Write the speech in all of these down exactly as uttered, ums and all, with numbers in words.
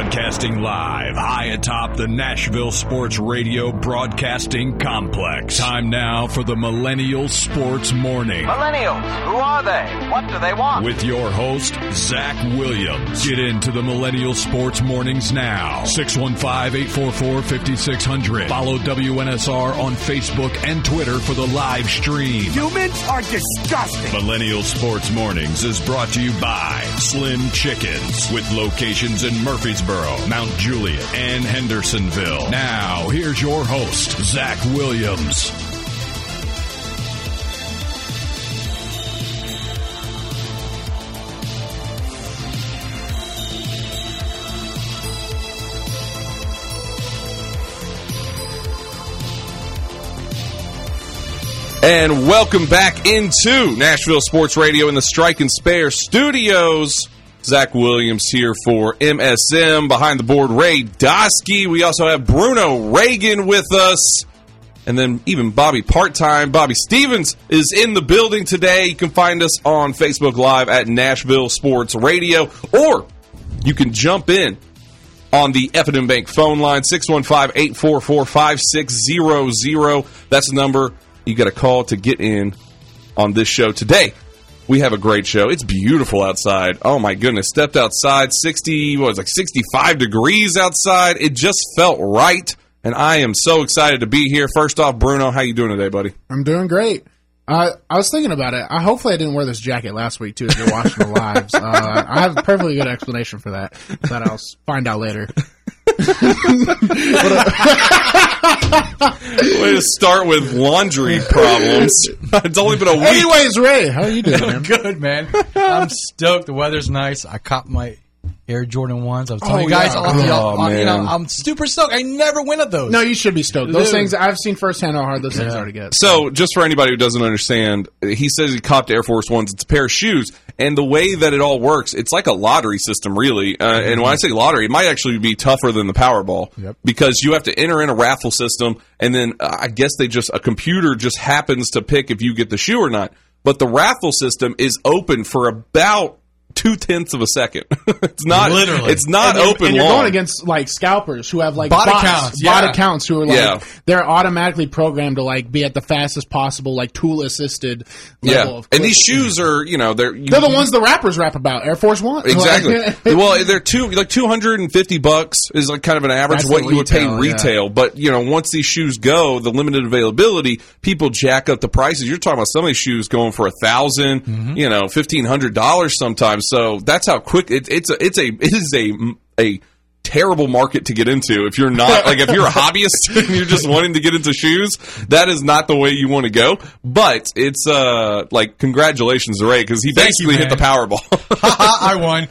Broadcasting live, high atop the Nashville Sports Radio Broadcasting Complex. Time now for the Millennial Sports Morning. Millennials, who are they? What do they want? With your host, Zach Williams. Get into the Millennial Sports Mornings now. six one five, eight four four, five six zero zero. Follow W N S R on Facebook and Twitter for the live stream. Humans are disgusting. Millennial Sports Mornings is brought to you by Slim Chickens, with locations in Murfreesboro, Mount Juliet, and Hendersonville. Now, here's your host, Zach Williams. And welcome back into Nashville Sports Radio in the Strike and Spare studios. Zach Williams here for M S M. Behind the board, Ray Dosky. We also have Bruno Reagan with us. And then even Bobby Part-Time. Bobby Stevens is in the building today. You can find us on Facebook Live at Nashville Sports Radio. Or you can jump in on the F and M Bank phone line, six one five, eight four four, five six zero zero. That's the number you got to call to get in on this show today. We have a great show. It's beautiful outside. Oh my goodness! Stepped outside, sixty what was it, like sixty-five degrees outside. It just felt right, and I am so excited to be here. First off, Bruno, how you doing today, buddy? I'm doing great. Uh, I was thinking about it. I hopefully I didn't wear this jacket last week too. If you're watching the lives, uh, I have a perfectly good explanation for that. That I'll find out later. Way to start with laundry problems. It's only been a week. Anyways, Ray, how are you doing, man? Good, man. I'm stoked. The weather's nice. I caught my Air Jordan ones. I was telling Oh, you guys, yeah. I'll, you know, Oh, I'll- you know, man. I'm super stoked. I never win at those. No, you should be stoked. Those Dude. things I've seen firsthand how hard those things are to get. So, just for anybody who doesn't understand, he says he copped Air Force Ones. It's a pair of shoes. And the way that it all works, it's like a lottery system, really. Uh, and when I say lottery, it might actually be tougher than the Powerball. Yep. Because you have to enter in a raffle system, and then uh, I guess they just, a computer just happens to pick if you get the shoe or not. But the raffle system is open for about two-tenths of a second. It's not Literally. It's not and you're, open and you're long. going against like scalpers who have like Bot bots, accounts, bot yeah. accounts who are like Yeah. they're automatically programmed to like be at the fastest possible like tool assisted level Yeah. of And these quick- shoes are, you know, they're... You, They're the ones the rappers rap about. Air Force One. Exactly. Like- Well, they're two like two hundred and fifty bucks is like kind of an average That's what the you would pay retail, yeah. retail. But you know, once these shoes go, the limited availability, people jack up the prices. You're talking about some of these shoes going for a thousand, Mm-hmm. you know, fifteen hundred dollars sometimes. So that's how quick it, it's. A, it's a it is a a terrible market to get into if you're not like if you're a hobbyist and you're just wanting to get into shoes. That is not the way you want to go. But it's uh like congratulations to Ray because he Thank basically you, hit the man. Powerball. I won.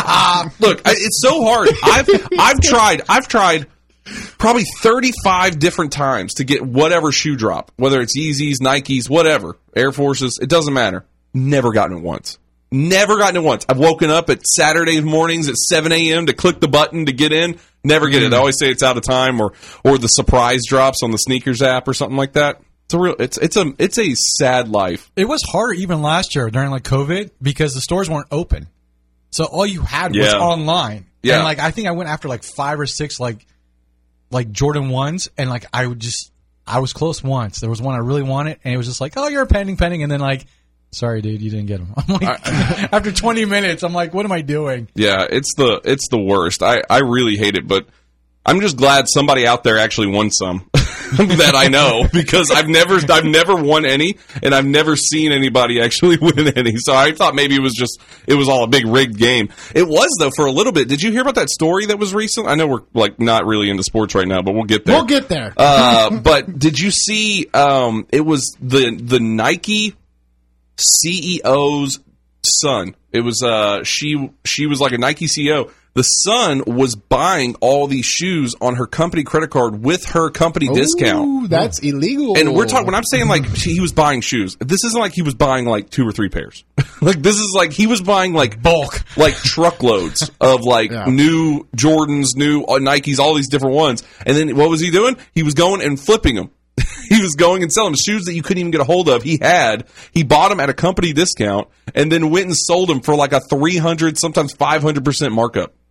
Look, I- it's so hard. I've I've tried. I've tried probably thirty-five different times to get whatever shoe drop, whether it's Yeezys, Nikes, whatever, Air Forces. It doesn't matter. Never gotten it once. Never gotten it once. I've woken up at Saturday mornings at seven a.m. to click the button to get in. Never get it. I always say it's out of time, or or the surprise drops on the Sneakers app or something like that. It's a real. It's it's a it's a sad life. It was harder even last year during like COVID because the stores weren't open. So all you had was Yeah. online. Yeah. And like I think I went after like five or six like like Jordan ones, and like I would just I was close once. There was one I really wanted, and it was just like, oh, you're pending, pending, and then like, sorry, dude, you didn't get them. I'm like, after twenty minutes, I'm like, what am I doing? Yeah, it's the it's the worst. I, I really hate it, but I'm just glad somebody out there actually won some that I know because I've never I've never won any, and I've never seen anybody actually win any. So I thought maybe it was just it was all a big rigged game. It was though for a little bit. Did you hear about that story that was recent? I know we're like not really into sports right now, but we'll get there. We'll get there. uh, but did you see? Um, it was the the Nike C E O's son. It was uh she she was like a Nike C E O. The son was buying all these shoes on her company credit card with her company discount. Ooh, that's illegal. And we're talking when I'm saying like he was buying shoes. This isn't like he was buying like two or three pairs. Like this is like he was buying like Bulk. like truckloads of like Yeah. new Jordans, new uh, Nikes, all these different ones. And then what was he doing? He was going and flipping them. He was going and selling shoes that you couldn't even get a hold of. He had, he bought them at a company discount and then went and sold them for like a three hundred, sometimes five hundred percent markup.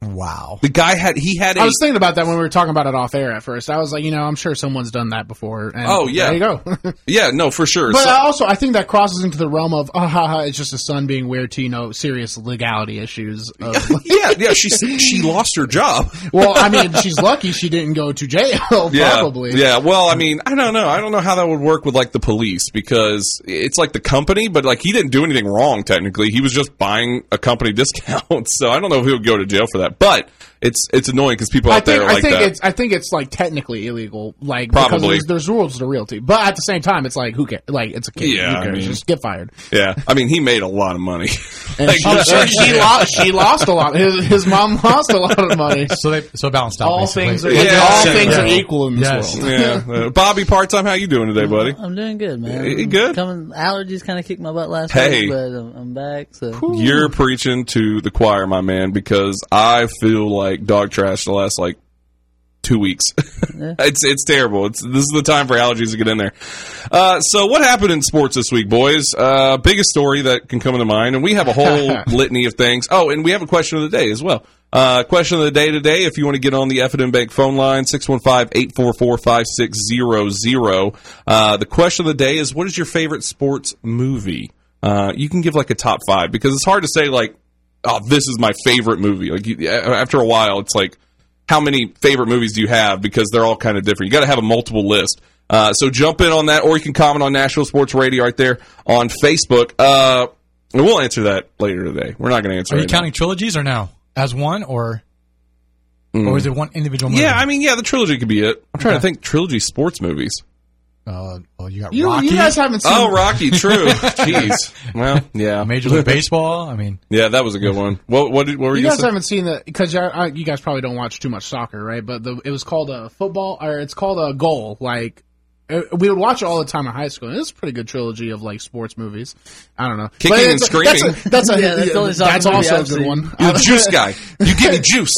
Wow. The guy had he had. A, I was thinking about that when we were talking about it off air at first. I was like, you know, I'm sure someone's done that before. And oh yeah, there you go. Yeah, no, for sure. But so, also, I think that crosses into the realm of, ah, ha, ha, it's just a son being weird to, you know, serious legality issues. Of, yeah, yeah, she she lost her job. Well, I mean, she's lucky she didn't go to jail. Yeah, Probably. Yeah. Well, I mean, I don't know. I don't know how that would work with like the police because it's like the company, but like he didn't do anything wrong technically. He was just buying a company discount. So I don't know if he would go to jail for that, but. It's it's annoying because people out I think, there are like I think that. It's, I think it's like technically illegal, like Probably. because there's, there's rules to realty. But at the same time, it's like who cares? Like it's a kid. Yeah, who cares? I mean- Just get fired. Yeah, I mean, he made a lot of money. And Like, she, she, she lost. She lost a lot. His, his mom lost a lot of money. So they so it balanced out. All basically. things are Yeah. all Yeah. things are Yeah. equal in this Yes. world. yeah, uh, Bobby part-time, how you doing today, buddy? I'm doing good, man. You good? Coming, allergies kind of kicked my butt last Hey. week, but I'm, I'm back. So You're preaching to the choir, my man, because I feel like dog trash the last like two weeks. it's it's terrible. It's this is the time for allergies to get in there. Uh, so what happened in sports this week, boys? Uh, biggest story that can come into mind, and we have a whole litany of things. Oh, and we have a question of the day as well. Uh, question of the day today, if you want to get on the F and M Bank phone line, six one five, eight four four, five six zero zero. Uh, the question of the day is, what is your favorite sports movie? Uh, you can give like a top five, because it's hard to say like, oh, this is my favorite movie. Like you, after a while, it's like, how many favorite movies do you have? Because they're all kind of different. You got to have a multiple list. Uh, so jump in on that, or you can comment on Nashville Sports Radio right there on Facebook. Uh, and we'll answer that later today. We're not going to answer. Are you right counting now. trilogies or no? As one or or is it one individual movie? Yeah, I mean, yeah, the trilogy could be it. I'm trying to think trilogy sports movies. Uh, well, you got You, Rocky, you guys haven't seen. Oh, Rocky, true. Jeez. Well, yeah. Major League Baseball. I mean, Yeah, that was a good one. What, what, did, what were you, You going guys to say? haven't seen the because you guys probably don't watch too much soccer, right? But the, it was called a football, or it's called a goal. Like uh, we would watch it all the time in high school. And it's a pretty good trilogy of like sports movies. I don't know, Kicking But and it's a- screaming. That's a, that's, a, Yeah, that's the only soccer that's movie also I've a good seen. one. You're the juice guy. You give me juice.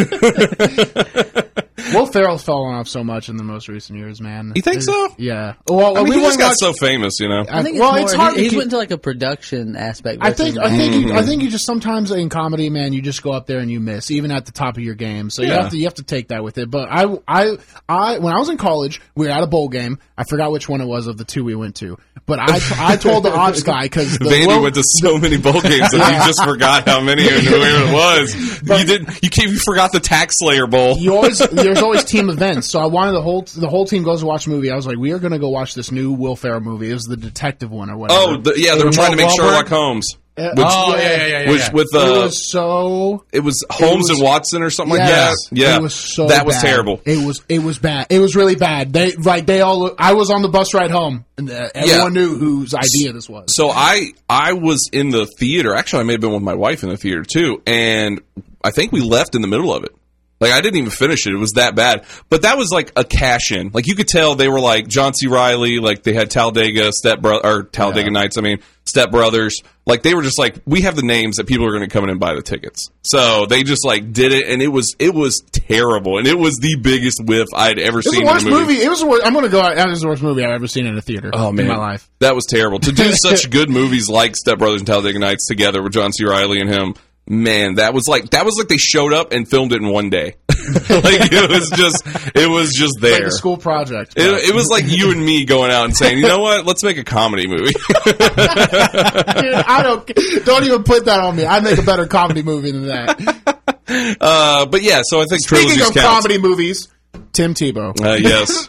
Will Ferrell's fallen off so much in the most recent years, man. You think so? Yeah. Well, I mean, we he just went got watch- so famous, you know. I think it's well, more, it's hard he, to he's keep- went to like a production aspect. I think I versus- think you, Mm-hmm. I think you just sometimes in comedy, man, you just go up there and you miss, even at the top of your game. So you Yeah. have to you have to take that with it. But I I I when I was in college, we were at a bowl game. I forgot which one it was of the two we went to. But I I told the odds guy because Vandy went to so many bowl games that you just forgot how many and where it was. You didn't. You can't. You forgot the Tax Slayer Bowl. You always there's always team events. So I wanted the whole the whole team goes to watch a movie. I was like, we are going to go watch this new Will Ferrell movie. It was the detective one or whatever. Oh, the, yeah, they were trying to make Wahlberg? Sherlock Holmes. Uh, Which, oh yeah, yeah, yeah, yeah. which yeah. with it uh, was so it was Holmes was- and Watson or something like Yes. that. Yeah, It was so that was bad. terrible. It was it was bad. It was really bad. They like they all. I was on the bus ride home, and uh, everyone knew whose idea this was. So I I was in the theater. Actually, I may have been with my wife in the theater too, and I think we left in the middle of it. Like, I didn't even finish it. It was that bad. But that was like a cash-in. Like, you could tell they were like John C. Reilly, like they had Talladega Step Bro- or Talladega Nights, I mean, Step Brothers. Like, they were just like, we have the names that people are going to come in and buy the tickets. So they just like did it, and it was it was terrible. And it was the biggest whiff I'd ever It was seen the worst in a movie. movie. It was. The worst, I'm going to go out. That was the worst movie I've ever seen in a theater. Oh, man. in my life. That was terrible. To do such good movies like Step Brothers and Talladega Nights together with John C. Reilly and him, man, that was like that was like they showed up and filmed it in one day. Like it was just it was just Like there. a school project. but- It, it was like you and me going out and saying, you know what, let's make a comedy movie. Dude, I don't. Don't even put that on me. I make a better comedy movie than that. Uh, but yeah, so I think Speaking trilogies of count. comedy movies, Tim Tebow. Uh, yes,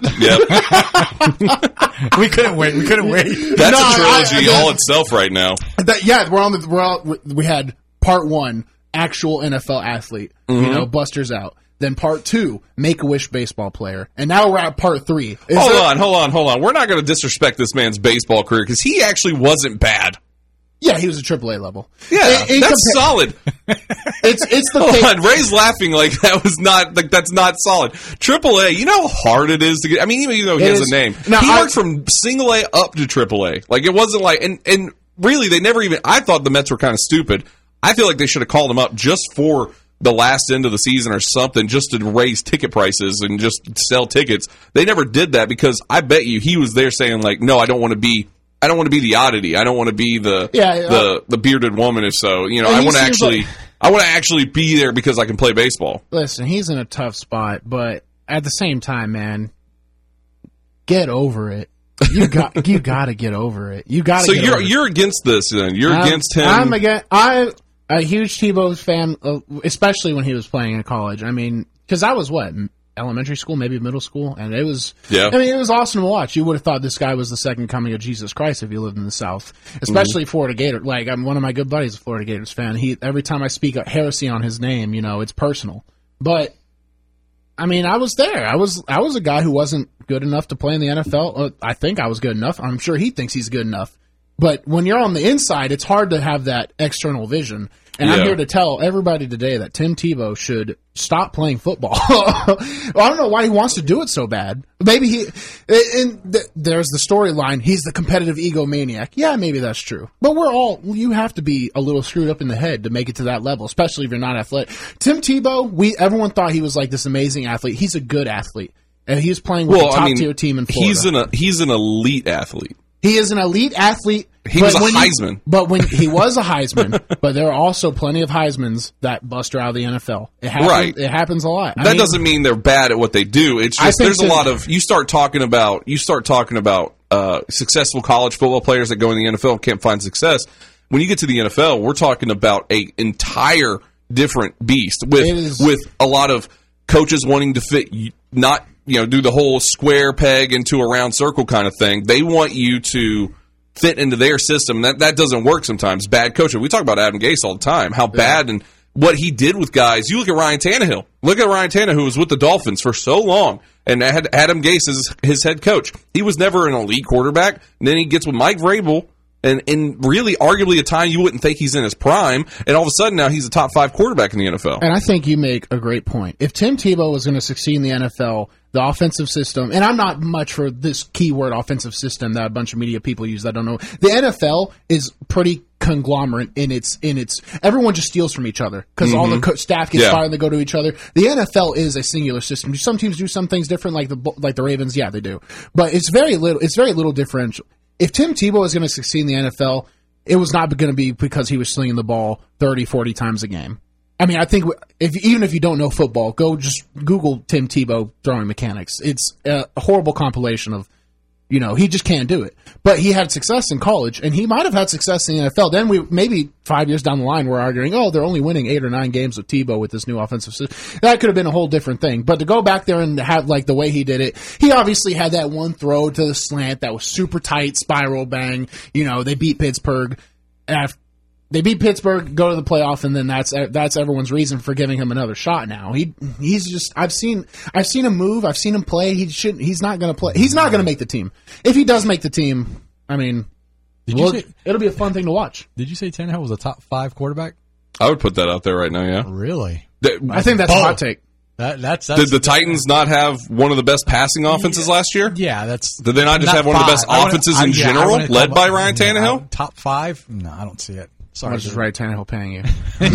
yep. we couldn't wait. We couldn't wait. That's No, a I- trilogy I- all itself right now. That, yeah, we're on the. We're all, we had part one, actual N F L athlete. Mm-hmm. You know, Buster's out. Then part two, Make-A-Wish baseball player. And now we're at part three. Is Hold there- on, hold on, hold on. We're not going to disrespect this man's baseball career because he actually wasn't bad. Yeah, he was a triple A level. Yeah, In- in that's compa- solid. It's it's the Hold thing. on, Ray's laughing like that was not like that's not solid. Triple A, you know how hard it is to get. I mean, even though he It has is. a name, Now, he I- worked from single A up to triple A. Like it wasn't like and and really they never even. I thought the Mets were kind of stupid. I feel like they should have called him up just for the last end of the season or something, just to raise ticket prices and just sell tickets. They never did that because I bet you he was there saying like, no, I don't want to be. I don't want to be the oddity. I don't want to be the Yeah, the the bearded woman. If so, you know, And I he want to seems actually. like- I want to actually be there because I can play baseball. Listen, he's in a tough spot, but at the same time, man, get over it. You got you got to get over it. You got to. So get you're over it. you're against this then? You're I'm, against him? I'm against. I'm a huge Tebow fan, uh, especially when he was playing in college. I mean, because I was what elementary school, maybe middle school, and it was. Yeah. I mean, it was awesome to watch. You would have thought this guy was the second coming of Jesus Christ if you lived in the South, especially mm-hmm. Florida Gator. Like, I'm one of my good buddies, a Florida Gators fan. He every time I speak heresy on his name, you know, it's personal. But I mean, I was there. I was I was a guy who wasn't good enough to play in the N F L. Uh, I think I was good enough. I'm sure he thinks he's good enough. But when you're on the inside, it's hard to have that external vision. And yeah. I'm here to tell everybody today that Tim Tebow should stop playing football. Well, I don't know why he wants to do it so bad. Maybe he, and th- there's the storyline, he's the competitive egomaniac. Yeah, maybe that's true. But we're all, you have to be a little screwed up in the head to make it to that level, especially if you're not athletic. Tim Tebow, we everyone thought he was like this amazing athlete. He's a good athlete. And he's playing with well, a top I mean, tier team in Florida. He's an, a, he's an elite athlete. He is an elite athlete. He was a Heisman. You, but when he was a Heisman, but there are also plenty of Heismans that bust out of the N F L. It happens, right. It happens a lot. I that mean, doesn't mean they're bad at what they do. It's just there's a lot of you start talking about you start talking about uh, successful college football players that go in the N F L and can't find success. When you get to the N F L, we're talking about a entire different beast with is, with a lot of coaches wanting to fit not you know do the whole square peg into a round circle kind of thing. They want you to fit into their system. That that doesn't work sometimes. Bad coaching. We talk about Adam Gase all the time. How yeah. bad and what he did with guys. You look at Ryan Tannehill. Look at Ryan Tannehill, who was with the Dolphins for so long and had Adam Gase as his head coach. He was never an elite quarterback. And then he gets with Mike Vrabel, and, and really arguably a time you wouldn't think he's in his prime. And all of a sudden now he's a top five quarterback in the N F L. And I think you make a great point. If Tim Tebow was going to succeed in the N F L, the offensive system, and I'm not much for this keyword offensive system that a bunch of media people use that I don't know. The N F L is pretty conglomerate in its in its. Everyone just steals from each other because mm-hmm. all the co- staff gets yeah. fired and they go to each other. The N F L is a singular system. Do some teams do some things different, like the like the Ravens? Yeah, they do. But it's very little. It's very little differential. If Tim Tebow is going to succeed in the N F L, it was not going to be because he was slinging the ball thirty, forty times a game. I mean, I think if even if you don't know football, go just Google Tim Tebow throwing mechanics. It's a horrible compilation of, you know, he just can't do it. But he had success in college, and he might have had success in the N F L. Then we maybe five years down the line, we're arguing, oh, they're only winning eight or nine games with Tebow with this new offensive system. That could have been a whole different thing. But to go back there and have like the way he did it, he obviously had that one throw to the slant that was super tight, spiral bang. You know, they beat Pittsburgh. After They beat Pittsburgh, go to the playoff, and then that's that's everyone's reason for giving him another shot. Now he he's just I've seen I've seen him move, I've seen him play. He shouldn't. He's not going to play. He's not going to make the team. If he does make the team, I mean, did well, you say, it'll be a fun thing to watch. Did you say Tannehill was a top five quarterback? I would put that out there right now. Yeah, really. The, I think that's oh, a hot take. That, that's, that's Did the Titans not have one of the best passing offenses yeah, last year? Yeah, that's. Did they not just not have one five. of the best wanna, offenses I, in yeah, general, led by Ryan Tannehill? No, top five? No, I don't see it. Sorry, I'll just write Tannehill paying you.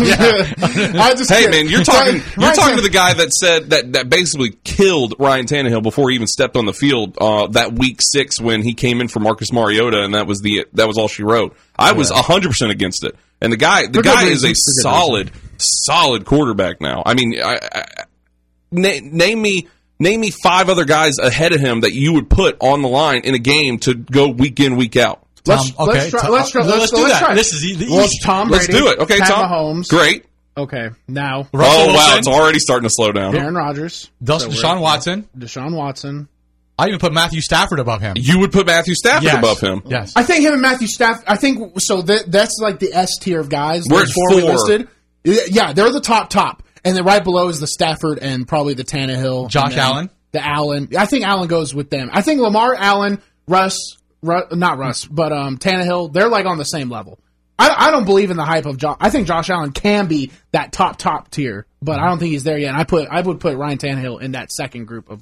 I just hey man, you're talking you're Ryan talking to the guy that said that, that basically killed Ryan Tannehill before he even stepped on the field uh, that week six when he came in for Marcus Mariota, and that was the that was all she wrote. I was a hundred percent against it, and the guy the For guy good is a reason. solid solid quarterback now. I mean, I, I, na- name me. Name me five other guys ahead of him that you would put on the line in a game to go week in, week out. Let's, Tom, okay, let's try. Tom, Let's try. let's, Let's, do let's that. try. This is easy. Well, it's Tom Brady. Let's do it. Okay, Pat Tom. Mahomes. Great. Okay, now Russell oh, Wilson, wow, it's already starting to slow down. Aaron Rodgers. Dustin So Deshaun Watson. Deshaun Watson. I even put Matthew Stafford above him. You would put Matthew Stafford Yes. above him. Yes. I think him and Matthew Stafford. I think so. That, that's like the S tier of guys. We're Those at four we four. listed. Yeah, they're the top top, and then right below is the Stafford and probably the Tannehill, Josh and then Allen. the Allen. I think Allen goes with them. I think Lamar, Allen, Russ, Russ not Russ, but um, Tannehill. They're like on the same level. I, I don't believe in the hype of Josh. I think Josh Allen can be that top top tier, but I don't think he's there yet. And I put I would put Ryan Tannehill in that second group of like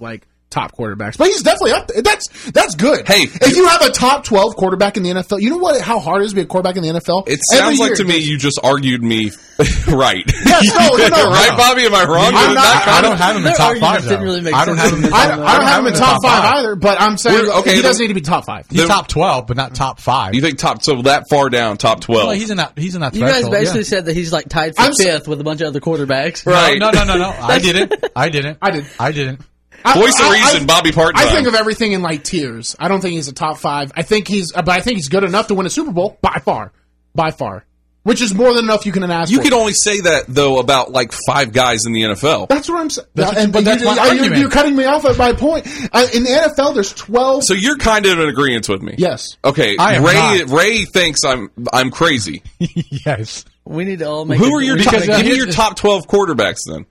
top quarterbacks, but he's definitely up there. That's that's good. Hey, if you have a top twelve quarterback in the N F L, you know what? How hard it is to be a quarterback in the N F L. It Every sounds like year, to me you just argued me right. Yes, no, no, no, right, no. Bobby? Am I wrong? I'm with not- that I don't have him in Their top argument five. didn't though. really make I don't sense. have him. In I top, don't, I don't have him in top five either, but I'm saying We're- okay, he doesn't then- need to be top five. He's Then- top twelve, but not top five. You think top so that far down, top twelve? Well, he's in that. He's in that You guys threshold. basically yeah. said that he's like tied for I'm s- fifth with a bunch of other quarterbacks. Right. No, no, no, no, no. I didn't. I didn't. I did. I didn't. I- Voice of I- reason, I- Bobby Parton. I think of everything in like tiers. I don't think he's a top five. I think he's, but I think he's good enough to win a Super Bowl by far, by far, which is more than enough you can ask You for. could only say that though about like five guys in the N F L. That's what I'm saying. That's what you- and but that's you, my are you, argument. you're cutting me off at my point. Uh, in the N F L, there's twelve. So you're kind of in agreement with me. Yes. Okay. I am Ray not. Ray thinks I'm I'm crazy. Yes. We need to all make. Who a- are your we top, Because, need uh, to give me here's- your top twelve quarterbacks then?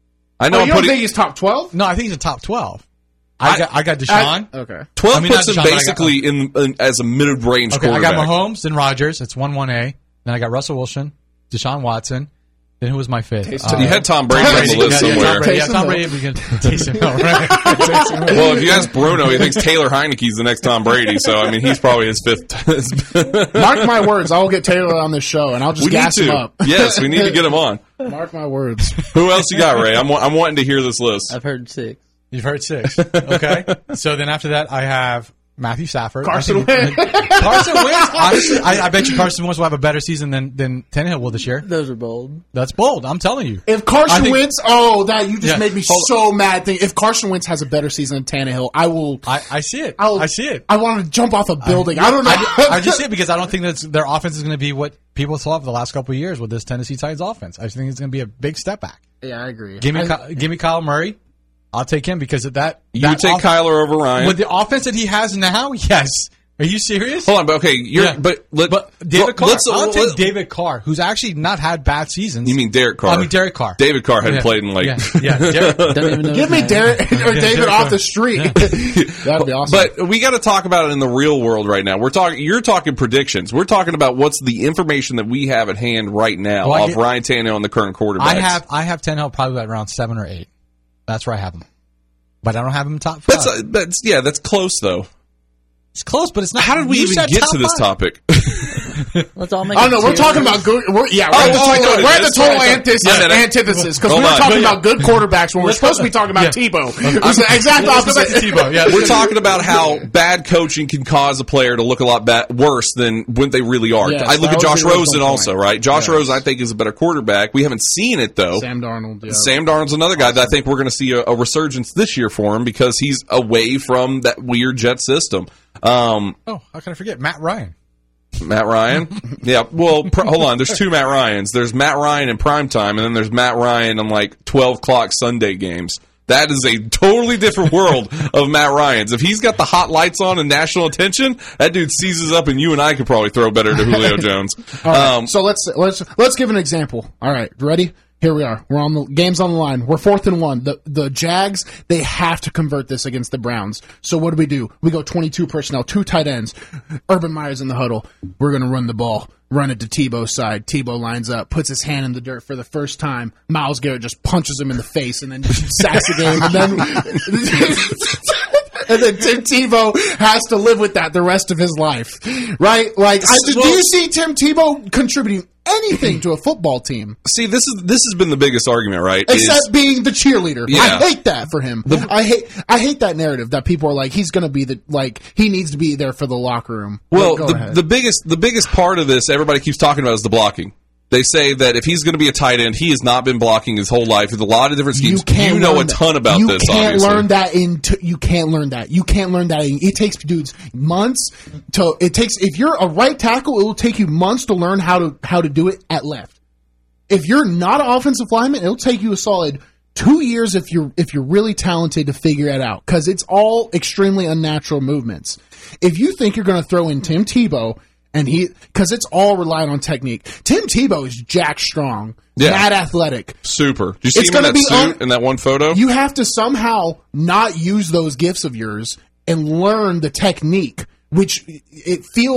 I know Oh, I'm you don't putting think he's top twelve? No, I think he's a top twelve. I- I got. I got Deshaun. Okay. twelve I mean, puts not him Deshaun, but I got- basically in, in as a mid range Okay, I quarterback. got Mahomes, then Rodgers. It's one one A. Then I got Russell Wilson, Deshaun Watson. Then who was my fifth? Uh, You had Tom Brady on the list yeah, yeah, somewhere. Tom Brady. Yeah, Taysom Tom Hill. Brady. We can Taysom Hill, right? Well, if you ask Bruno, he thinks Taylor Heineke's the next Tom Brady. So I mean, he's probably his fifth. Mark my words. I will get Taylor on this show, and I'll just we need gas him to. up. Yes, we need to get him on. Mark my words. Who else you got, Ray? I'm wa- I'm wanting to hear this list. I've heard six. You've heard six. Okay. So then after that, I have Matthew Stafford. Carson I think- Wentz. Carson Wentz. Honestly, I, I bet you Carson Wentz will have a better season than than Tannehill will this year. Those are bold. That's bold. I'm telling you. If I Carson think- Wentz, oh, that you just Yeah. made me Hold- so mad. Think if Carson Wentz has a better season than Tannehill, I will. I, I see it. I'll, I see it. I want to jump off a building. I, don't know. I, I just see it because I don't think that their offense is going to be what people saw for the last couple of years with this Tennessee Titans offense. I just think it's going to be a big step back. Yeah, I agree. Give me, I- Ky- give me Kyle Murray. I'll take him because of that. You that would take off- Kyler over Ryan. with the offense that he has now. Yes. Are you serious? Hold on, but okay, you're Yeah. but let, But David Carr. let's- I'll let- take David Carr, who's actually not had bad seasons. You mean Derek Carr? I mean Derek Carr. David Carr hadn't Yeah. played in like. yeah, yeah. Derek, Don't even know. Give his me name. Derek or David Derek off Carr. the street. That'd be awesome. But we got to talk about it in the real world right now. We're talking. You're talking predictions. We're talking about what's the information that we have at hand right now Well, I of get- Ryan Tannehill and the current quarterbacks. I have I have Tannehill probably at around seven or eight. That's where I have him, but I don't have him top five. That's, uh, that's yeah. That's close though. it's close, but it's not. How did we you even said get top to this five. topic? Let's all make. Oh a no, we're tier talking list. about good. We're, yeah, we're, Oh, at the, oh, I know what it we're at is. the total Sorry, sorry. antithesis I said it. antithesis because we Hold were on. talking But yeah. about good quarterbacks when we're supposed to be talking about Tebow. It's the exact Let's go back opposite. to Tebow. Yeah, We're talking about how bad coaching can cause a player to look a lot bad, worse than when they really are. Yes, I look that at was Josh the original Rosen point. also, right? Josh Yes. Rosen, I think, is a better quarterback. We haven't seen it though. Sam Darnold. Yeah. Sam Darnold's another guy that I think we're going to see a, a resurgence this year for him because he's away from that weird jet system. Um, Oh, how can I forget Matt Ryan? Matt Ryan. Yeah. Well, pr- hold on. There's two Matt Ryans. There's Matt Ryan in primetime, and then there's Matt Ryan on like twelve o'clock Sunday games. That is a totally different world of Matt Ryan's. If he's got the hot lights on and national attention, that dude seizes up, and you and I could probably throw better to Julio Jones. All right, Um, so let's let's let's give an example. All right, ready? Here we are. We're on the game's on the line. We're fourth and one. The the Jags, they have to convert this against the Browns. So what do we do? We go twenty-two personnel, two tight ends. Urban Meyer's in the huddle. We're gonna run the ball. Run it to Tebow's side. Tebow lines up, puts his hand in the dirt for the first time. Myles Garrett just punches him in the face and then sacks the game. And then and then Tim Tebow has to live with that the rest of his life, right? Like, I, do you see Tim Tebow contributing anything to a football team see, this is this has been the biggest argument, right? is- except being the cheerleader? Yeah. I hate that for him. I hate I hate that narrative that people are like, he's going to be the like he needs to be there for the locker room. Well, Go the, ahead. the biggest the biggest part of this everybody keeps talking about is the blocking. They say that if he's going to be a tight end, he has not been blocking his whole life. There's a lot of different schemes. You can't You know learn a that. ton about you this. You can't obviously. learn that in. T- you can't learn that. You can't learn that. In, it takes dudes months to. It takes if you're a right tackle, it will take you months to learn how to how to do it at left. If you're not an offensive lineman, it'll take you a solid two years if you're if you're really talented to figure it out because it's all extremely unnatural movements. If you think you're going to throw in Tim Tebow. And he, because it's all reliant on technique. Tim Tebow is jack strong, Yeah. mad athletic. Super. Did you see It's him in gonna that be suit un- in that one photo? You have to somehow not use those gifts of yours and learn the technique, which it feels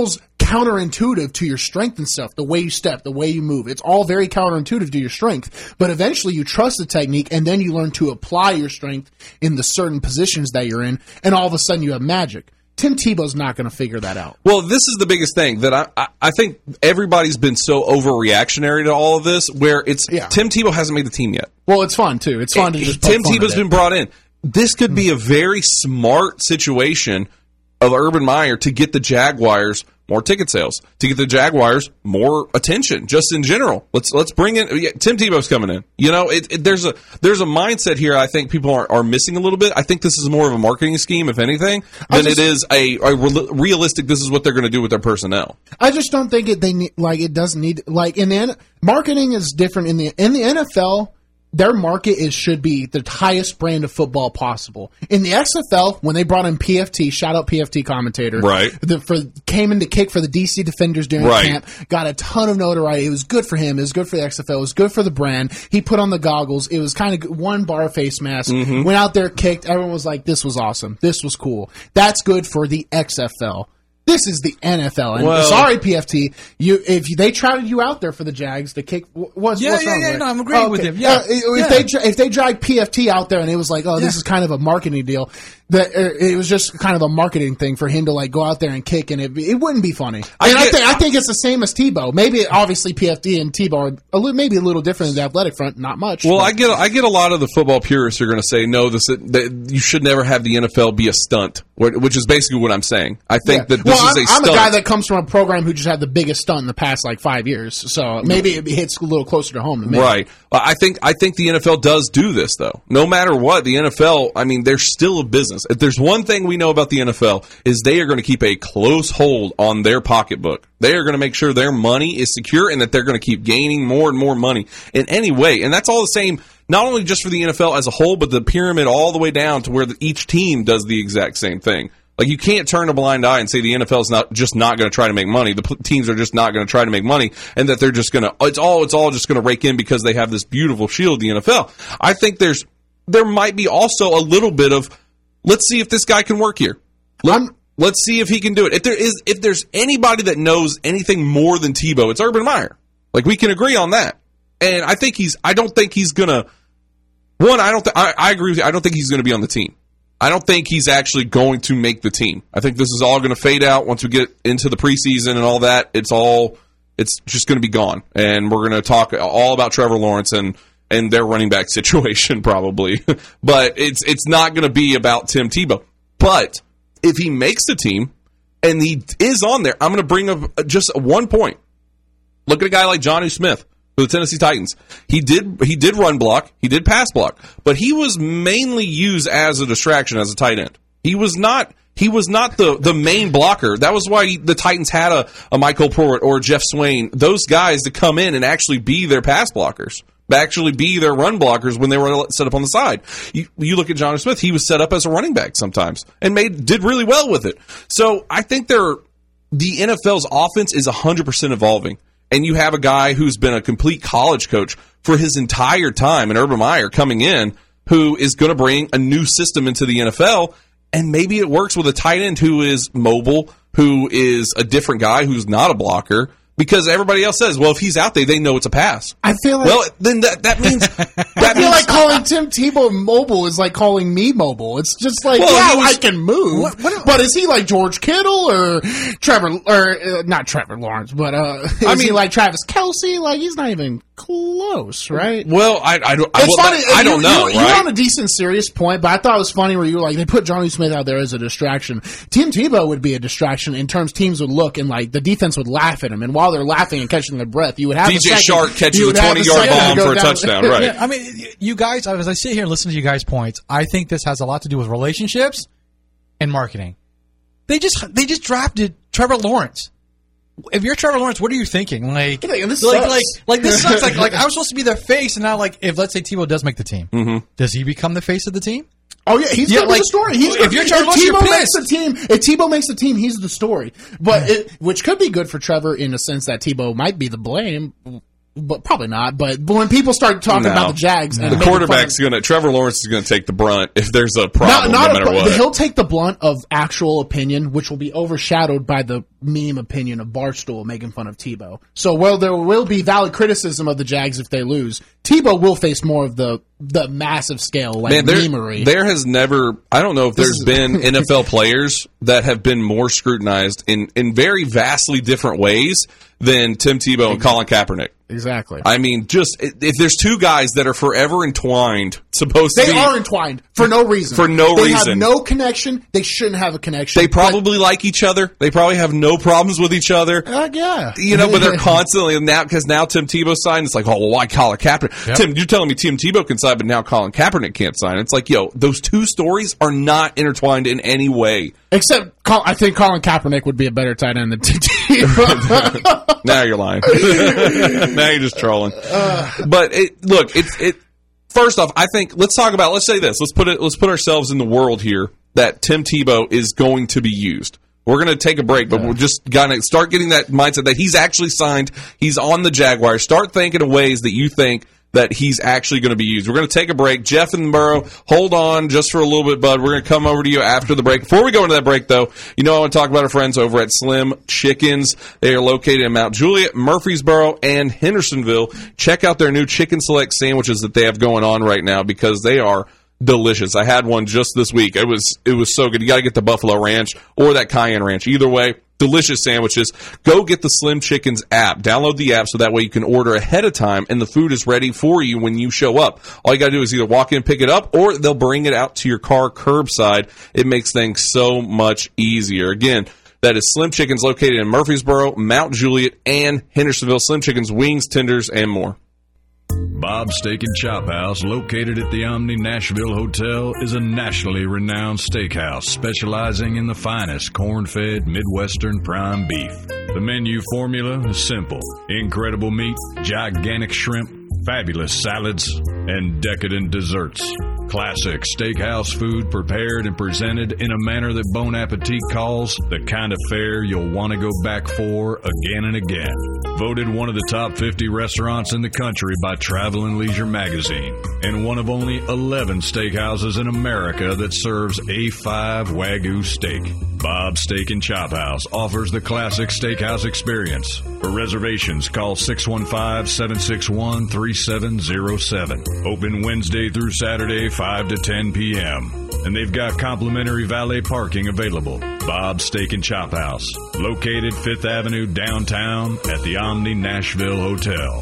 counterintuitive to your strength and stuff. The way you step, the way you move. It's all very counterintuitive to your strength. But eventually you trust the technique and then you learn to apply your strength in the certain positions that you're in. And all of a sudden you have magic. Tim Tebow's not going to figure that out. Well, this is the biggest thing that I, I, I think everybody's been so overreactionary to all of this, where it's Yeah. Tim Tebow hasn't made the team yet. Well, it's fun, too. It's fun to just poke Tim fun Tebow's at it. been brought in. This could be a very smart situation of Urban Meyer to get the Jaguars more ticket sales, to get the Jaguars more attention, just in general. Let's let's bring in yeah, Tim Tebow's coming in. You know, it, it, there's a there's a mindset here I think people are, are missing a little bit. I think this is more of a marketing scheme, if anything, than just, it is a, a real, realistic. This is what they're going to do with their personnel. I just don't think it. They need, like it doesn't need like in the N- marketing is different in the in the N F L. Their market is should be the highest brand of football possible. In the X F L, when they brought in P F T, shout out P F T commentator, Right. The, for came in to kick for the D C Defenders during Right. camp, got a ton of notoriety. It was good for him. It was good for the X F L. It was good for the brand. He put on the goggles. It was kind of one bar face mask. Mm-hmm. Went out there, kicked. Everyone was like, "This was awesome. This was cool." That's good for the X F L. This is the N F L. And Well- sorry, P F T, you if they trotted you out there for the Jags to kick, what's, Yeah, what's yeah, wrong yeah, with no, it? I'm agreeing Oh, with okay. him. Yeah. Uh, if Yeah. they dra- if they dragged P F T out there and it was like, oh, this Yeah. is kind of a marketing deal, that uh, it was just kind of a marketing thing for him to like go out there and kick, and it, it wouldn't be funny. I And I, get- think I think it's the same as Tebow. Maybe obviously P F T and Tebow are a little, maybe a little different in the athletic front, not much. Well, but- I get I get a lot of the football purists are going to say no. This that you should never have the N F L be a stunt, which is basically what I'm saying. I think Yeah. that this well, is a I'm, stunt. I'm a guy that comes from a program who just had the biggest stunt in the past like five years, so maybe it hits a little closer to home to me. Right. Uh, I think I think the N F L does do this though. No matter what, the N F L, I mean, they're still a business. If there's one thing we know about the N F L is they are going to keep a close hold on their pocketbook. They are going to make sure their money is secure and that they're going to keep gaining more and more money in any way. And that's all the same, not only just for the N F L as a whole, but the pyramid all the way down to where the, each team does the exact same thing. Like, you can't turn a blind eye and say the N F L is not just not going to try to make money. The p- teams are just not going to try to make money, and that they're just going to it's all it's all just going to rake in because they have this beautiful shield, the N F L. I think there's there might be also a little bit of let's see if this guy can work here. Let, let's see if he can do it. If there is if there's anybody that knows anything more than Tebow, it's Urban Meyer. Like, we can agree on that. And I think he's I don't think he's going to one, I don't th- I, I agree with you. I don't think he's going to be on the team. I don't think he's actually going to make the team. I think this is all going to fade out once we get into the preseason and all that. It's all, it's just going to be gone. And we're going to talk all about Trevor Lawrence and, and their running back situation probably. But it's, it's not going to be about Tim Tebow. But if he makes the team and he is on there, I'm going to bring up just one point. Look at a guy like Jonnu Smith for the Tennessee Titans. He did he did run block, he did pass block, but he was mainly used as a distraction as a tight end. He was not he was not the, the main blocker. That was why he, the Titans had a, a Michael Port or Jeff Swain, those guys to come in and actually be their pass blockers, actually be their run blockers when they were set up on the side. You, you look at Jonnu Smith, he was set up as a running back sometimes and made did really well with it. So I think they're, the N F L's offense is one hundred percent evolving. And you have a guy who's been a complete college coach for his entire time, and Urban Meyer coming in, who is going to bring a new system into the N F L, and maybe it works with a tight end who is mobile, who is a different guy, who's not a blocker, because everybody else says, well, if he's out there, they know it's a pass. I feel like well, then that, that means that I feel means like calling Tim Tebow mobile is like calling me mobile. It's just like, Well, yeah, he was- I can move. What- what- but is he like George Kittle or Trevor, or uh, not Trevor Lawrence, but uh, is I he mean- like Travis Kelce? Like, he's not even close, right? well, I, I don't, I, It's well, funny. that- I don't you, know, you, right? You're on a decent, serious point, but I thought it was funny where you were like, they put Jonnu Smith out there as a distraction. Tim Tebow would be a distraction in terms teams would look and like the defense would laugh at him, and while they're laughing and catching their breath, you would have D a J second- Shark catches you a would have twenty-yard second to bomb go for a down- touchdown, right? Yeah, I mean, you guys, as I sit here and listen to you guys' points, I think this has a lot to do with relationships and marketing. They just they just drafted Trevor Lawrence. If you're Trevor Lawrence, what are you thinking? Like, Yeah, this like, sucks. like, like this sucks. Like, like I was supposed to be their face, and now, like, if let's say Tebow does make the team, mm-hmm. does he become the face of the team? Oh yeah, he's Yeah, gonna be like, the story. He's if you're Trevor Lawrence, Tebow you're makes the pissed. team, if Tebow makes the team, he's the story. But it, which could be good for Trevor in a sense that Tebow might be the blame. but probably not. But, but when people start talking No. about the Jags, and The making fun of- quarterback's going to, Trevor Lawrence is going to take the brunt if there's a not, problem, not no a- matter but what. he'll take the blunt of actual opinion, which will be overshadowed by the meme opinion of Barstool making fun of Tebow. So while there will be valid criticism of the Jags if they lose, Tebow will face more of the the massive scale like Man, there, memery. there has never, I don't know if there's is- been N F L players that have been more scrutinized in, in very vastly different ways than Tim Tebow and Colin Kaepernick. Exactly. I mean, just if there's two guys that are forever entwined, supposed to They be, are entwined for no reason. For no they reason. have no connection. They shouldn't have a connection. they probably like each other. They probably have no problems with each other. But, uh, yeah. You know, but they're constantly now because now Tim Tebow signed. It's like, oh, well, why Colin Kaepernick? Yep. Tim, you're telling me Tim Tebow can sign, but now Colin Kaepernick can't sign. It's like, yo, those two stories are not intertwined in any way. Except, Col- I think Colin Kaepernick would be a better tight end than Tebow. Now you're lying. Now you're just trolling. But it, look, it's it. First off, I think let's talk about. Let's say this. Let's put it. Let's put ourselves in the world here that Tim Tebow is going to be used. We're going to take a break, but we're just going to start getting that mindset that he's actually signed. He's on the Jaguars. Start thinking of ways that you think that he's actually going to be used. We're going to take a break. Jeff and Burrow, hold on just for a little bit, bud. We're going to come over to you after the break. Before we go into that break, though, you know I want to talk about our friends over at Slim Chickens. They are located in Mount Juliet, Murfreesboro, and Hendersonville. Check out their new Chicken Select sandwiches that they have going on right now because they are delicious. I had one just this week. It was it was so good. You got to get the Buffalo Ranch or that Cayenne Ranch. Either way, delicious sandwiches. Go get the Slim Chickens app. Download the app so that way you can order ahead of time and the food is ready for you when you show up. All you got to do is either walk in, pick it up, or they'll bring it out to your car curbside. It makes things so much easier. Again, that is Slim Chickens located in Murfreesboro, Mount Juliet, and Hendersonville. Slim Chickens, wings, tenders, and more. Bob's Steak and Chop House, located at the Omni Nashville Hotel, is a nationally renowned steakhouse specializing in the finest corn-fed Midwestern prime beef. The menu formula is simple: incredible meat, gigantic shrimp, fabulous salads, and decadent desserts. Classic steakhouse food prepared and presented in a manner that Bon Appetit calls the kind of fare you'll want to go back for again and again. Voted one of the top fifty restaurants in the country by Travel and Leisure magazine, and one of only eleven steakhouses in America that serves A five Wagyu steak. Bob's Steak and Chop House offers the classic steakhouse experience. For reservations, call six one five, seven six one, three seven zero seven. Open Wednesday through Saturday, five to ten p.m. And they've got complimentary valet parking available. Bob's Steak and Chop House, located Fifth Avenue downtown at the Omni Nashville Hotel.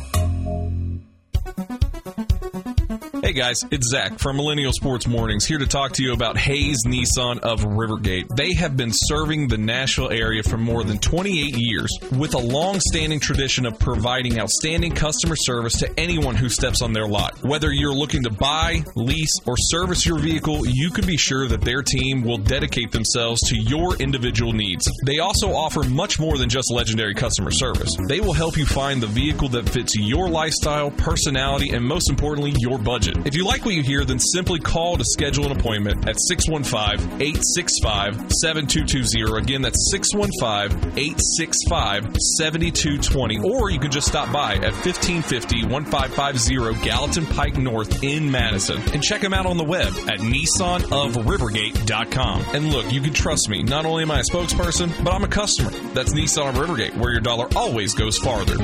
Hey guys, it's Zach from Millennial Sports Mornings here to talk to you about Hayes Nissan of Rivergate. They have been serving the Nashville area for more than twenty-eight years with a long-standing tradition of providing outstanding customer service to anyone who steps on their lot. Whether you're looking to buy, lease, or service your vehicle, you can be sure that their team will dedicate themselves to your individual needs. They also offer much more than just legendary customer service. They will help you find the vehicle that fits your lifestyle, personality, and most importantly, your budget. If you like what you hear, then simply call to schedule an appointment at six one five, eight six five, seven two two zero. Again, that's six one five, eight six five, seven two two zero. Or you can just stop by at fifteen fifty, fifteen fifty Gallatin Pike North in Madison and check them out on the web at nissan of rivergate dot com. And look, you can trust me. Not only am I a spokesperson, but I'm a customer. That's Nissan of Rivergate, where your dollar always goes farther.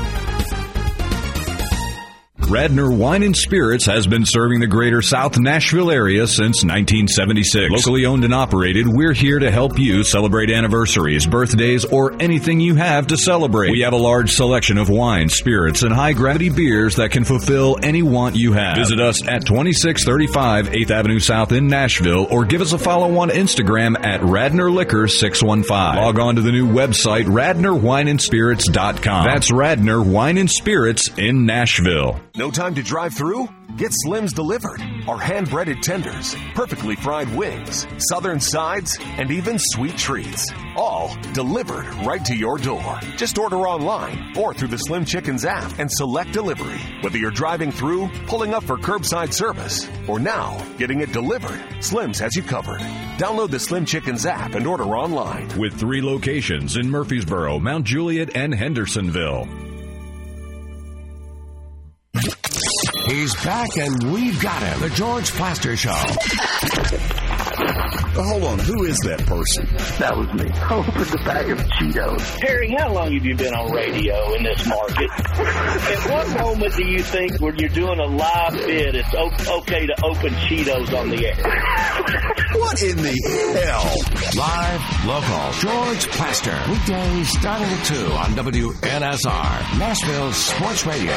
Radnor Wine and Spirits has been serving the greater South Nashville area since nineteen seventy-six. Locally owned and operated, we're here to help you celebrate anniversaries, birthdays, or anything you have to celebrate. We have a large selection of wines, spirits, and high-gravity beers that can fulfill any want you have. Visit us at twenty-six thirty-five eighth Avenue South in Nashville, or give us a follow on Instagram at Radnor Liquor six one five. Log on to the new website, radnor wine and spirits dot com. That's Radnor Wine and Spirits in Nashville. No time to drive through? Get Slim's delivered. Our hand-breaded tenders, perfectly fried wings, southern sides, and even sweet treats. All delivered right to your door. Just order online or through the Slim Chickens app and select delivery. Whether you're driving through, pulling up for curbside service, or now getting it delivered, Slim's has you covered. Download the Slim Chickens app and order online. With three locations in Murfreesboro, Mount Juliet, and Hendersonville. He's back and we've got him. The George Plaster Show. Uh, hold on, who is that person? That was me. Open the bag of Cheetos. Harry, how long have you been on radio in this market? At what moment do you think when you're doing a live bid, it's o- okay to open Cheetos on the air? What in the hell? Live, local, George Plaster. Weekdays starting at two on W N S R, Nashville Sports Radio.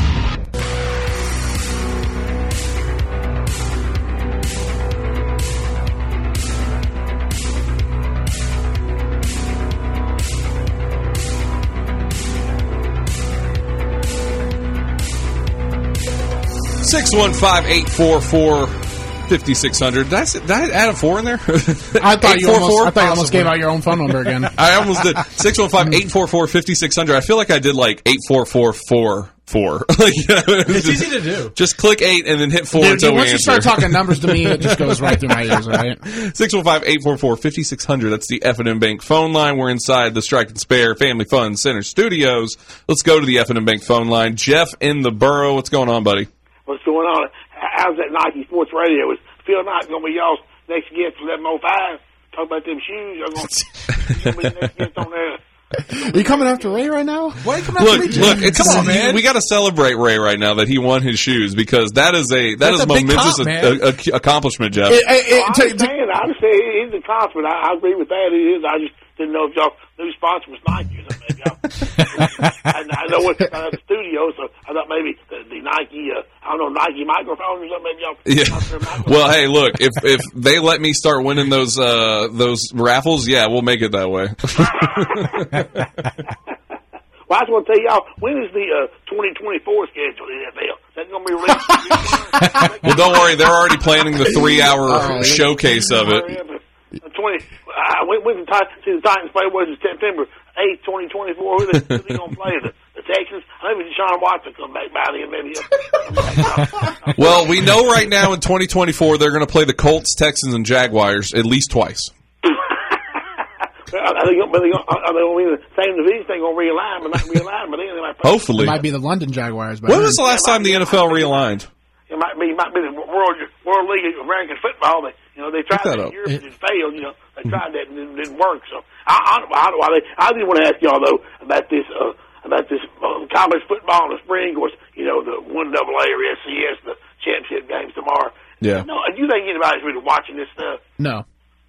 six one five, eight four four, five six zero zero. Did I, say, did I add a four in there? I thought you almost, I thought you almost gave out your own phone number again. I almost did. six one five, eight four four, five six zero zero. I feel like I did like eight four four four four. Like, you know, it's just, easy to do. Just click eight and then hit four Dude, until dude, we once answer. you start talking numbers to me, it just goes right through my ears, all right? six one five, eight four four, five six zero zero. That's the F and M Bank phone line. We're inside the Strike and Spare Family Fun Center studios. Let's go to the F and M Bank phone line. Jeff in the Borough. What's going on, buddy? What's going on? How's that Nike Sports Radio? Is Phil Knight going to be y'all's next guest for eleven oh five? Talk about them shoes. Y'all going to be the next guest on there? Are you coming after Ray right now? Why are you coming Look, after me? look, it's, Come on, man. We got to celebrate Ray right now that he won his shoes because that is a that That's is a big momentous comp, a, man. a, a, accomplishment, Jeff. It, it, it, Well, I to- to- understand. I understand. It is a compliment. I, I agree with that. It is. I just didn't know if y'all new sponsor was Nike or something. Y'all. I, I know what's at the studio, so I thought maybe the, the Nike, uh, I don't know, Nike microphone or something. Maybe y'all. Yeah. Well, hey, look, if if they let me start winning those uh, those raffles, yeah, we'll make it that way. Well, I just want to tell y'all, when is the uh, twenty twenty-four schedule in the N F L? Is that going to be released? Well, don't worry, they're already planning the three-hour Oh, showcase of it. twenty, uh, when, when the Titans, see the Titans play was in September eighth, twenty twenty-four. Who they, who they going to play? The, the Texans? I think Deshaun Watson come back by then, maybe. Well, we know right now in twenty twenty-four they're going to play the Colts, Texans, and Jaguars at least twice. Are they going to be in the same division? They're going to realign, but not realign, but then they might play. Hopefully. It might be the London Jaguars. By When then. was the last time the N F L realigned? It might be, it might be the World World League of American Football. They, you know, they tried that that up. in Europe and it failed. You know, they tried that and it didn't work. So I, I, I, I, I did want to ask y'all though about this, uh, about this uh, college football in the spring. Of course, you know, the one double A or S C S, the championship games tomorrow. Yeah. No, do you think anybody's really watching this stuff? No.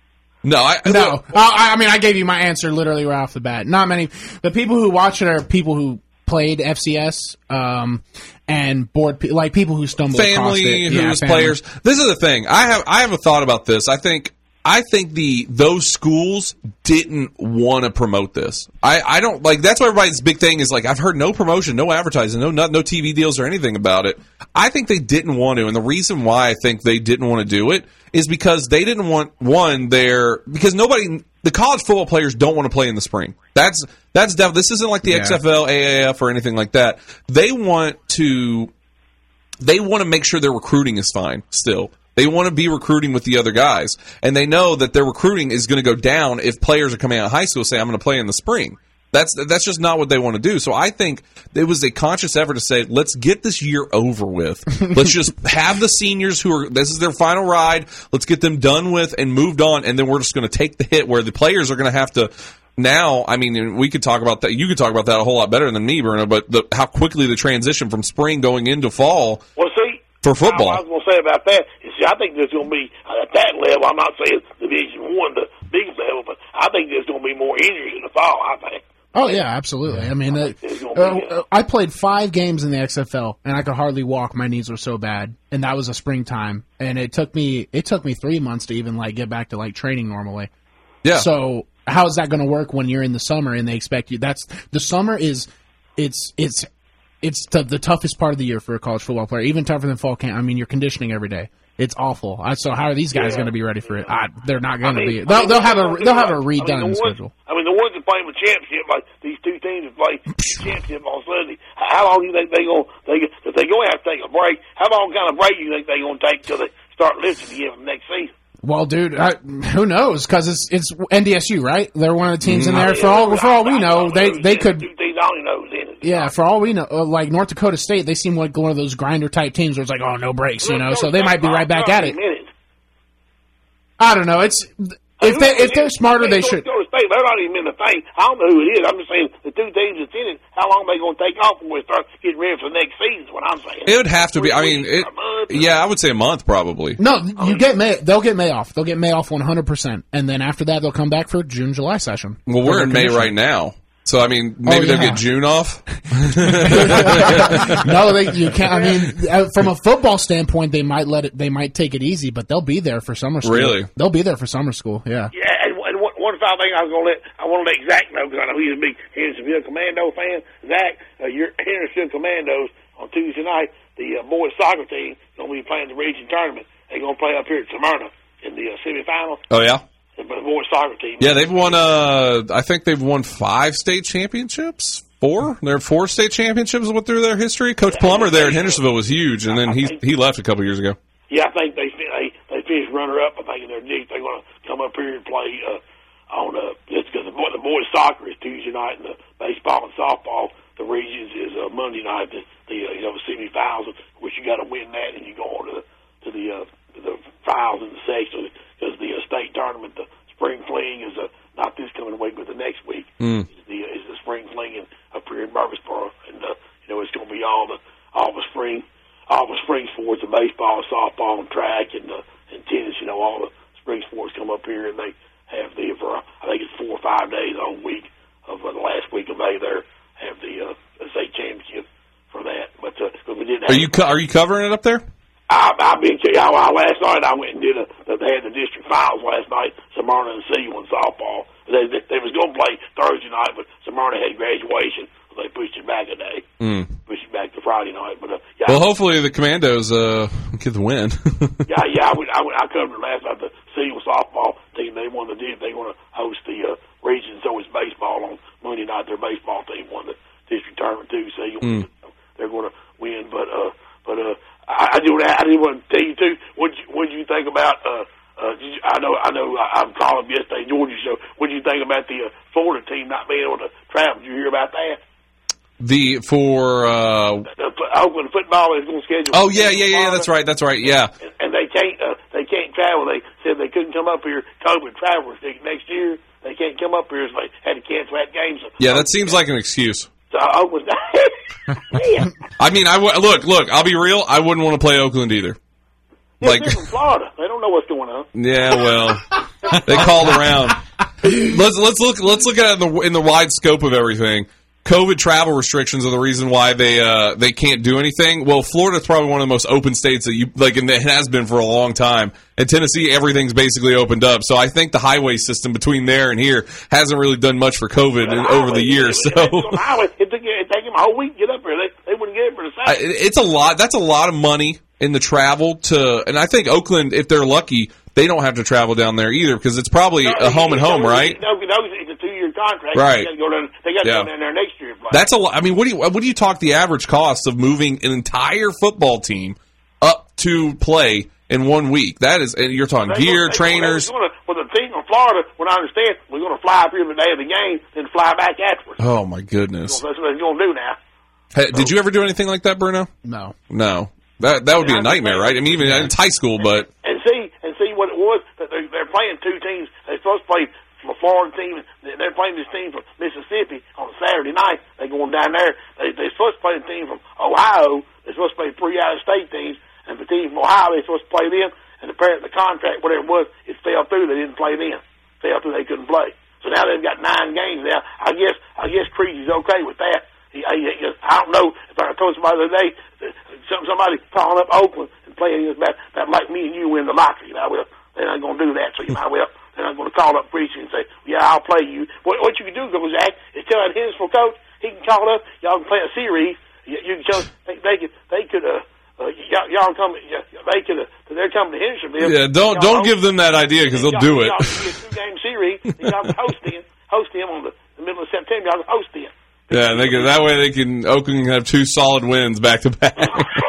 No, I, No. I, I mean, I gave you my answer literally right off the bat. Not many. The people who watch it are people who played F C S um, and board, pe- like people who stumbled across family it. who's Yeah, family. players. This is the thing. I have I have a thought about this. I think I think the those schools didn't want to promote this. I, I don't like that's why everybody's big thing is like I've heard no promotion, no advertising, no not, no T V deals or anything about it. I think they didn't want to, and the reason why I think they didn't want to do it is because they didn't want one their because nobody the college football players don't want to play in the spring. That's that's def- this isn't like the Yeah. X F L, A A F or anything like that. They want to they want to make sure their recruiting is fine still. They want to be recruiting with the other guys. And they know that their recruiting is going to go down if players are coming out of high school and say, I'm going to play in the spring. That's that's just not what they want to do. So I think it was a conscious effort to say, let's get this year over with. Let's just have the seniors who are, this is their final ride. Let's get them done with and moved on. And then we're just going to take the hit where the players are going to have to now, I mean, we could talk about that. You could talk about that a whole lot better than me, Bruno, but the, how quickly the transition from spring going into fall Well, see, for football. I was going to say about that is, see, I think there's going to be uh, at that level. I'm not saying Division One, the big level, but I think there's going to be more injuries in the fall. I think. Oh yeah, absolutely. I mean, uh, uh, uh, I played five games in the X F L, and I could hardly walk. My knees were so bad, and that was a springtime. And it took me it took me three months to even like get back to like training normally. Yeah. So how is that going to work when you're in the summer and they expect you? That's the summer is it's it's it's the, the toughest part of the year for a college football player, even tougher than fall camp. I mean, you're conditioning every day. It's awful. I, so how are these guys Yeah. going to be ready for it? I, they're not going to I mean, be. They'll, I mean, they'll have a I mean, they'll have a I mean, redone the ones, schedule. I mean, the ones that play in the championship, like these two teams that play the championship on Sunday. How long do you think they going? They if they going to have to take a break? How long kind of break do you think they going to take till they start lifting again for next season? Well, dude, I, who knows? Because it's it's N D S U, right? They're one of the teams in I there. mean, For all for all we I- I know, don't they know. they Yeah, could. Two teams I only know who's in it. Yeah, for all we know, uh, like North Dakota State, they seem like one of those grinder type teams where it's like, oh, no breaks, you know. So they might be right back at it. I don't know. It's if they if they're smarter, they should. North Dakota State, they're not even in the thing. I don't know who it is. I'm just saying the two teams that's in it. How long are they going to take off before we start getting ready for the next season? Is what I'm saying. It would have to be. I mean, it, yeah, I would say a month probably. No, you get May. They'll get May off. They'll get May off one hundred percent, and then after that, they'll come back for June, July session. Well, we're in May right now. So, I mean, maybe oh, yeah. they'll get June off? No, they, you can't. I mean, from a football standpoint, they might let it. They might take it easy, but they'll be there for summer school. Really? They'll be there for summer school, yeah. Yeah, and, and one, one final thing I was going to let, I want to let Zach know, because I know he's a big Hendersonville Commando fan. Zach, uh, your Hendersonville Commandos on Tuesday night, the uh, boys soccer team is going to be playing the region tournament. They're going to play up here at Smyrna in the uh, semifinals. Oh, yeah? But the boys soccer team. Yeah, they've won. Uh, I think they've won five state championships. Four. They're four state championships through their history. Coach yeah, Plummer there in Hendersonville was huge, and then he he left a couple years ago. Yeah, I think they they they finished runner up. I think in their league they're going to come up here and play uh, on uh, just because the, boy, the boys soccer is Tuesday night, and the baseball and softball the regions is uh, Monday night. The, the uh, you know the semifinals, which you got to win that, and you go on to the to the uh, to the finals in the section. Because the uh, state tournament, the spring fling is uh, not this coming week, but the next week mm. is the is the spring fling up here in Murfreesboro, and uh, you know it's going to be all the all the spring all the spring sports, the baseball, softball, and track, and uh, and tennis. You know all the spring sports come up here, and they have the for I think it's four or five days on week of uh, the last week of May. There have the uh, state championship for that, but uh, but we didn't. Are you co- are you covering it up there? I, I've been to y'all last night. I went and did a. They had the district finals last night. Smyrna and C one softball. They, they, they was going to play Thursday night, but Smyrna had graduation, so they pushed it back a day. Mm. Pushed it back to Friday night. But uh, yeah, well, hopefully the Commandos uh, get the win. yeah, yeah. I, went, I, went, I covered it last night. The C one softball team. They won the. They going to host the uh, region. So it's baseball on Monday night. Their baseball team won the district tournament too. So mm. they're going to win. But uh, but uh. I, I do. I didn't want to tell you too. What What did you think about? Uh, uh, did you, I know. I know. I, I'm calling yesterday, Georgia show. What did you think about the uh, Florida team not being able to travel? Did you hear about that? The for uh, the, the Oakland football is going to schedule. Oh yeah, yeah, yeah. That's right. That's right. Yeah. And, and they can't. Uh, they can't travel. They said they couldn't come up here. COVID travel restriction next year. They can't come up here, so they had to cancel that game. So yeah, that seems like an excuse. So Oakland. I mean, I w- look, look. I'll be real. I wouldn't want to play Oakland either. Yeah, like they're from Florida, they don't know what's going on. Yeah, well, they called around. Let's let's look let's look at it in the in the wide scope of everything. COVID travel restrictions are the reason why they uh, they can't do anything. Well, Florida's probably one of the most open states that you like, and it has been for a long time. In Tennessee, everything's basically opened up. So I think the highway system between there and here hasn't really done much for COVID in, over the years. So it took it take them a whole week to get up here. They they wouldn't get it for the I, It's a lot. That's a lot of money in the travel to, and I think Oakland, if they're lucky, they don't have to travel down there either because it's probably no, a home and home, no, right? No, no, it's a two-year contract. Right. They got to go down. They got to yeah. go down there next year. Play. That's a lot. I mean, what do you what do you talk the average cost of moving an entire football team up to play in one week? That is, and you're talking they gear, gonna, trainers. Gonna, well, the team from Florida, when I understand, we're going to fly up here the day of the game, then fly back afterwards. Oh my goodness! That's what they're going to do now. Hey, so, did you ever do anything like that, Bruno? No. No. That that would be a nightmare, right? I mean, even it's high school, but and see and see what it was that they're, they're playing two teams. They're supposed to play from a Florida team. They're playing this team from Mississippi on Saturday night. They're going down there. They, they're supposed to play the team from Ohio. They're supposed to play three out-of-state teams, and the team from Ohio they're supposed to play them. And apparently the contract, whatever it was, it fell through. They didn't play them. Fell through. They couldn't play. So now they've got nine games now. I guess I guess Creesy's okay with that. He, he, he, I don't know if I told somebody the other day. Some, somebody calling up Oakland and playing about, about like me and you win the lottery. You know, well, they're not going to do that. So you might well, they're not going to call up Creasy and say, yeah, I'll play you. What, what you can do, Zach, is tell that Hendersonville coach he can call up. Y'all can play a series. You, you can tell they, they could they could uh, uh y'all, y'all come. They could uh, they're coming to Hendersonville. Yeah, don't don't give them that idea because they'll do it. Y'all can get a two game series. And y'all can host him host him on the, the middle of September. Y'all can host him. Yeah, and they can, that way they can Oakland can have two solid wins back to back.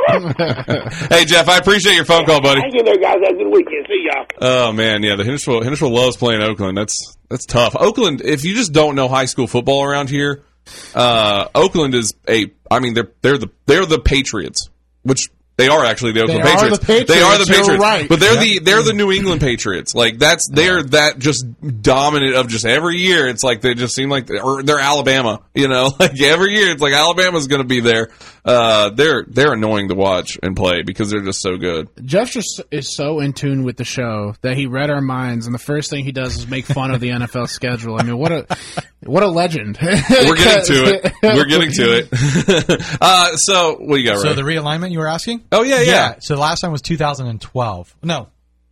Hey Jeff, I appreciate your phone call, buddy. Thank you, there, guys. Have a good weekend. See y'all. Oh man, yeah, the Hendersonville Hendersonville loves playing Oakland. That's that's tough. Oakland, if you just don't know high school football around here, Uh, Oakland is a. I mean, they're they're the they're the Patriots, which. They are actually the Oakland they Patriots. Are the Patriots. They are the Patriots, You're right. but they're yep. the they're the New England Patriots. Like that's they're that just dominant of just every year. It's like they just seem like they're, or they're Alabama. You know, like every year it's like Alabama's going to be there. Uh, they're they're annoying to watch and play because they're just so good. Jeff just is so in tune with the show that he read our minds, and the first thing he does is make fun of the N F L schedule. I mean, what a what a legend! We're getting to it. We're getting to it. uh, so what do you got? So Ray? the realignment you were asking? Oh yeah, yeah. yeah. So the last time was two thousand twelve. No.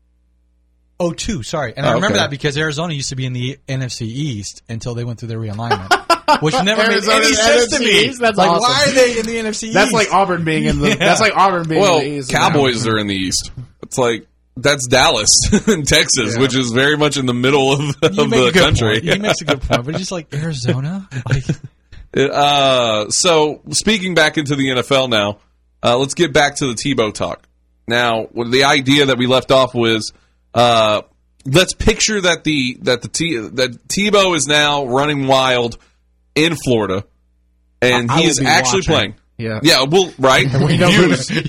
oh two, sorry. And I oh, remember okay. that because Arizona used to be in the N F C East until they went through their realignment. Which never Arizona, made any sense to me. East? That's like, awesome. why are they in the N F C East? That's like Auburn being in the. Yeah. That's like Auburn being well, in the East. Cowboys are in the East. It's like that's Dallas in Texas, yeah. which is very much in the middle of, of the country. He makes a good point, but just like Arizona. Like, uh, so speaking back into the N F L now, uh, let's get back to the Tebow talk. Now, the idea that we left off was. Uh, Let's picture that the that the T, that Tebow is now running wild in Florida, and I he is actually watching. playing. Yeah, yeah. Well, right, we know views through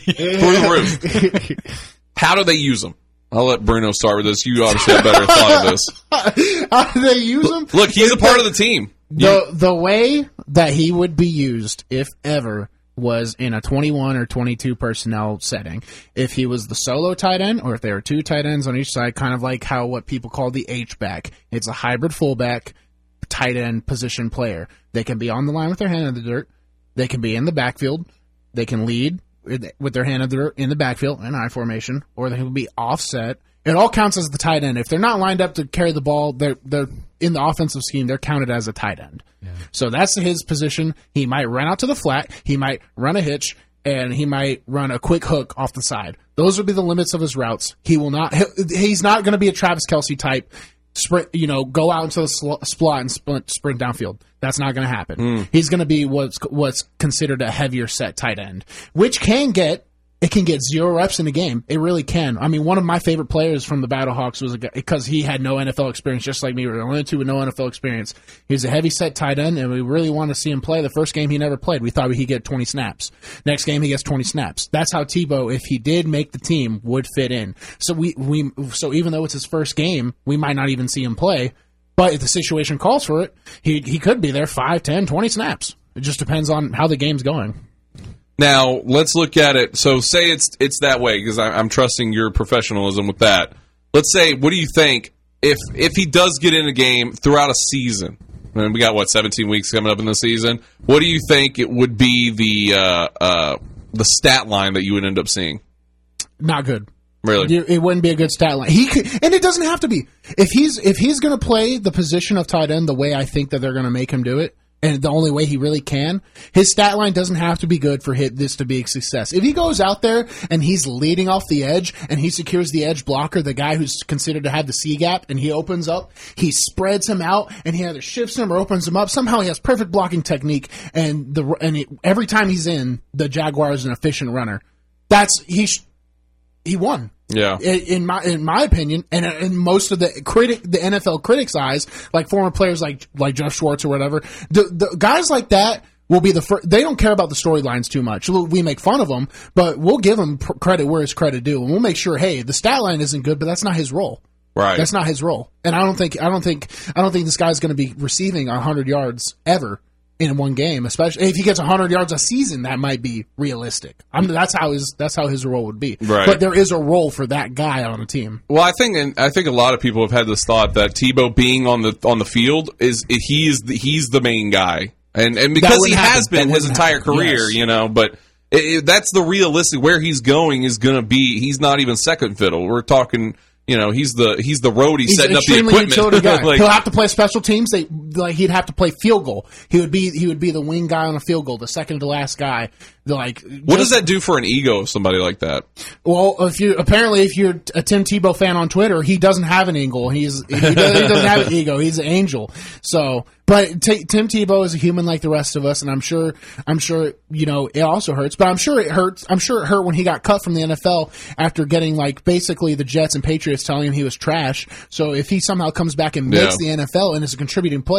the roof. How do they use them? I'll let Bruno start with this. You obviously have better thought of this. How do they use them? Look, he's a part of the team. The the way that he would be used, if ever, was in a twenty-one or twenty-two personnel setting. If he was the solo tight end, or if there were two tight ends on each side, kind of like how what people call the H-back. It's a hybrid fullback, tight end position player. They can be on the line with their hand in the dirt. They can be in the backfield. They can lead with their hand in the dirt in the backfield in I formation, or they can be offset. It all counts as the tight end. If they're not lined up to carry the ball, they're they're in the offensive scheme. They're counted as a tight end. Yeah. So that's his position. He might run out to the flat. He might run a hitch, and he might run a quick hook off the side. Those would be the limits of his routes. He will not. He's not going to be a Travis Kelce type. Sprint, you know, go out into the sl- splot and sprint, sprint downfield. That's not going to happen. Mm. He's going to be what's what's considered a heavier set tight end, which can get. It can get zero reps in a game. It really can. I mean, one of my favorite players from the Battlehawks was a guy, because he had no N F L experience, just like me. We were the only two with no N F L experience. He was a heavy set tight end, and we really wanted to see him play. The first game he never played. We thought he'd get twenty snaps. Next game he gets twenty snaps. That's how Tebow, if he did make the team, would fit in. So we, we so even though it's his first game, we might not even see him play. But if the situation calls for it, he he could be there five, ten, twenty snaps. It just depends on how the game's going. Now, let's look at it. So say it's it's that way, because I'm trusting your professionalism with that. Let's say, what do you think if if he does get in a game throughout a season? I mean, we got, what, seventeen weeks coming up in the season? What do you think it would be the uh, uh, the stat line that you would end up seeing? Not good. Really? It wouldn't be a good stat line. He could, and it doesn't have to be. If he's if he's going to play the position of tight end the way I think that they're going to make him do it, and the only way he really can, his stat line doesn't have to be good for hit this to be a success. If he goes out there and he's leading off the edge and he secures the edge blocker, the guy who's considered to have the C gap, and he opens up, he spreads him out, and he either shifts him or opens him up. Somehow he has perfect blocking technique, and the and it, every time he's in, the Jaguar is an efficient runner. That's he. Sh- he won. Yeah. In my in my opinion, and in most of the critic, the N F L critics' eyes, like former players like like Jeff Schwartz or whatever, the, the guys like that will be the first. They don't care about the storylines too much. We make fun of them, but we'll give him credit where his credit due, and we'll make sure, hey, the stat line isn't good, but that's not his role. Right. That's not his role, and I don't think I don't think I don't think this guy's going to be receiving a hundred yards ever in one game, especially if he gets one hundred yards a season. That might be realistic. I mean, that's how his that's how his role would be. Right. But there is a role for that guy on the team. Well, I think and I think a lot of people have had this thought that Tebow being on the on the field is he is the, he's the main guy, and and because he happen. has been that his entire happen. career, yes. you know, but. It, it, that's the realistic where he's going is going to be. He's not even second fiddle. We're talking. You know, he's the he's the roadie he's setting an up the extremely utility equipment. guy. like, He'll have to play special teams. They like he'd have to play field goal. He would be he would be the wing guy on a field goal, the second to last guy. Like, what just, does that do for an ego of somebody like that? Well, if you apparently if you're a Tim Tebow fan on Twitter, he doesn't have an ego. He's he doesn't, he doesn't have an ego. He's an angel. So, but t- Tim Tebow is a human like the rest of us, and I'm sure I'm sure you know it also hurts. But I'm sure it hurts. I'm sure it hurt when he got cut from the N F L after getting like basically the Jets and Patriots telling him he was trash. So if he somehow comes back and makes yeah. the N F L and is a contributing player,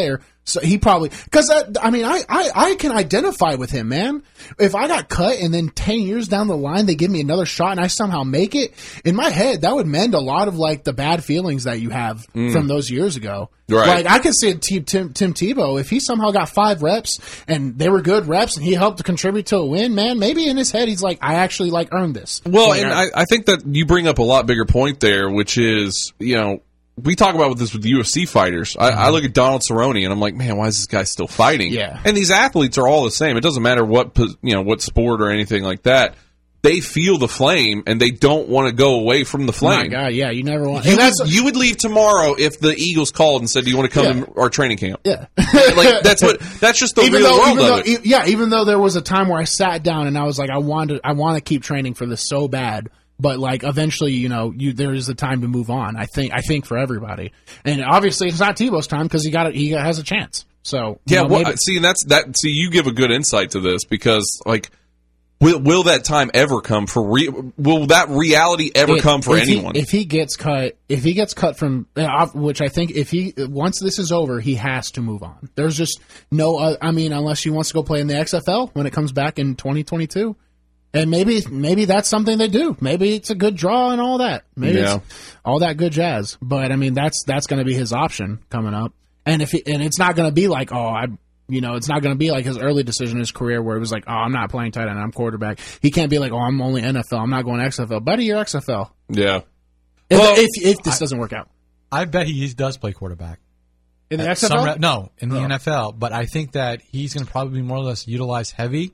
So he probably, because I mean, I, I, I can identify with him, man. If I got cut and then ten years down the line they give me another shot and I somehow make it, in my head that would mend a lot of like the bad feelings that you have mm. from those years ago. Right. Like I could see Tim, Tim Tim Tebow, if he somehow got five reps and they were good reps and he helped to contribute to a win, man. Maybe in his head he's like, I actually like earned this. Well, like, and I, I think that you bring up a lot bigger point there, which is, you know, we talk about this with U F C fighters. I, I look at Donald Cerrone and I'm like, man, why is this guy still fighting? Yeah. And these athletes are all the same. It doesn't matter what, you know, what sport or anything like that. They feel the flame and they don't want to go away from the flame. My God, yeah, you never want. You, and that's, would, you would leave tomorrow if the Eagles called and said, "Do you want to come yeah. to our training camp?" Yeah, like that's what. That's just the even real though, world even of though, it. e- Yeah, even though there was a time where I sat down and I was like, I want to, I want to keep training for this so bad. But like eventually, you know, you there is a time to move on. I think I think for everybody, and obviously it's not Tebow's time because he got it. He has a chance. So yeah, know, well, maybe, see, and that's that. See, you give a good insight to this because like. Will will that time ever come for re- will that reality ever if, come for if anyone? He, if he gets cut, if he gets cut from, uh, which I think if he once this is over, he has to move on. There's just no, uh, I mean, unless he wants to go play in the X F L when it comes back in twenty twenty-two, and maybe maybe that's something they do. Maybe it's a good draw and all that. Maybe yeah. it's all that good jazz. But I mean, that's that's going to be his option coming up, and if he, and it's not going to be like, oh, I. You know, it's not going to be like his early decision in his career where it was like, oh, I'm not playing tight end, I'm quarterback. He can't be like, oh, I'm only N F L, I'm not going X F L. Buddy, you're X F L. Yeah. If, well, if, if this I, doesn't work out. I bet he does play quarterback. In the At X F L? Re- no, in the oh. N F L. But I think that he's going to probably be more or less utilized heavy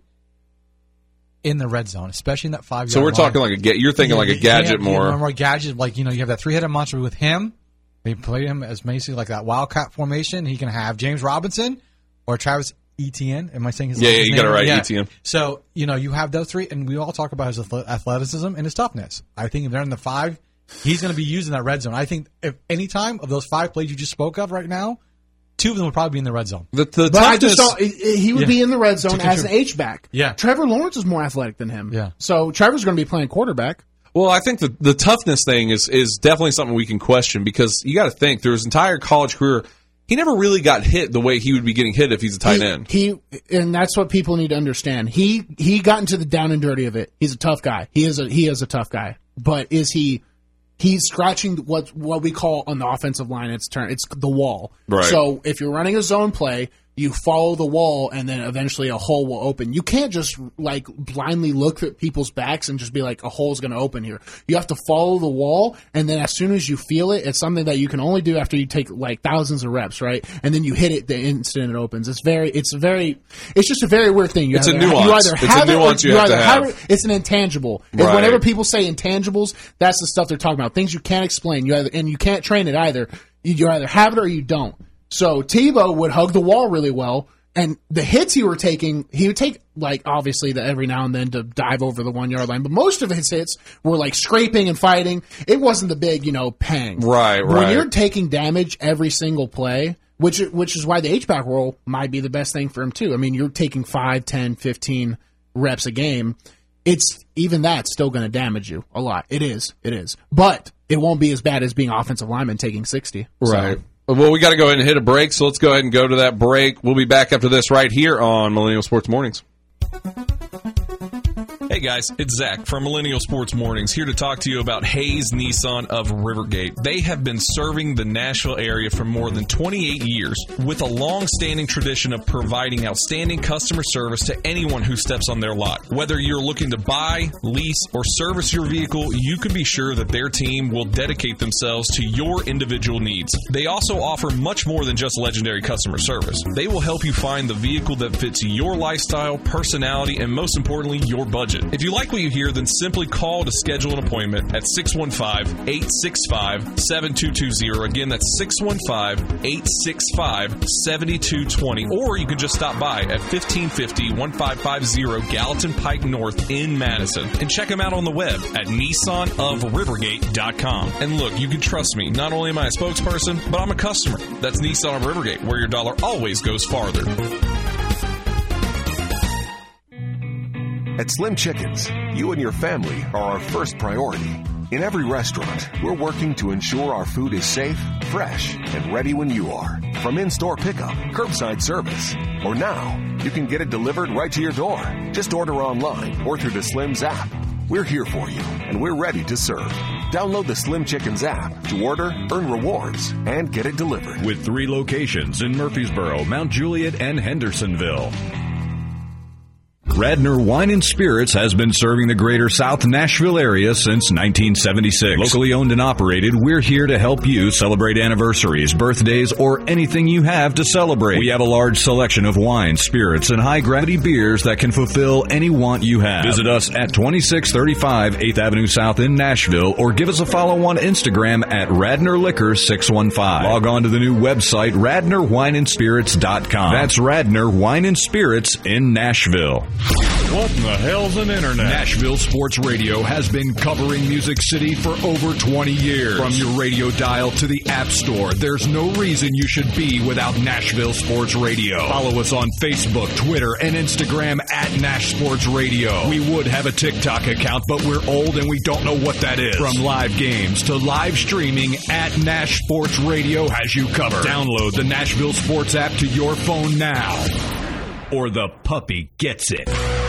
in the red zone, especially in that five-yard So we're line. talking like a ga- you're thinking yeah, like a yeah, gadget yeah, more. Yeah, more gadget. Like, you know, you have that three-headed monster with him. They play him as basically like that wildcat formation. He can have James Robinson or Travis Etienne. Am I saying his Yeah, his yeah, you name? got it right, yeah. Etienne. So, you know, you have those three, and we all talk about his athleticism and his toughness. I think if they're in the five, he's going to be used in that red zone. I think if any time of those five plays you just spoke of right now, two of them would probably be in the red zone. The, the but I just toughness, don't, he would Yeah. be in the red zone as an H-back. Yeah. Trevor Lawrence is more athletic than him. Yeah. So Trevor's going to be playing quarterback. well, I think the the toughness thing is is definitely something we can question because you got to think through his entire college career. He never really got hit the way he would be getting hit if he's a tight he, end. He and that's what people need to understand. He he got into the down and dirty of it. He's a tough guy. He is a he is a tough guy. But is he? He's scratching what what we call on the offensive line. It's turn. It's the wall. Right. So if you're running a zone play, you follow the wall, and then eventually a hole will open. You can't just like blindly look at people's backs and just be like, a hole's going to open here. You have to follow the wall, and then as soon as you feel it, it's something that you can only do after you take like thousands of reps, right? And then you hit it the instant it opens. It's very, it's very, it's just a very weird thing. You It's either, a nuance. You either It's a have nuance it or you have either to have. it. It's an intangible. And Right. whenever people say intangibles, that's the stuff they're talking about. Things you can't explain. You either, and you can't train it either. You, you either have it or you don't. So Tebow would hug the wall really well. And the hits he were taking, he would take, like, obviously, the every now and then to dive over the one-yard line. But most of his hits were, like, scraping and fighting. It wasn't the big, you know, pang. Right, But right. when you're taking damage every single play, which which is why the H-back role might be the best thing for him, too. I mean, you're taking five, ten, fifteen reps a game. It's even that's still going to damage you a lot. It is. It is. But it won't be as bad as being offensive lineman taking sixty. Right. So, Well, we got to go ahead and hit a break, so let's go ahead and go to that break. We'll be back after this right here on Millennial Sports Mornings. Hey guys, it's Zach from Millennial Sports Mornings here to talk to you about Hayes Nissan of Rivergate. They have been serving the Nashville area for more than twenty-eight years with a long-standing tradition of providing outstanding customer service to anyone who steps on their lot. Whether you're looking to buy, lease, or service your vehicle, you can be sure that their team will dedicate themselves to your individual needs. They also offer much more than just legendary customer service. They will help you find the vehicle that fits your lifestyle, personality, and most importantly, your budget. If you like what you hear, then simply call to schedule an appointment at six one five, eight six five, seven two two zero. Again, that's six one five, eight six five, seven two two zero. Or you can just stop by at fifteen fifty, fifteen fifty Gallatin Pike North in Madison. And check them out on the web at nissan of rivergate dot com. And look, you can trust me. Not only am I a spokesperson, but I'm a customer. That's Nissan of Rivergate, where your dollar always goes farther. At Slim Chickens, you and your family are our first priority. In every restaurant, we're working to ensure our food is safe, fresh, and ready when you are. From in-store pickup, curbside service, or now, you can get it delivered right to your door. Just order online or through the Slim's app. We're here for you, and we're ready to serve. Download the Slim Chickens app to order, earn rewards, and get it delivered. With three locations in Murfreesboro, Mount Juliet, and Hendersonville. Radnor Wine and Spirits has been serving the greater South Nashville area since nineteen seventy-six. Locally owned and operated, we're here to help you celebrate anniversaries, birthdays, or anything you have to celebrate. We have a large selection of wines, spirits, and high-gravity beers that can fulfill any want you have. Visit us at twenty-six thirty-five eighth Avenue South in Nashville, or give us a follow on Instagram at Radnor Liquor six one five. Log on to the new website, radnor wine and spirits dot com. That's Radnor Wine and Spirits in Nashville. What in the hell's an internet? Nashville Sports Radio has been covering Music City for over twenty years. From your radio dial to the App Store, there's no reason you should be without Nashville Sports Radio. Follow us on Facebook, Twitter, and Instagram at Nash Sports Radio. We would have a TikTok account, but we're old and we don't know what that is. From live games to live streaming, at Nash Sports Radio has you covered. Download the Nashville Sports app to your phone now, or the puppy gets it.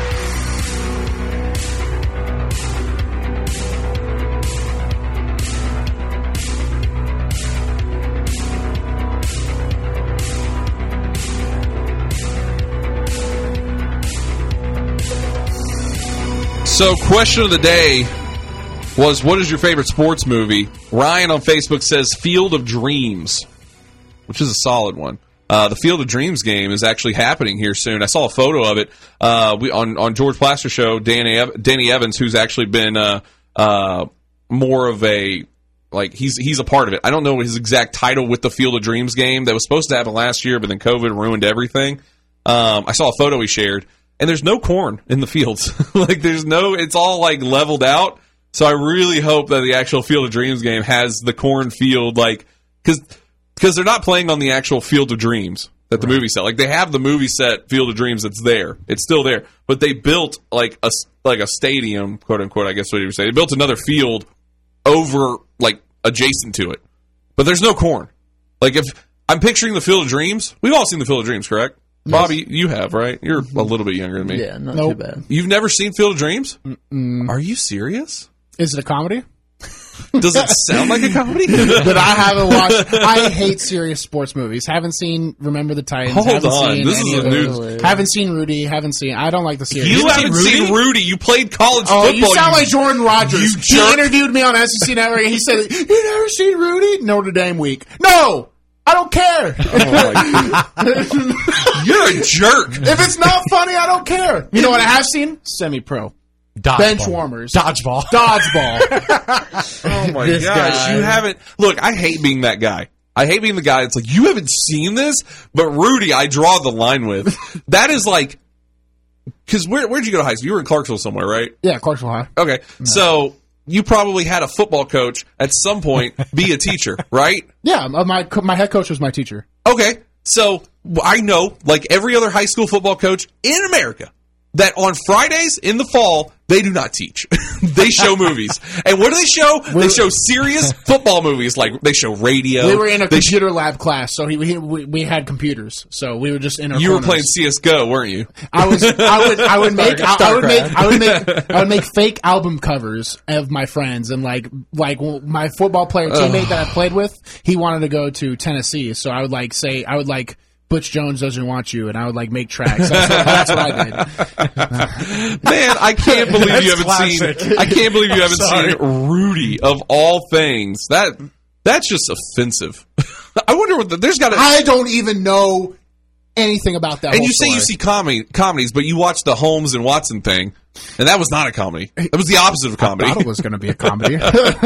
So, question of the day was, what is your favorite sports movie? Ryan on Facebook says Field of Dreams, which is a solid one. Uh, the Field of Dreams game is actually happening here soon. I saw a photo of it uh, we, on, on George Plaster's show, Danny, Ev- Danny Evans, who's actually been uh, uh, more of a, like, he's he's a part of it. I don't know his exact title with the Field of Dreams game that was supposed to happen last year, but then COVID ruined everything. Um, I saw a photo he shared, and there's no corn in the fields. Like, there's no, it's all, like, leveled out. So I really hope that the actual Field of Dreams game has the cornfield, like, because... Because they're not playing on the actual Field of Dreams that the right. movie set. Like, they have the movie set Field of Dreams that's there. It's still there. But they built, like, a, like a stadium, quote-unquote, I guess what you would say. They built another field over, like, adjacent to it. But there's no corn. Like, if I'm picturing the Field of Dreams, we've all seen the Field of Dreams, correct? Yes. Bobby, you have, right? You're a little bit younger than me. Yeah, not nope. too bad. You've never seen Field of Dreams? Mm-mm. Are you serious? Is it a comedy? Does it sound like a comedy? That I haven't watched. I hate serious sports movies. Haven't seen Remember the Titans. Hold haven't on. Seen This any is of a those. new... Haven't seen Rudy. Haven't seen... I don't like the series. You, you haven't seen Rudy? seen Rudy? You played college oh, football. You sound you, like Jordan Rogers. You he jerk. interviewed me on S E C Network, and he said, you never seen Rudy? Notre Dame week. No! I don't care. Oh my You're a jerk. If it's not funny, I don't care. You know what I have seen? Semi-pro. Dodgeball. Bench warmers. Dodgeball. Dodgeball. Oh my This gosh. guy. You haven't. Look, I hate being that guy. I hate being the guy that's like, you haven't seen this? But Rudy, I draw the line with. That is like. Because where, where'd you go to high school? You were in Clarksville somewhere, right? Yeah, Clarksville High. Okay. No. So you probably had a football coach at some point be a teacher, right? Yeah, my my head coach was my teacher. Okay. So I know, like every other high school football coach in America, that on Fridays in the fall, they do not teach. They show movies. And what do they show? We're, they show serious football movies. Like, they show radio. We were in a they computer sh- lab class, so he, he, we, we had computers. So we were just in our You corners. were playing C S G O, weren't you? I was. I would. I would make. I, I would make. I would make. I would make fake album covers of my friends, and like, like my football player teammate that I played with, he wanted to go to Tennessee, so I would like say, I would like. Butch Jones doesn't want you, and I would like make tracks. That's what, that's what I did. Man, I can't believe you haven't classic. seen. I can't believe you haven't Sorry. seen Rudy of all things. That that's just offensive. I wonder what the, there's got to. I don't even know anything about that. And whole you say story. you see comedy comedies, but you watch the Holmes and Watson thing, and that was not a comedy. It was the opposite of comedy. I thought it was going to be a comedy.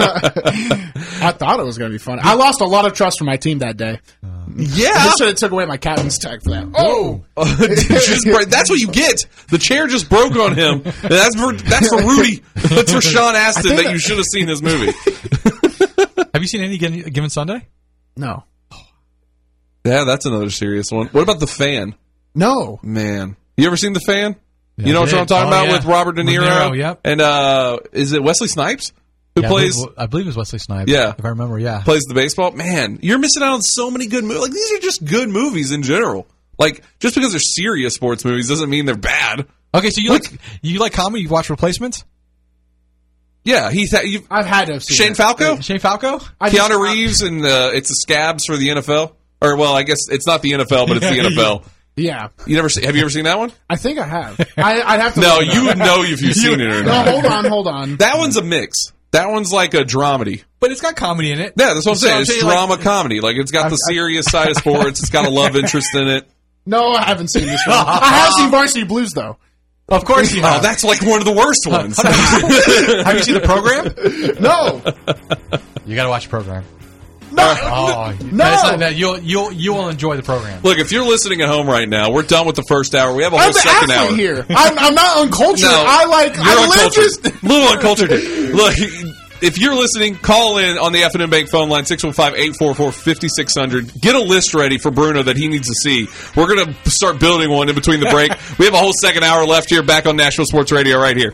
I thought it was going to be funny. I lost a lot of trust from my team that day. Yeah, I should have took away my captain's tag for that. Oh, just, that's what you get. The chair just broke on him. And that's for that's for Rudy. That's for Sean Astin. That, that you should have seen this movie. Have you seen any Given Sunday? No. Yeah, that's another serious one. What about The Fan? No, man. You ever seen The Fan? Yeah, you know what I'm talking oh, about yeah. with Robert De Niro? De Niro, yep. And uh, is it Wesley Snipes? who yeah, plays. I believe, I believe it was Wesley Snipes. Yeah, if I remember. Yeah, plays the baseball. Man, you're missing out on so many good movies. Like these are just good movies in general. Like just because they're serious sports movies doesn't mean they're bad. Okay, so you like, like you like comedy? You watch Replacements? Yeah, he's. Ha- I've had to have seen Shane it. Falco. Uh, Shane Falco. I Keanu just- Reeves and uh, it's the Scabs for the N F L. Or well, I guess it's not the N F L, but it's the N F L. Yeah, You never see, have you ever seen that one? I think I have. I, I'd have to. No, look it you up. would know if you've seen it or No, not. hold on, hold on. That one's a mix. That one's like a dramedy. But it's got comedy in it. Yeah, that's what I'm So saying. I'm It's saying, drama like- comedy. Like it's got the I- serious side of sports. It's got a love interest in it. No, I haven't seen this one. I have seen Varsity Blues though. Of course you Oh, have. that's like one of the worst ones. Have you seen the program? No, You got to watch the program. no, Oh, no. that's not, that, you'll you'll you will enjoy the program. Look, if you're listening at home right now, we're done with the first hour. We have a whole I'm the second athlete hour here. I'm, I'm not uncultured. No, I like. You're I live uncultured. just. A little uncultured here. Look, if you're listening, call in on the F and M Bank phone line, six one five, eight four four, five six zero zero. Get a list ready for Bruno that he needs to see. We're going to start building one in between the break. We have a whole second hour left here back on Nashville Sports Radio right here.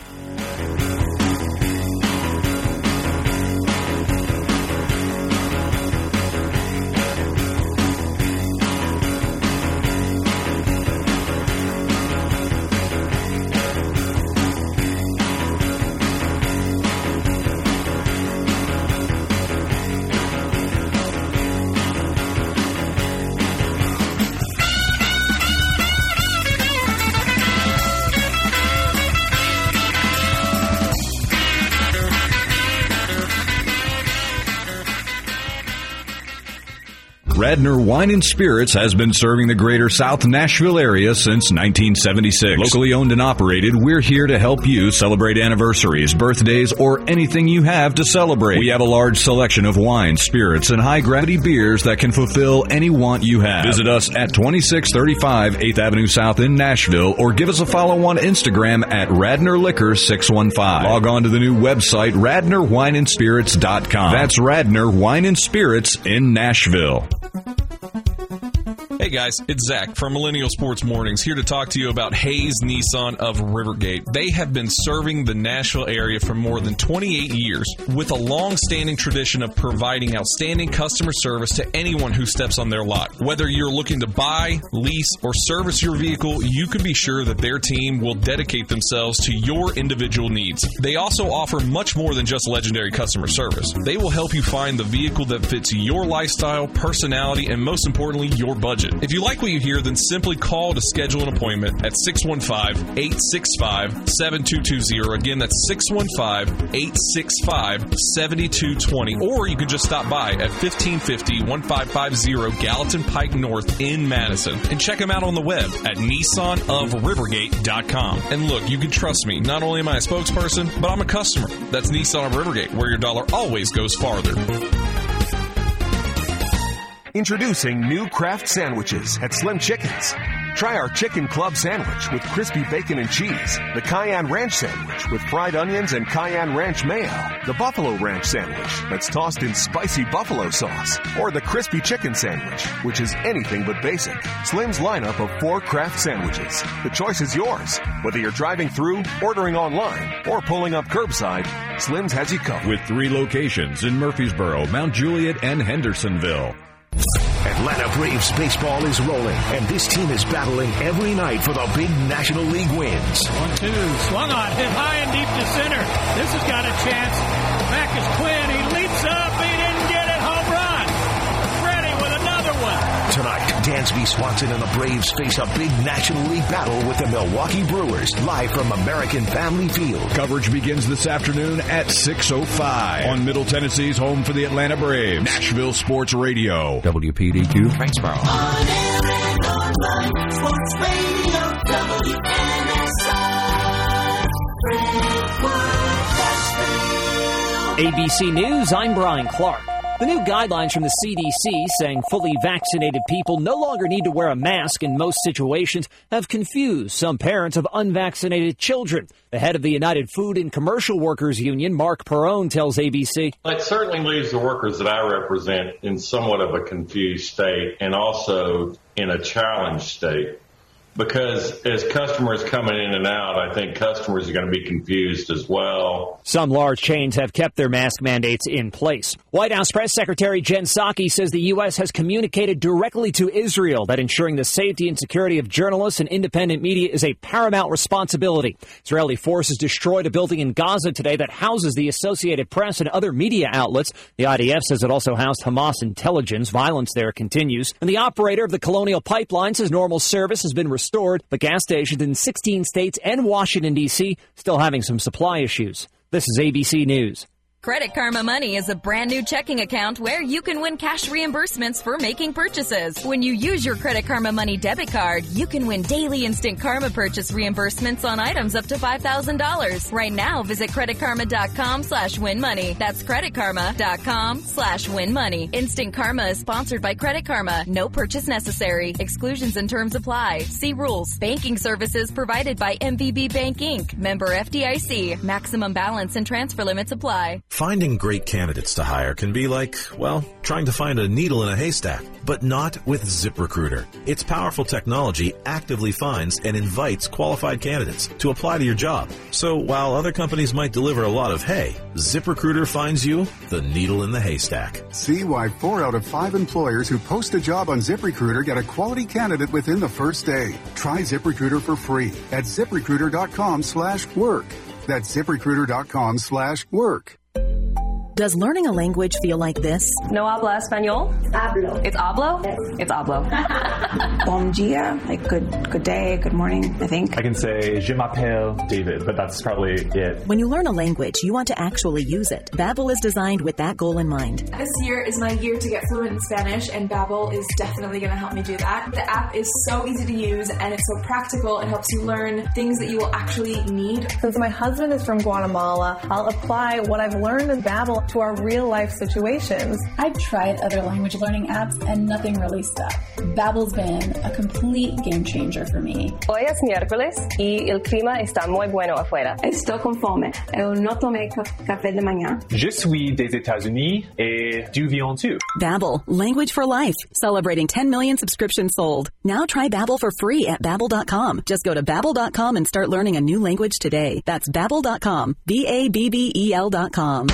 Radnor Wine and Spirits has been serving the greater South Nashville area since nineteen seventy-six. Locally owned and operated, we're here to help you celebrate anniversaries, birthdays, or anything you have to celebrate. We have a large selection of wines, spirits, and high-gravity beers that can fulfill any want you have. Visit us at twenty-six thirty-five eighth Avenue South in Nashville, or give us a follow on Instagram at Radnor Liquor six one five. Log on to the new website, radnor wine and spirits dot com. That's Radnor Wine and Spirits in Nashville. Hey guys, it's Zach from Millennial Sports Mornings here to talk to you about Hayes Nissan of Rivergate. They have been serving the Nashville area for more than twenty-eight years with a long-standing tradition of providing outstanding customer service to anyone who steps on their lot. Whether you're looking to buy, lease, or service your vehicle, you can be sure that their team will dedicate themselves to your individual needs. They also offer much more than just legendary customer service. They will help you find the vehicle that fits your lifestyle, personality, and most importantly, your budget. If you like what you hear, then simply call to schedule an appointment at six one five, eight six five, seven two two zero. Again, that's six one five, eight six five, seven two two zero. Or you can just stop by at fifteen fifty, fifteen fifty Gallatin Pike North in Madison and check them out on the web at nissan of rivergate dot com. And look, you can trust me. Not only am I a spokesperson, but I'm a customer. That's Nissan of Rivergate, where your dollar always goes farther. Introducing new Kraft sandwiches at Slim Chickens. Try our Chicken Club sandwich with crispy bacon and cheese, the Cayenne Ranch sandwich with fried onions and Cayenne Ranch mayo, the Buffalo Ranch sandwich that's tossed in spicy buffalo sauce, or the crispy chicken sandwich, which is anything but basic. Slim's lineup of four Kraft sandwiches. The choice is yours. Whether you're driving through, ordering online, or pulling up curbside, Slim's has you covered. With three locations in Murfreesboro, Mount Juliet, and Hendersonville. Atlanta Braves baseball is rolling, and this team is battling every night for the big National League wins. One, two, swung on, hit high and deep to center. This has got a chance. Back is Quinn. He leaps up. He didn't get it. Home run. Freddie with another one. Tonight, Dansby Swanson and the Braves face a big National League battle with the Milwaukee Brewers, live from American Family Field. Coverage begins this afternoon at six oh five on Middle Tennessee's home for the Atlanta Braves. Nashville Sports Radio. W P D Q, Franksboro. On air and online, Sports Radio, W N S I, Brentwood, Nashville. A B C News, I'm Brian Clark. The new guidelines from the C D C saying fully vaccinated people no longer need to wear a mask in most situations have confused some parents of unvaccinated children. The head of the United Food and Commercial Workers Union, Mark Perrone, tells A B C. It certainly leaves the workers that I represent in somewhat of a confused state and also in a challenged state. because as customers coming in and out, I think customers are going to be confused as well. Some large chains have kept their mask mandates in place. White House Press Secretary Jen Psaki says the U S has communicated directly to Israel that ensuring the safety and security of journalists and independent media is a paramount responsibility. Israeli forces destroyed a building in Gaza today that houses the Associated Press and other media outlets. The I D F says it also housed Hamas intelligence. Violence there continues. And the operator of the Colonial Pipeline says normal service has been restored, but gas stations in sixteen states and Washington, D C still having some supply issues. This is A B C News. Credit Karma Money is a brand new checking account where you can win cash reimbursements for making purchases. When you use your Credit Karma Money debit card, you can win daily instant Karma purchase reimbursements on items up to five thousand dollars. Right now, visit creditkarma.com slash win money. That's creditkarma.com slash win money. Instant Karma is sponsored by Credit Karma. No purchase necessary. Exclusions and terms apply. See rules. Banking services provided by M V B Bank Incorporated. Member F D I C. Maximum balance and transfer limits apply. Finding great candidates to hire can be like, well, trying to find a needle in a haystack, but not with ZipRecruiter. Its powerful technology actively finds and invites qualified candidates to apply to your job. So while other companies might deliver a lot of hay, ZipRecruiter finds you the needle in the haystack. See why four out of five employers who post a job on ZipRecruiter get a quality candidate within the first day. Try ZipRecruiter for free at ZipRecruiter.com slash work. That's ZipRecruiter.com slash work. Does learning a language feel like this? No habla español? Hablo. It's hablo? Yes. It's hablo. Bom dia, like good good day, good morning, I think. I can say, je m'appelle David, but that's probably it. When you learn a language, you want to actually use it. Babbel is designed with that goal in mind. This year is my year to get fluent in Spanish, and Babbel is definitely going to help me do that. The app is so easy to use, and it's so practical. It helps you learn things that you will actually need. Since my husband is from Guatemala, I'll apply what I've learned in Babbel to our real-life situations. I've tried other language learning apps and nothing really stuck. Babbel's been a complete game changer for me. Hoy es miércoles y el clima está muy bueno afuera. Estoy conforme. Eu no tomé café de mañana. Je suis des États-Unis et du viens tu. Babbel, language for life, celebrating ten million subscriptions sold. Now try Babbel for free at babbel dot com. Just go to babbel dot com and start learning a new language today. That's babbel dot com. B A B B E L dot com.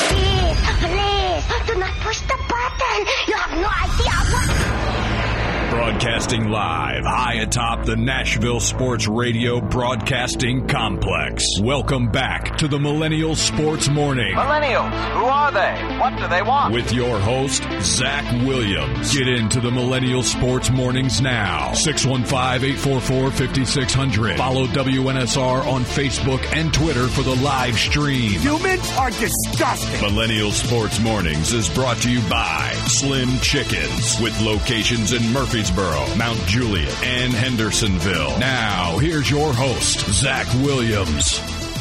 Please, do not push the button. You have no idea what... Broadcasting live high atop the Nashville Sports Radio Broadcasting Complex. Welcome back to the Millennial Sports Morning. Millennials, who are they? What do they want? With your host, Zach Williams. Get into the Millennial Sports Mornings now. six one five, eight four four, five six zero zero. Follow W N S R on Facebook and Twitter for the live stream. Humans are disgusting. Millennial Sports Mornings is brought to you by Slim Chickens, with locations in Murfreesboro, Mount Juliet, and Hendersonville. Now, here's your host, Zach Williams.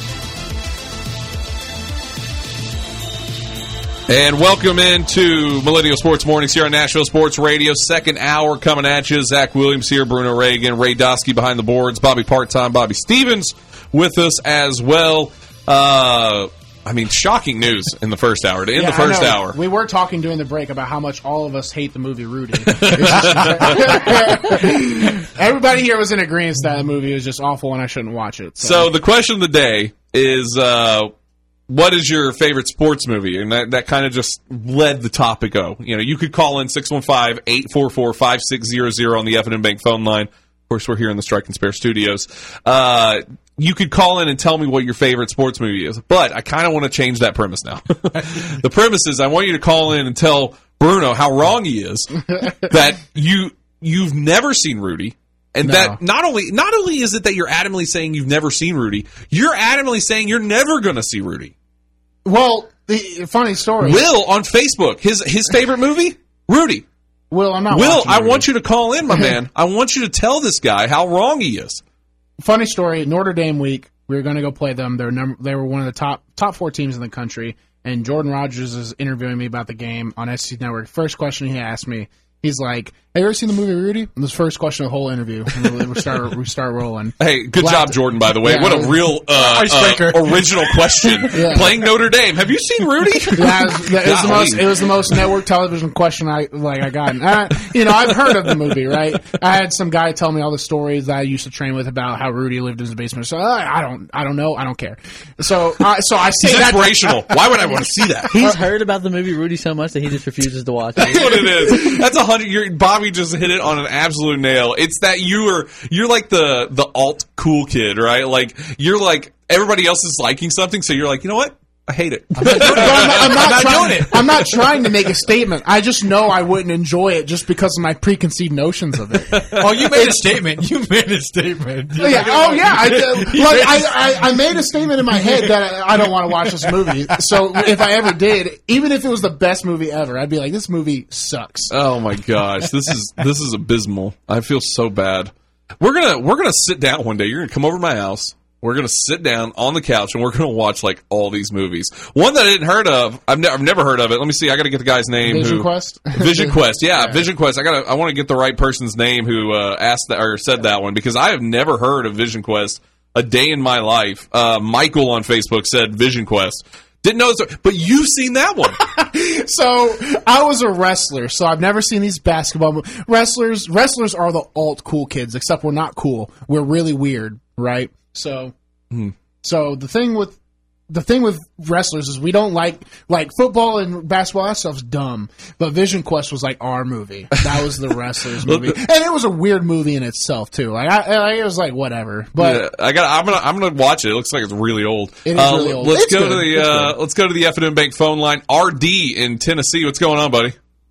And welcome into Millennial Sports Mornings here on Nashville Sports Radio. Second hour coming at you. Zach Williams here, Bruno Reagan, Ray Dosky behind the boards, Bobby Part-Time, Bobby Stevens with us as well. Uh, I mean, shocking news in the first hour. To end yeah, the first I know. hour. We were talking during the break about how much all of us hate the movie Rudy. Everybody here was in agreement that the movie was just awful and I shouldn't watch it. So, so the question of the day is... Uh, what is your favorite sports movie? And that, that kind of just led the topic go. You know, you could call in six one five, eight four four, five six zero zero on the F and M Bank phone line. Of course, we're here in the Strike and Spare studios. Uh, you could call in and tell me what your favorite sports movie is. But I kind of want to change that premise now. The premise is I want you to call in and tell Bruno how wrong he is that you, you've never seen Rudy. And No. that not only not only is it that you're adamantly saying you've never seen Rudy, you're adamantly saying you're never going to see Rudy. Well, the funny story. Will on Facebook, his his favorite movie, Rudy. Will, I'm not. Will, watching I Rudy. want you to call in, my man. I want you to tell this guy how wrong he is. Funny story. Notre Dame week. We were going to go play them. They're number. They were one of the top top four teams in the country. And Jordan Rogers is interviewing me about the game on S E C Network. First question he asked me. He's like, "Have you ever seen the movie Rudy?" And this first question of the whole interview. And we start we start rolling. Hey, good Glad job, to- Jordan. By the way, Yeah. what a real uh, Icebreaker. uh, original question. Yeah. Playing Notre Dame. Have you seen Rudy? Yeah, it was, it was the Golly. most. It was the most network television question I like. I got. Uh, you know, I've heard of the movie, right? I had some guy tell me all the stories that I used to train with about how Rudy lived in his basement. So uh, I don't, I don't know, I don't care. So, uh, so I say He's that inspirational. Why would I want to see that? He's heard about the movie Rudy so much that he just refuses to watch it. That's what it is. That's a hundred. You're, Bobby just hit it on an absolute nail. It's that you are you're like the the alt cool kid, right? Like you're like everybody else is liking something, so you're like, you know what? I hate it. But I'm not, I'm not I'm not trying, doing it. I'm not trying to make a statement. I just know I wouldn't enjoy it just because of my preconceived notions of it. Oh, you made a statement. You made a statement. Oh, yeah, oh yeah, I, did. Like, I, I, I made a statement in my head that I, I don't want to watch this movie. So if I ever did, even if it was the best movie ever, I'd be like, this movie sucks. Oh my gosh, this is this is abysmal. I feel so bad. We're gonna we're gonna sit down one day. You're gonna come over to my house. We're gonna sit down on the couch and we're gonna watch like all these movies. One that I didn't heard of. I've, ne- I've never heard of it. Let me see. I got to get the guy's name. Vision who, Quest? Vision Quest. Yeah, Yeah. Vision Quest. I got. I want to get the right person's name who uh, asked that or said that one because I have never heard of Vision Quest a day in my life. Uh, Michael on Facebook said Vision Quest. Didn't know, it was- but you've seen that one. So I was a wrestler, so I've never seen these basketball mo- wrestlers. Wrestlers are the alt cool kids, except we're not cool. We're really weird, right? So, Hmm. so the thing with the thing with wrestlers is we don't like like football and basketball. That stuff's dumb. But Vision Quest was like our movie. That was the wrestlers movie, and it was a weird movie in itself too. Like I, I it was like whatever. But Yeah, I got. I'm gonna. I'm gonna watch it. It looks like it's really old. It is Uh, really old. Let's It's go good. to the. It's Uh, good. let's go to the F and M Bank phone line. R D in Tennessee. What's going on, buddy?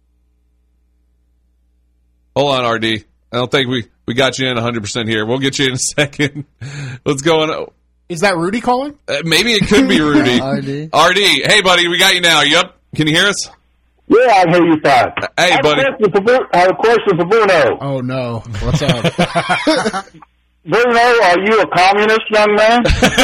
Hold on, R D. I don't think we we got you in one hundred percent here. We'll get you in a second. What's going on? Is that Rudy calling? Uh, maybe it could be Rudy. R D. R D. Hey, buddy. We got you now. You up? Can you hear us? Yeah, I hear you fine. Hey, I have buddy. A question for, Bru- I have a question for Bruno. Oh no! What's up? Bruno, are you a communist, young man?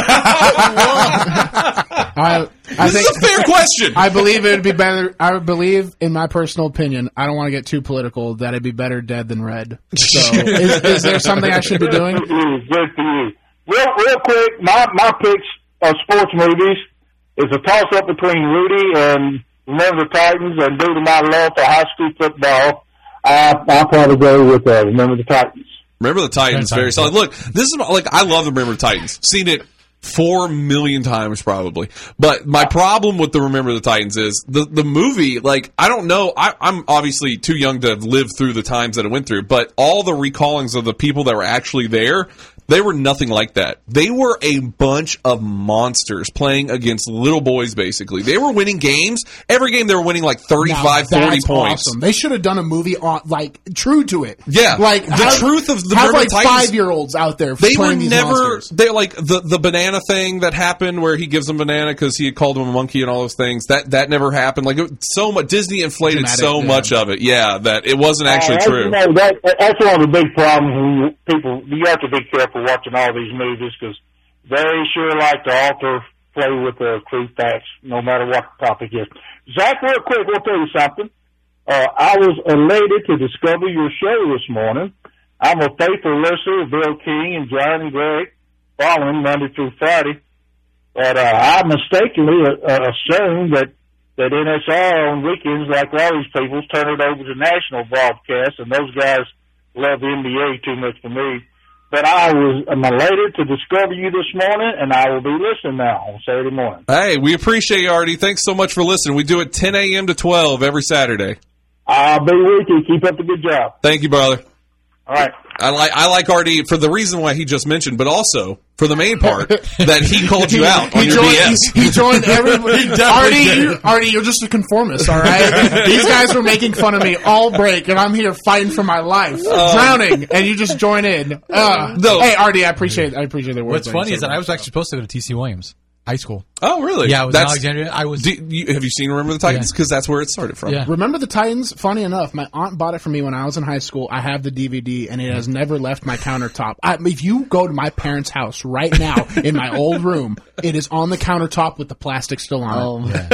I, I This is a fair question. I believe it would be better. I would believe, in my personal opinion, I don't want to get too political, that it'd be better dead than red. So, is, is there something I should be doing? Good for you. Good for you. Real, real quick, my, my picks of sports movies is a toss-up between Rudy and Remember the Titans, and due to my love for high school football, I, I'll probably go with uh, Remember the Titans. Remember the Titans, very solid. Look, this is like I love the Remember the Titans. Seen it four million times probably. But my problem with the Remember the Titans is the the movie. Like I don't know. I, I'm obviously too young to have lived through the times that it went through. But all the recallings of the people that were actually there, they were nothing like that. They were a bunch of monsters playing against little boys. Basically, they were winning games. Every game they were winning like thirty-five, Now, forty that's points. Awesome. They should have done a movie on like true to it. Yeah, like the have, truth of the have Remember like the Titans- five year olds out there. They were playing these never. monsters. They're like the the banana thing that happened where he gives them banana because he had called him a monkey and all those things. That that never happened. Like it, so much Disney inflated Dramatic, so yeah. much of it. Yeah, that it wasn't actually Uh, true. You know, that, that's one of the big problems when you, people, you have to be careful watching all these movies because they sure like to alter, play with the truth facts, no matter what the topic is. Zach, real quick, we'll tell you something. Uh, I was elated to discover your show this morning. I'm a faithful listener of Bill King and John and Greg, following Monday through Friday. But uh, I mistakenly uh, assumed that, that N S R on weekends, like all these people, turn it over to national broadcasts, and those guys love the N B A too much for me. But I was I'm elated to discover you this morning, and I will be listening now on Saturday morning. Hey, we appreciate you, Artie. Thanks so much for listening. We do it ten a.m. to twelve every Saturday. I'll be with you. Keep up the good job. Thank you, brother. All right. I like I like Artie for the reason why he just mentioned, but also for the main part that he called you out on he your joined, B S. He, he joined everybody. He definitely Artie, did. you, Artie, you're just a conformist, all right? These guys were making fun of me all break, and I'm here fighting for my life, Um, drowning, and you just join in. Uh, No. Hey, Artie, I appreciate I appreciate the words. What's funny is that I was actually supposed to go to T C Williams High School. Oh, really? Yeah, I was That's- in Alexandria. I was. Do you, have you seen Remember the Titans? Because that's where it started from. Yeah. Remember the Titans? Funny enough, my aunt bought it for me when I was in high school. I have the D V D, and it has never left my countertop. I, if you go to my parents' house right now in my old room, it is on the countertop with the plastic still on it. Oh,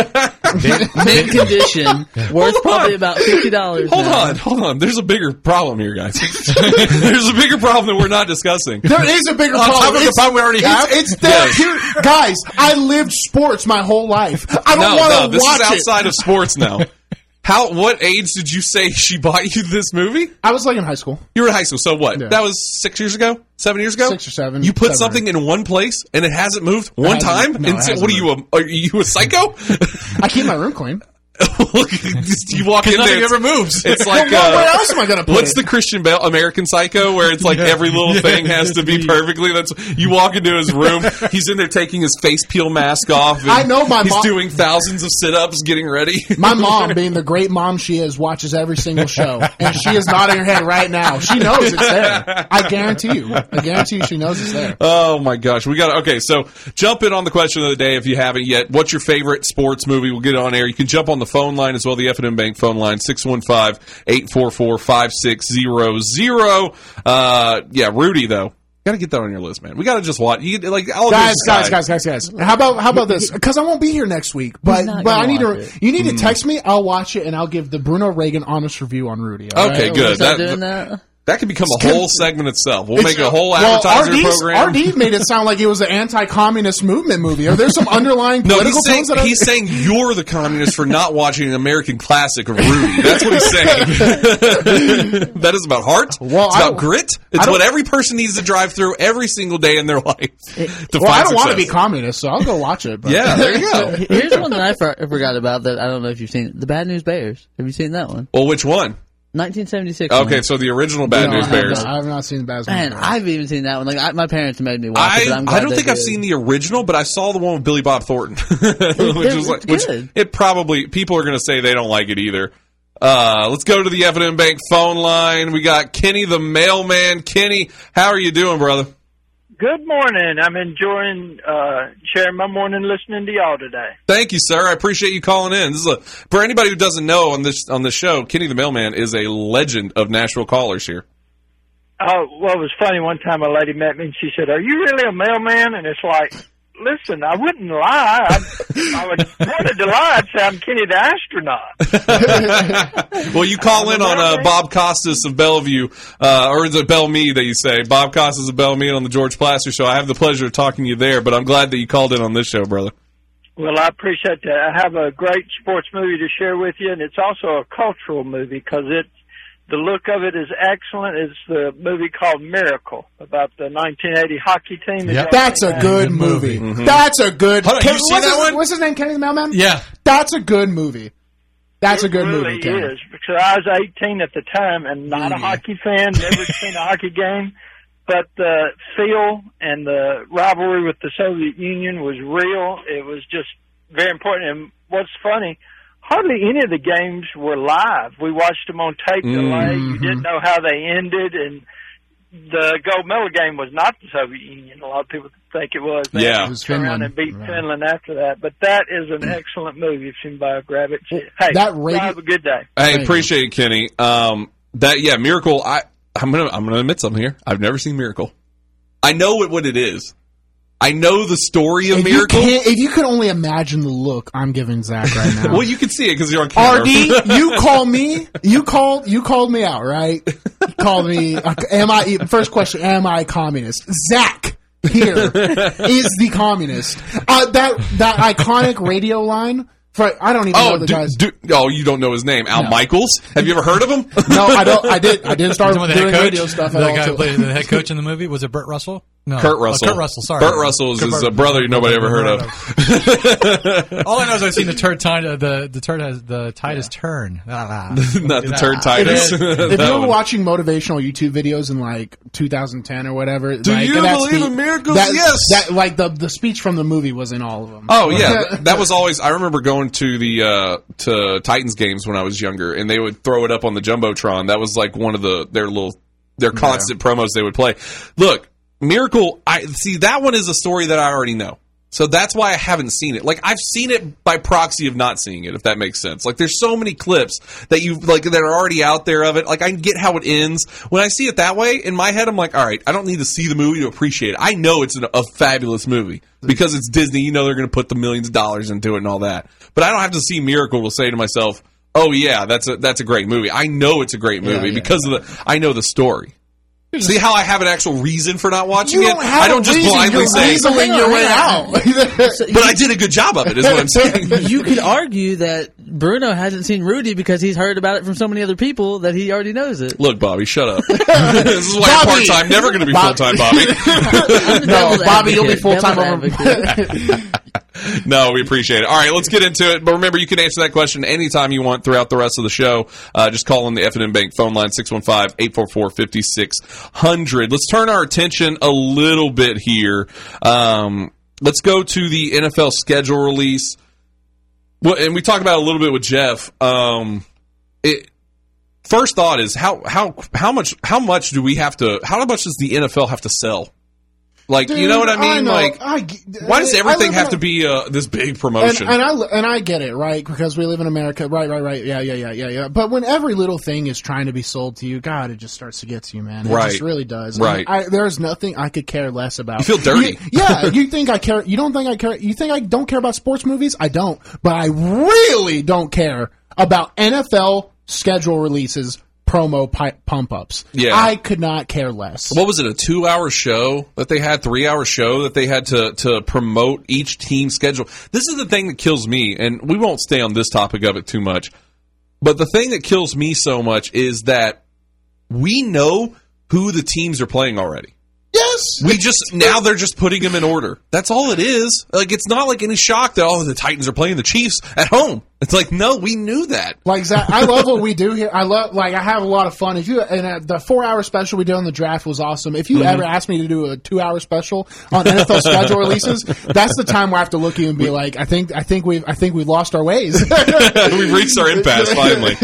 Mint condition, worth Hold probably on. about fifty dollars. Hold now. on, hold on. There's a bigger problem here, guys. There's a bigger problem that we're not discussing. There is a bigger On problem. top of the It's- problem we already it's, have? It's there. Yes. Here- guys, I lived sports my whole life. I don't no, want to no, this watch is it. outside of sports now. How? What age did you say she bought you this movie? I was like in high school. You were in high school, so what? Yeah. That was six years ago? Seven years ago? Six or seven. You put seven. something in one place and it hasn't moved one hasn't- time? no, it And so- hasn't what are you, a, are you a psycho? I keep my room clean. you walk in there, nothing it's, ever moves. it's like Well, uh, where else am I going to put what's it? the Christian Bale American Psycho where it's like Yeah. every little Yeah. thing has to be perfectly? That's you walk into his room, he's in there taking his face peel mask off. And I know my he's mom- doing thousands of sit ups, getting ready. My mom, being the great mom she is, watches every single show, and she is nodding her head right now. She knows it's there. I guarantee you. I guarantee you, she knows it's there. Oh my gosh, we got okay. So jump in on the question of the day if you haven't yet. What's your favorite sports movie? We'll get it on air. You can jump on the phone line as well. The F and M Bank phone line six one five, eight four four, five six zero zero. Uh, yeah, Rudy though, got to get that on your list, man. We got to just watch. You, like all Guys, this guys, aside- guys, guys, guys. How about how about this? Because I won't be here next week, but not but I gonna need to. watch it. You need to text me. I'll watch it, and I'll give the Bruno Reagan honest review on Rudy. all Okay, right? good. Start That, doing that? that could become a It's whole good. segment itself. We'll It's- make a whole well, advertiser R D's program. R D made it sound like it was an anti-communist movement movie. Are there some underlying No, political he's saying, tones that I- he's saying you're the communist for not watching an American classic of Rudy. That's what he's saying. That is about heart. Well, it's I about don't- grit. I It's don't- what every person needs to drive through every single day in their life to Well, I find don't want to be success. communist, so I'll go watch it. But. Yeah, there you go. Here's one that I for- forgot about that I don't know if you've seen. The Bad News Bears. Have you seen that one? Well, which one? nineteen seventy-six. Okay, one. so the original Bad No, News I Bears. haven't- I have not seen the Bad News Man, Bears. I've even seen that one. Like I, my parents made me watch I, it. But I'm glad I don't they think I've did. seen the original, but I saw the one with Billy Bob Thornton, which was like, it's which good. it probably people are going to say they don't like it either. Uh, let's go to the F and M Bank phone line. We got Kenny the mailman. Kenny, how are you doing, brother? Good morning. I'm enjoying uh, sharing my morning listening to y'all today. Thank you, sir. I appreciate you calling in. This is a, for anybody who doesn't know on this on this show, Kenny the mailman is a legend of Nashville callers here. Oh, well, it was funny. One time a lady met me and she said, "Are you really a mailman?" And it's like, listen, I wouldn't lie. I, I would wanted to lie. I'd say I'm Kenny the astronaut. Well, you call in on uh, Bob Costas of Bellevue, uh, or is it Bellmead that you say? Bob Costas of Bellmead on the George Plaster Show. I have the pleasure of talking to you there, but I'm glad that you called in on this show, brother. Well, I appreciate that. I have a great sports movie to share with you, and it's also a cultural movie because it, the look of it is excellent. It's the movie called Miracle about the nineteen eighty hockey team. Yep. That's a good movie. Mm-hmm. That's a good. Hold on, Ken- you seen what's that his, one? What's his name? Kenny the Mailman. Yeah. That's a good movie. That's a good it movie. really Kenny. is because I was eighteen at the time and not a hockey fan, never seen a hockey game. But the feel and the rivalry with the Soviet Union was real. It was just very important. And what's funny, hardly any of the games were live. We watched them on tape delay. Mm-hmm. You didn't know how they ended, and the gold medal game was not the Soviet Union. A lot of people think it was. They Yeah. had It was to turn around Finland. and beat Right. Finland after that. But that is an excellent movie if anybody will grab it. Hey, That radio- have a good day. Hey, Thank appreciate it, Kenny. Um, that yeah, Miracle. I I'm gonna I'm gonna admit something here. I've never seen Miracle. I know what, what it is. I know the story of If you, Miracle. can't, if you could only imagine the look I'm giving Zach right now. Well, you can see it because you're on camera. R D, you call me. You called. You called me out, right? You called me. uh, Am I? First question: Am I a communist? Zach here is the communist. Uh, that that iconic radio line. For, I don't even know Oh, the do, guys. do, oh, you don't know his name, Al No. Michaels? Have you ever heard of him? No, I don't. I did. I didn't start You talking about the doing head coach? radio stuff at The all. guy who too. played the head coach in the movie was it Burt Russell? No, Kurt Oh, Russell. Kurt Russell. Sorry, Burt Russell is Kurt his Burt- uh, brother nobody ever heard of. All I know is I've seen the turd tide. Uh, the the turd has the tide is turn. Ah, Not the turd If, Titus. you- if That you were one. watching motivational YouTube videos in like two thousand ten or whatever, Do like, you that believe speech- in miracles? That, Yes. That like the the speech from the movie was in all of them. Oh yeah, th- that was always. I remember going to the uh, to Titans games when I was younger, and they would throw it up on the jumbotron. That was like one of the their little their constant promos they would play. Look, Miracle. I see that one is a story that I already know. So that's why I haven't seen it. Like, I've seen it by proxy of not seeing it, if that makes sense. Like, there's so many clips that you like that are already out there of it. Like, I can get how it ends. When I see it that way, in my head, I'm like, all right, I don't need to see the movie to appreciate it. I know it's an, a fabulous movie because it's Disney. You know they're going to put the millions of dollars into it and all that. But I don't have to see Miracle to say to myself, oh, yeah, that's a that's a great movie. I know it's a great movie Yeah, yeah, because yeah. of the I know the story. See how I have an actual reason for not watching You it? don't have I don't a just reason, blindly you're say, weaseling your way out. but I did a good job of it, is what I'm saying. You could argue that Bruno hasn't seen Rudy because he's heard about it from so many other people that he already knows it. Look, Bobby, shut up. This is why I'm Bobby! part-time, never going to be Bob- full-time, Bobby. No, Bobby, you'll be full time Devil's over. No, we appreciate it. All right, let's get into it. But remember, you can answer that question anytime you want throughout the rest of the show. Uh, just call in the F and M Bank phone line, six one five, eight four four, five six zero zero. Let's turn our attention a little bit here. Um, let's go to the N F L schedule release. Well, and we talked about it a little bit with Jeff. Um, it, first thought is how how how much how much do we have to? How much does the N F L have to sell? Like, Dude, you know what I mean? I know. Like, I, why does I everything live have in to a- be uh, this big promotion? And, and I and I get it, right? Because we live in America, right? Right? Right? Yeah, yeah, yeah, yeah, yeah. But when every little thing is trying to be sold to you, God, it just starts to get to you, man. It Right. just really does. Right. And I, there's nothing I could care less about. You feel dirty. You- yeah, you think I care? You don't think I care? You think I don't care about sports movies? I don't. But I really don't care about N F L schedule releases, promo pi- pump ups. Yeah. I could not care less. What was it, a two-hour show that they had, three-hour show that they had to, to promote each team schedule? This is the thing that kills me, and we won't stay on this topic of it too much, but the thing that kills me so much is that we know who the teams are playing already. Yes. We just, now they're just putting them in order. That's all it is. Like, it's not like any shock that, oh, the Titans are playing the Chiefs at home. It's like, no, we knew that. Like Zach, I love what we do here. I love, like, I have a lot of fun. If you and uh, the four-hour special we did on the draft was awesome. If you Mhm. ever asked me to do a two-hour special on N F L schedule releases, that's the time where I have to look at you and be like, I think, I think we've, I think we've lost our ways. We've reached our impasse finally.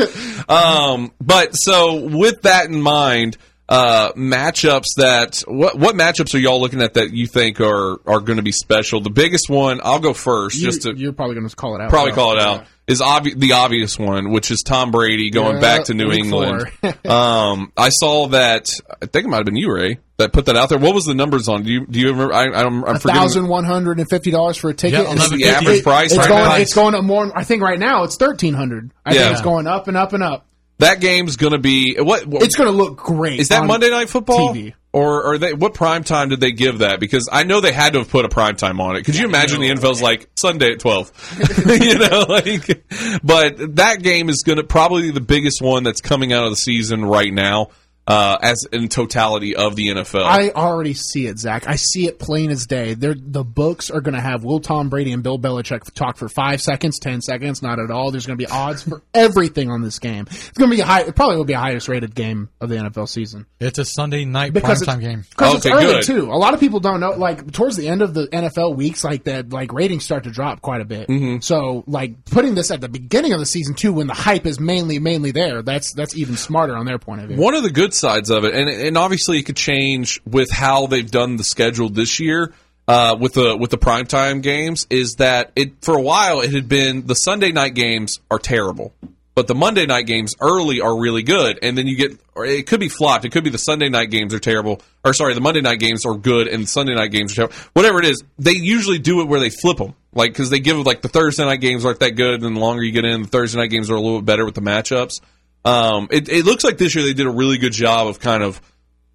Um, but so with that in mind, uh, matchups that what what matchups are y'all looking at that you think are are going to be special? The biggest one, I'll go first. You, just to you're probably going to call it out. probably though. call it out. Is obvi- the obvious one, which is Tom Brady going Yeah, back to New week England. four. um, I saw that. I think it might have been you, Ray, that put that out there. What was the numbers on? Do you do you remember? I, I'm, I'm A forgetting. thousand one hundred and fifty dollars for a ticket. Yeah, and that's it's- the average it- price It's right going. now. It's going up more. I think right now it's thirteen hundred. I Yeah. think it's going up and up and up. That game's going to be what? what It's going to look great. Is that on Monday Night Football? T V. Or are they? What prime time did they give that? Because I know they had to have put a prime time on it. Could you imagine the N F L's like Sunday at twelve? You know, like. But that game is going to probably the biggest one that's coming out of the season right now, uh, as in totality of the N F L. I already see it, Zach. I see it plain as day. They're, the books are going to have Will Tom Brady and Bill Belichick talk for five seconds, ten seconds, not at all. There's going to be odds for everything on this game. It's going to be a high. It probably will be the highest rated game of the N F L season. It's a Sunday night Because primetime it's- game. Because it's Okay, early good. too. A lot of people don't know. Like towards the end of the N F L weeks, like that, like ratings start to drop quite a bit. Mm-hmm. So, like putting this at the beginning of the season too, when the hype is mainly mainly there, that's that's even smarter on their point of view. One of the good sides of it, and and obviously it could change with how they've done the schedule this year uh, with the with the primetime games, is that it for a while it had been the Sunday night games are terrible, but the Monday night games early are really good, and then you get, or it could be flopped. It could be the Sunday night games are terrible, or sorry, the Monday night games are good, and the Sunday night games are terrible. Whatever it is, they usually do it where they flip them, like because they give like the Thursday night games aren't that good, and the longer you get in, the Thursday night games are a little bit better with the matchups. Um, it, it looks like this year they did a really good job of kind of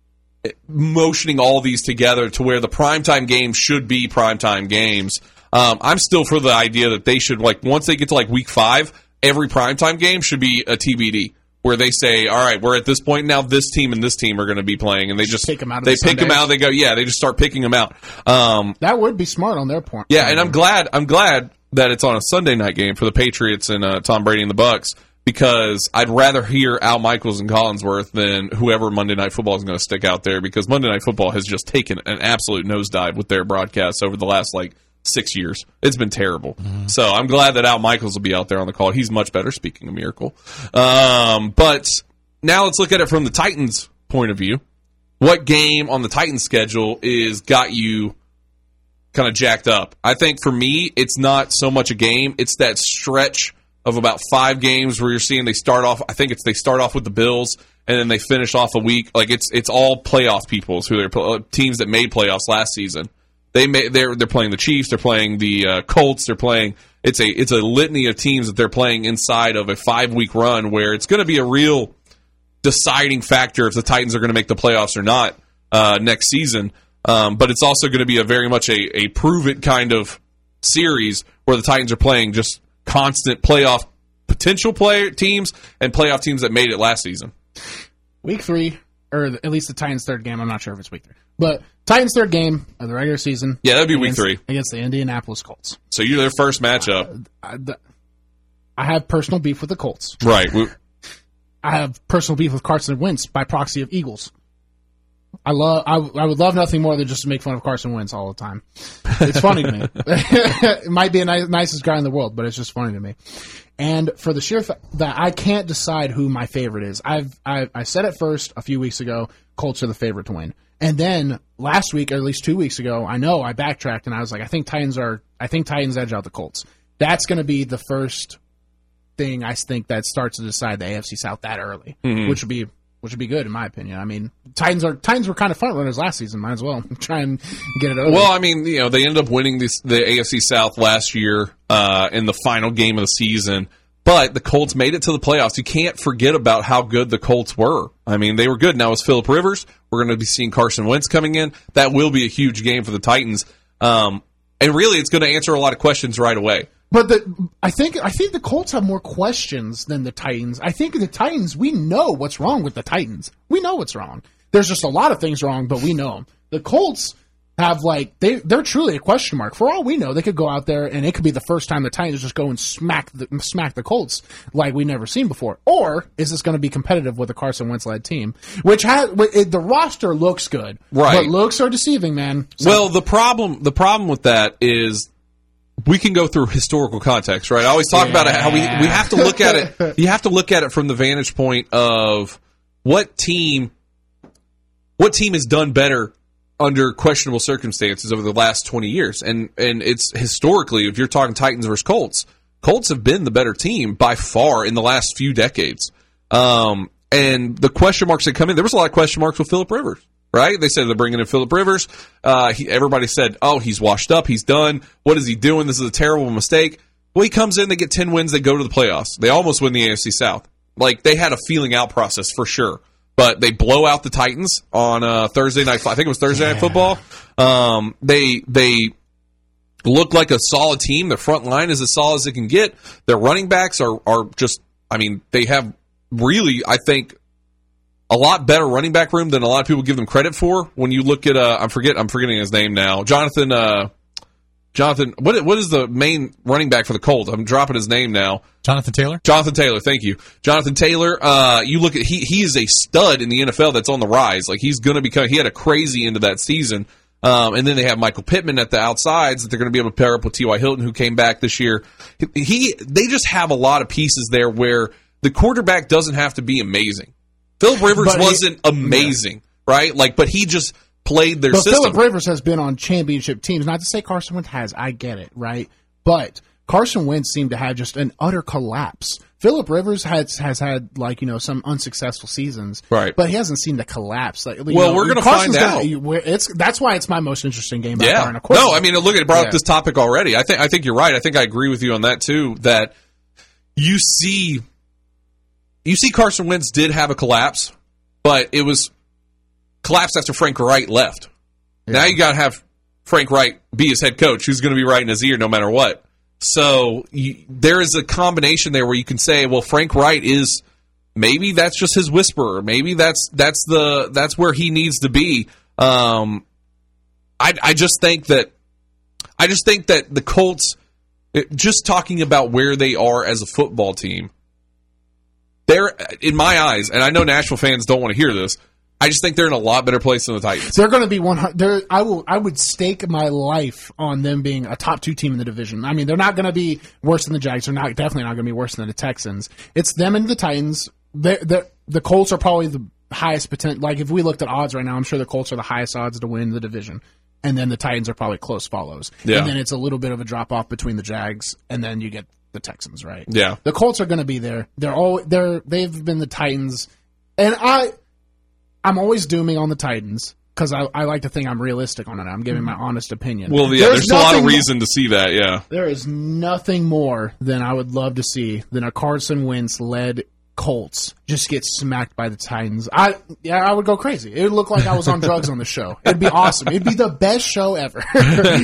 motioning all these together to where the primetime games should be primetime games. Um, I'm still for the idea that they should, like, once they get to like week five, every primetime game should be a T B D where they say, all right, we're at this point now, this team and this team are going to be playing, and they just pick 'em out of they the pick them Sundays. out. They go, yeah, they just start picking them out. Um, That would be smart on their point. yeah, and I'm glad. I'm glad that it's on a Sunday night game for the Patriots and uh, Tom Brady and the Bucks, because I'd rather hear Al Michaels and Collinsworth than whoever Monday Night Football is going to stick out there, because Monday Night Football has just taken an absolute nosedive with their broadcasts over the last like six years. It's been terrible. Mm-hmm. So I'm glad that Al Michaels will be out there on the call. He's much better, speaking of Miracle. Um, but now let's look at it from the Titans' point of view. What game on the Titans' schedule is got you kind of jacked up. I think for me, it's not so much a game. It's that stretch of about five games where you're seeing they start off. I think it's they start off with the Bills and then they finish off a week. Like it's it's all playoff peoples who they're teams that made playoffs last season. They may, they're they're playing the Chiefs. They're playing the uh, Colts. They're playing. It's a it's a litany of teams that they're playing inside of a five week run where it's going to be a real deciding factor if the Titans are going to make the playoffs or not uh, next season. Um, but it's also going to be a very much a, a prove it kind of series where the Titans are playing just constant playoff potential player teams and playoff teams that made it last season. Week three, or at least the Titans' third game. I'm not sure if it's week three, but Titans' third game of the regular season. Yeah, that'd be week against, three against the Indianapolis Colts. So you're their first matchup. Uh, I, the, I have personal beef with the Colts. Right. We, I have personal beef with Carson Wentz by proxy of Eagles. I love. I, I would love nothing more than just to make fun of Carson Wentz all the time. It's funny to me. It might be the ni- nicest guy in the world, but it's just funny to me. And for the sheer fact that I can't decide who my favorite is, I've I, I said it first a few weeks ago. Colts are the favorite to win, and then last week, or at least two weeks ago, I know I backtracked and I was like, I think Titans are. I think Titans edge out the Colts. That's going to be the first thing I think that starts to decide the A F C South that early, mm-hmm. which would be. Which would be good in my opinion. I mean, Titans are Titans were kind of front runners last season. Might as well try and get it over. Well, I mean, you know, they ended up winning this, the A F C South last year uh, in the final game of the season, but the Colts made it to the playoffs. You can't forget about how good the Colts were. I mean, they were good. Now it's Phillip Rivers. We're going to be seeing Carson Wentz coming in. That will be a huge game for the Titans, um, and really, it's going to answer a lot of questions right away. But the, I think I think the Colts have more questions than the Titans. I think the Titans, we know what's wrong with the Titans. We know what's wrong. There's just a lot of things wrong, but we know them. The Colts have like they they're truly a question mark. For all we know, they could go out there and it could be the first time the Titans just go and smack the smack the Colts like we've never seen before. Or is this going to be competitive with a Carson Wentz led team, which has it, the roster looks good, right? But looks are deceiving, man. So, well, the problem the problem with that is. We can go through historical context, right? I always talk yeah. about it, how we we have to look at it. You have to look at it from the vantage point of what team, what team has done better under questionable circumstances over the last twenty years, and and it's historically, if you're talking Titans versus Colts, Colts have been the better team by far in the last few decades. Um, and the question marks that come in, there was a lot of question marks with Phillip Rivers. Right? They said they're bringing in Phillip Rivers. Uh, he, everybody said, oh, he's washed up. He's done. What is he doing? This is a terrible mistake. Well, he comes in, they get ten wins, they go to the playoffs. They almost win the A F C South. Like, they had a feeling out process for sure. But they blow out the Titans on uh, Thursday night. I think it was Thursday yeah. night football. Um, they they look like a solid team. Their front line is as solid as it can get. Their running backs are are just, I mean, they have really, I think, a lot better running back room than a lot of people give them credit for. When you look at, uh, I'm forget, I'm forgetting his name now, Jonathan. Uh, Jonathan, what what is the main running back for the Colts? I'm dropping his name now. Jonathan Taylor. Jonathan Taylor, thank you, Jonathan Taylor. Uh, you look at he he is a stud in the N F L that's on the rise. Like he's going to become. He had a crazy end of that season. Um, and then they have Michael Pittman at the outsides that they're going to be able to pair up with T Y. Hilton, who came back this year. He they just have a lot of pieces there where the quarterback doesn't have to be amazing. Phillip Rivers but wasn't he, amazing, yeah. right? Like, but he just played their but system. Phillip Rivers has been on championship teams. Not to say Carson Wentz has, I get it, right? But Carson Wentz seemed to have just an utter collapse. Phillip Rivers has has had like you know some unsuccessful seasons, right? But he hasn't seemed to collapse. Like, well, know, we're going to find out. Gonna, it's that's why it's my most interesting game. Yeah. By far. No, I mean, look, it brought yeah. up this topic already. I think I think you're right. I think I agree with you on that too. That you see, you see, Carson Wentz did have a collapse. But it was collapsed after Frank Wright left. Yeah. Now you got to have Frank Wright be his head coach, who's going to be right in his ear no matter what. So you, there is a combination there where you can say, well, Frank Wright is maybe that's just his whisperer. Maybe that's that's the that's where he needs to be. Um, I I just think that I just think that the Colts, just talking about where they are as a football team. They're, in my eyes, and I know Nashville fans don't want to hear this, I just think they're in a lot better place than the Titans. They're going to be one hundred. I will. I would stake my life on them being a top two team in the division. I mean, they're not going to be worse than the Jags. They're not definitely not going to be worse than the Texans. It's them and the Titans. They're, they're, the Colts are probably the highest potential. Like if we looked at odds right now, I'm sure the Colts are the highest odds to win the division. and then the Titans are probably close follows. Yeah. And then it's a little bit of a drop off between the Jags, and then you get the Texans, right? Yeah. The Colts are going to be there. They're all they're they've been the Titans, and I I'm always dooming on the Titans because I, I like to think I'm realistic on it. I'm giving my honest opinion. Well, yeah, there's, there's a lot of more, reason to see that. Yeah. There is nothing more than I would love to see than a Carson Wentz led Colts just get smacked by the Titans. I yeah, I would go crazy. It would look like I was on drugs on the show. It'd be awesome. It'd be the best show ever. He's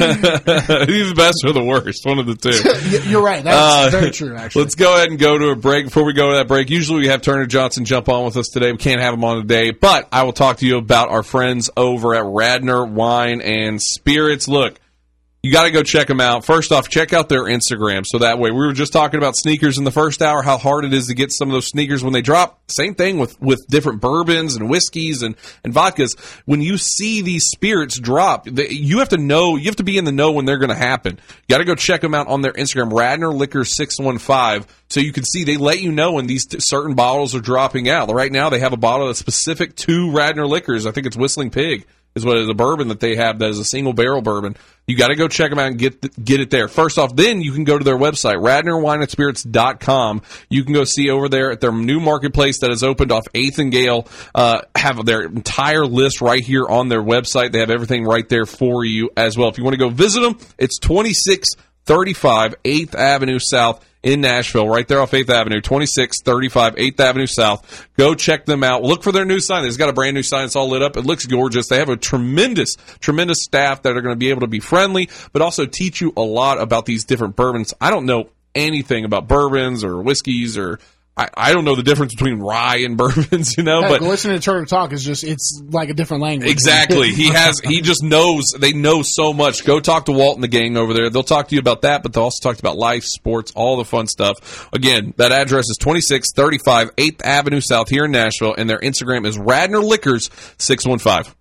the best or the worst, one of the two. You're right. That's uh, very true, actually. Let's go ahead and go to a break. Before we go to that break, usually we have Turner Johnson jump on with us today. We can't have him on today, but I will talk to you about our friends over at Radnor Wine and Spirits. Look, you got to go check them out. First off, check out their Instagram. So that way, we were just talking about sneakers in the first hour, how hard it is to get some of those sneakers when they drop. Same thing with, with different bourbons and whiskeys and, and vodkas. When you see these spirits drop, they, you have to know, you have to be in the know when they're going to happen. You got to go check them out on their Instagram, Radnor Liquor six one five, so you can see they let you know when these t- certain bottles are dropping out. Right now, they have a bottle that's specific to Radnor Liquors. I think it's Whistling Pig is what is a bourbon that they have that is a single barrel bourbon. You got to go check them out and get the, get it there. First off, then you can go to their website, radnor wine and spirits dot com. You can go see over there at their new marketplace that has opened off eighth and Gale. Uh, have their entire list right here on their website. They have everything right there for you as well. If you want to go visit them, it's twenty-six thirty-five eighth Avenue South in Nashville, right there off eighth Avenue, twenty-six thirty-five eighth Avenue South. Go check them out. Look for their new sign. They've got a brand new sign. It's all lit up. It looks gorgeous. They have a tremendous, tremendous staff that are going to be able to be friendly, but also teach you a lot about these different bourbons. I don't know anything about bourbons or whiskeys or I, I don't know the difference between rye and bourbons, you know, Heck, but listening to Turner talk is just, it's like a different language. Exactly. He has, he just knows, they know so much. Go talk to Walt and the gang over there. They'll talk to you about that, but they'll also talk about life, sports, all the fun stuff. Again, that address is twenty-six thirty-five eighth Avenue South here in Nashville, and their Instagram is Radnor Liquors six one five.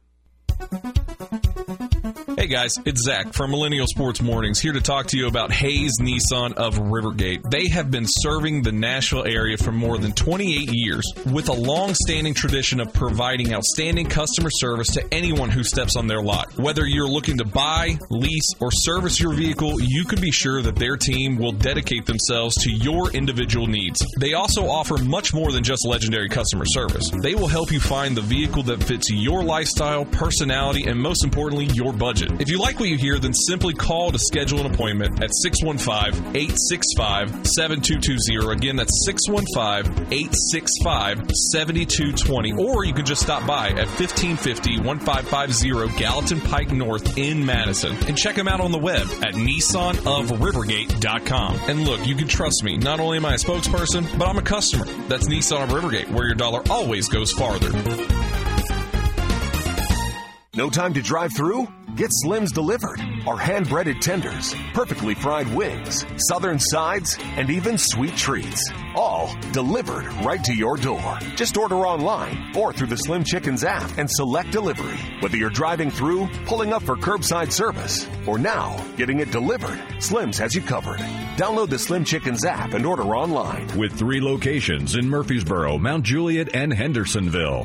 Hey guys, it's Zach from Millennial Sports Mornings here to talk to you about Hayes Nissan of Rivergate. They have been serving the Nashville area for more than twenty-eight years with a long-standing tradition of providing outstanding customer service to anyone who steps on their lot. Whether you're looking to buy, lease, or service your vehicle, you can be sure that their team will dedicate themselves to your individual needs. They also offer much more than just legendary customer service. They will help you find the vehicle that fits your lifestyle, personality, and most importantly, your budget. If you like what you hear, then simply call to schedule an appointment at six one five, eight six five, seven two two zero. Again, that's six one five, eight six five, seven two two zero. Or you can just stop by at fifteen fifty, fifteen fifty Gallatin Pike North in Madison. And check them out on the web at nissan of rivergate dot com. And look, you can trust me. Not only am I a spokesperson, but I'm a customer. That's Nissan of Rivergate, where your dollar always goes farther. No time to drive through? Get Slim's delivered. Our hand-breaded tenders, perfectly fried wings, southern sides, and even sweet treats. All delivered right to your door. Just order online or through the Slim Chickens app and select delivery. Whether you're driving through, pulling up for curbside service, or now getting it delivered, Slim's has you covered. Download the Slim Chickens app and order online. With three locations in Murfreesboro, Mount Juliet, and Hendersonville.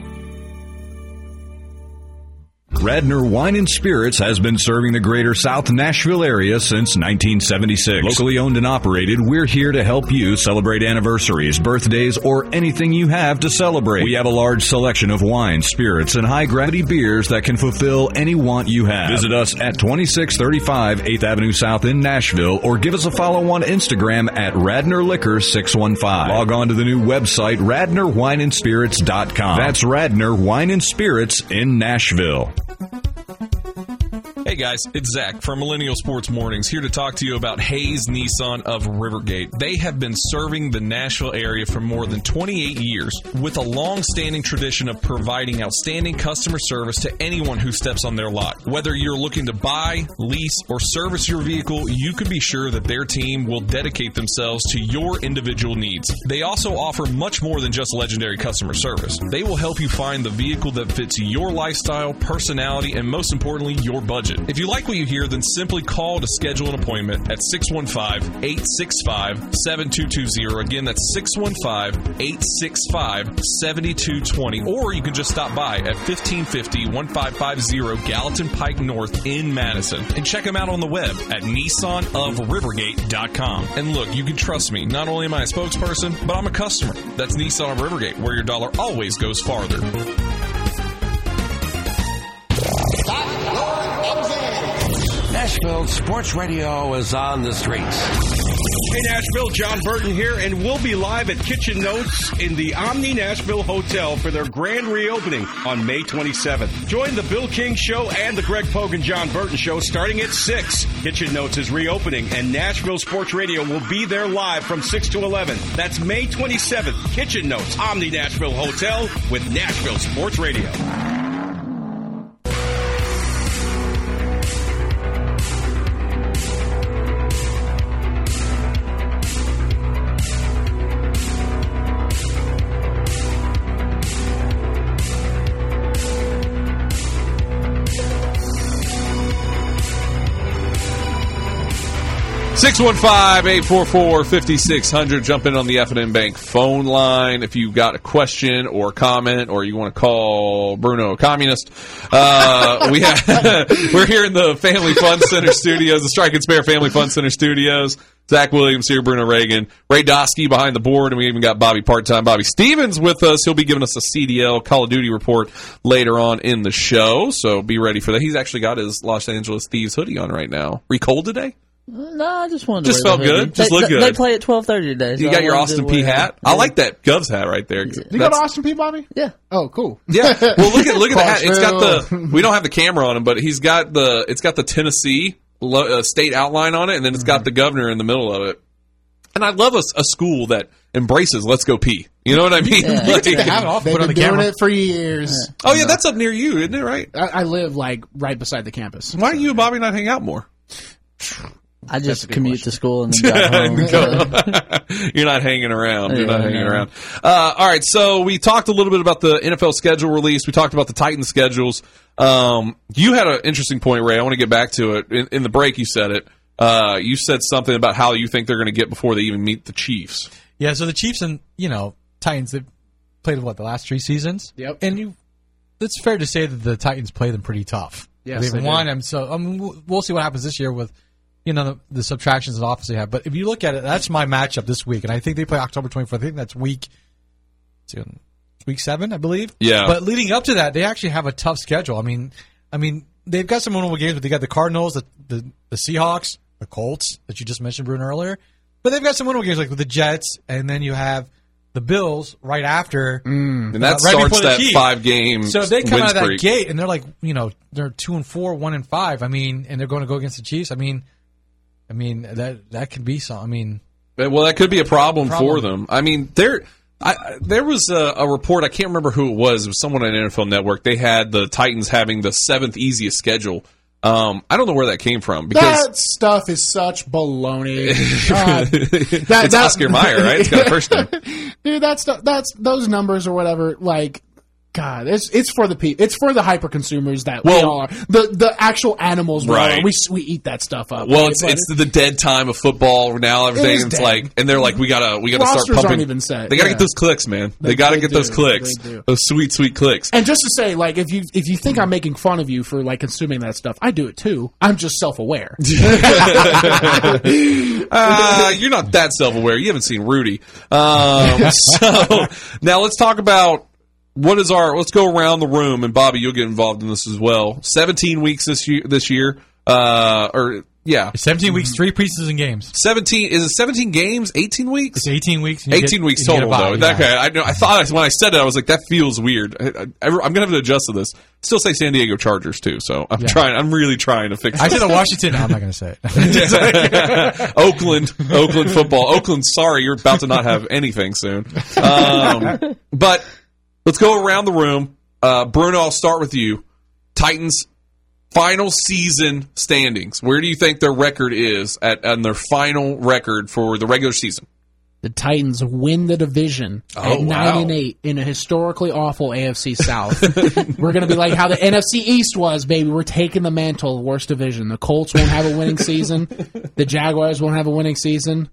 Radnor Wine and Spirits has been serving the greater South Nashville area since nineteen seventy-six. Locally owned and operated, we're here to help you celebrate anniversaries, birthdays, or anything you have to celebrate. We have a large selection of wine, spirits, and high-gravity beers that can fulfill any want you have. Visit us at twenty-six thirty-five eighth Avenue South in Nashville, or give us a follow on Instagram at Radnor Liquor six one five. Log on to the new website, radnor wine and spirits dot com. That's Radnor Wine and Spirits in Nashville. Hey guys, it's Zach from Millennial Sports Mornings here to talk to you about Hayes Nissan of Rivergate. They have been serving the Nashville area for more than twenty-eight years with a long-standing tradition of providing outstanding customer service to anyone who steps on their lot. Whether you're looking to buy, lease, or service your vehicle, you can be sure that their team will dedicate themselves to your individual needs. They also offer much more than just legendary customer service. They will help you find the vehicle that fits your lifestyle, personality, and most importantly, your budget. needed. If you like what you hear, then simply call to schedule an appointment at six one five, eight six five, seven two two zero. Again, that's six one five, eight six five, seven two two zero. Or you can just stop by at fifteen fifty, fifteen fifty Gallatin Pike North in Madison. And check them out on the web at nissan of rivergate dot com. And look, you can trust me. Not only am I a spokesperson, but I'm a customer. That's Nissan of Rivergate, where your dollar always goes farther. Nashville Sports Radio is on the streets. Hey Nashville, John Burton here, and we'll be live at Kitchen Notes in the Omni Nashville Hotel for their grand reopening on May twenty-seventh. Join the Bill King Show and the Greg Pogue and John Burton Show starting at six. Kitchen Notes is reopening, and Nashville Sports Radio will be there live from six to eleven. That's May twenty-seventh. Kitchen Notes, Omni Nashville Hotel with Nashville Sports Radio. six one five, eight four four, five six zero zero. Jump in on the F and M Bank phone line if you've got a question or comment, or you want to call Bruno a communist. Uh, we have, we're here in the Family Fun Center studios, the Strike and Spare Family Fun Center studios. Zach Williams here, Bruno Reagan, Ray Dosky behind the board, and we even got Bobby Part-Time Bobby Stevens with us. He'll be giving us a C D L, Call of Duty report later on in the show, so be ready for that. He's actually got his Los Angeles Thieves hoodie on right now. Were you cold today? No, I just wanted to Just wear felt the hoodie. good. Just they, looked good. They play at twelve thirty today. So You got I your wanted Austin to P wear hat? it. I like that Govs hat right there. Do you go to Austin P, Bobby? Yeah. Oh, cool. Yeah. Well, look at look at the hat. It's got Clarksville. the. We don't have the camera on him, but he's got the. It's got the Tennessee lo- uh, state outline on it, and then it's got the governor in the middle of it. And I love a, a school that embraces "Let's go pee." You know what I mean? Yeah. Like- They have it off, They've put on been the doing camera. it for years. Oh yeah, that's up near you, isn't it? Right? I, I live like right beside the campus. Why do you and Bobby not hang out more? I just commute to school and then drive home. Go. You're not hanging around. You're not Yeah. hanging around. Uh, all right, so we talked a little bit about the N F L schedule release. We talked about the Titans schedules. Um, you had an interesting point, Ray. I want to get back to it. In, in the break, you said it. Uh, you said something about how you think they're going to get before they even meet the Chiefs. Yeah, so the Chiefs and, you know, Titans, they've played, what, the last three seasons? Yep. And you, it's fair to say that the Titans play them pretty tough. Yes, They've they won do. them. So, I mean, we'll- we'll see what happens this year with, you know, the, the subtractions and offense they have. But if you look at it, that's my matchup this week. And I think they play October twenty-fourth. I think that's week, week seven, I believe. Yeah. But leading up to that, they actually have a tough schedule. I mean, I mean, they've got some winnable games, but they got the Cardinals, the, the, the Seahawks, the Colts that you just mentioned, Bruno, earlier. But they've got some winnable games like with the Jets, and then you have the Bills right after. And that uh, right starts before the that Chiefs. five-game So if they come win out of that streak. gate and they're like, you know, they're two and four, one and five. I mean, and they're going to go against the Chiefs. I mean, I mean that that could be some. I mean, Well, that could be a problem, Problem. for them. I mean, there, I, there was a, a report. I can't remember who it was. It was someone on N F L Network. They had the Titans having the seventh easiest schedule. Um, I don't know where that came from because That stuff is such baloney. Uh, that- it's that- Oscar Mayer, right? It's got a first name. Dude, that stuff, that's those numbers or whatever. Like, God, it's it's for the people. It's for the hyper consumers that we Well- all are. The the actual animals, we all Right. are. We we eat that stuff up. Well, right? it's But it's the dead time of football now. Everything is it's dead. like, and they're like, we gotta we gotta Rosters start pumping. aren't even set, They gotta yeah. get those clicks, man. They, They- gotta they get those do. clicks, They do. those sweet sweet clicks. And just to say, like, if you if you think I'm making fun of you for like consuming that stuff, I do it too. I'm just self aware. Uh, you're not that self-aware. You haven't seen Rudy. Um, so now let's talk about what is our. Let's go around the room, and Bobby, you'll get involved in this as well. Seventeen weeks this year. This year, uh, or yeah, seventeen weeks, three preseason games. Seventeen is it? Seventeen games, eighteen weeks. It's eighteen weeks. and you Eighteen get- weeks and you get total, a bye, though. yeah. Okay, I know. I thought when I said it, I was like, that feels weird. I, I, I'm gonna have to adjust to this. Still say San Diego Chargers too. So I'm Yeah. trying. I'm really trying to fix. I this. said the Washington. No, I'm not going to say it. Oakland, Oakland football. Oakland, sorry, you're about to not have anything soon. Um, but let's go around the room. Uh, Bruno, I'll start with you. Titans final season standings. Where do you think their record is at on their final record for the regular season? The Titans win the division Oh, at nine wow. and eight in a historically awful A F C South. We're going to be like how the N F C East was, baby. We're taking the mantle, worst division. The Colts won't have a winning season. The Jaguars won't have a winning season.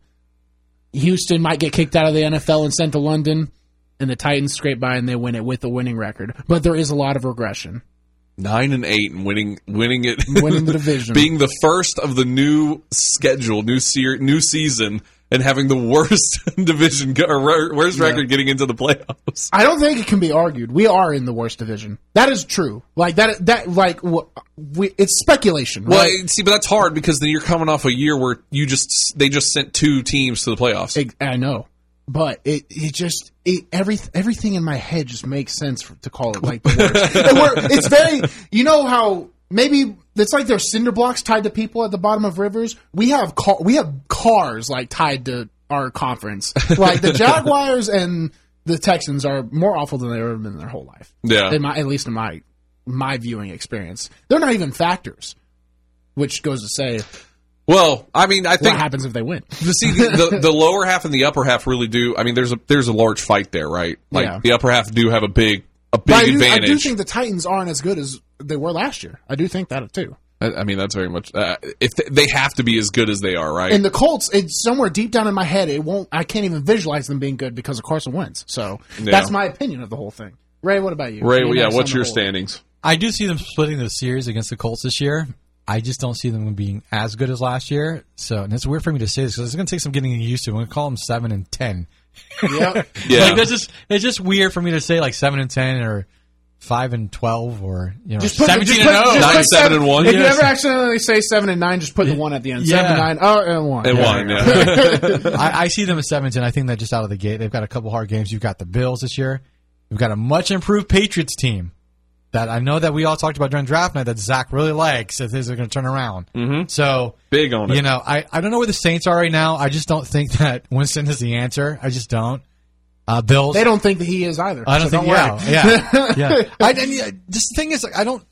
Houston might get kicked out of the N F L and sent to London, and the Titans scrape by and they win it with a winning record. But there is a lot of regression. Nine and eight and winning, winning it, winning the division, being the first of the new schedule, new se- new season, and having the worst division go- or worst Yeah. record getting into the playoffs. I don't think it can be argued. We are in the worst division. That is true. Like that. That like wh- we, it's speculation. Well, right? see, but that's hard because then you're coming off a year where you just they just sent two teams to the playoffs. It, I know, but it it just it, every everything in my head just makes sense for, to call it like the worst. And we're, it's very, you know how maybe it's like there's cinder blocks tied to people at the bottom of rivers. We have car, we have cars like tied to our conference. Like the Jaguars and the Texans are more awful than they've ever been in their whole life. Yeah, in my, at least in my my viewing experience, they're not even factors, which goes to say. Well, I mean, I think what happens if they win? You see, the, the lower half and the upper half really do. I mean, there's a there's a large fight there, right? Like Yeah. the upper half do have a big a big But I do, advantage. I do think the Titans aren't as good as they were last year. I do think that too. I, I mean, that's very much. Uh, if they, they have to be as good as they are, right? And the Colts, it's somewhere deep down in my head, it won't. I can't even visualize them being good because of Carson Wentz. So Yeah. that's my opinion of the whole thing. Ray, what about you? Ray, You're yeah, next what's on the your board. standings? I do see them splitting the series against the Colts this year. I just don't see them being as good as last year. So, and it's weird for me to say this because it's going to take some getting used to. I'm going to call them seven and ten. Yep. Yeah. Like that's just it's just weird for me to say like seven and ten or five and twelve or you know Just put, seventeen just and put, zero. just Nine, put seven, and one. If you Yes. ever accidentally say seven and nine, just put the one at the end. Yeah. Seven, nine, oh, and one. And Yeah. one, yeah. I, I see them as seven and ten. I think that just out of the gate, they've got a couple hard games. You've got the Bills this year. You've got a much improved Patriots team that I know that we all talked about during draft night that Zach really likes that things are going to turn around. Mm-hmm. So Big on it. you know, I, I don't know where the Saints are right now. I just don't think that Winston is the answer. I just don't. Uh, Bills. They don't think that he is either. I don't so think. don't Yeah, worry. yeah, yeah. I, and, yeah, just the thing is, like, I don't.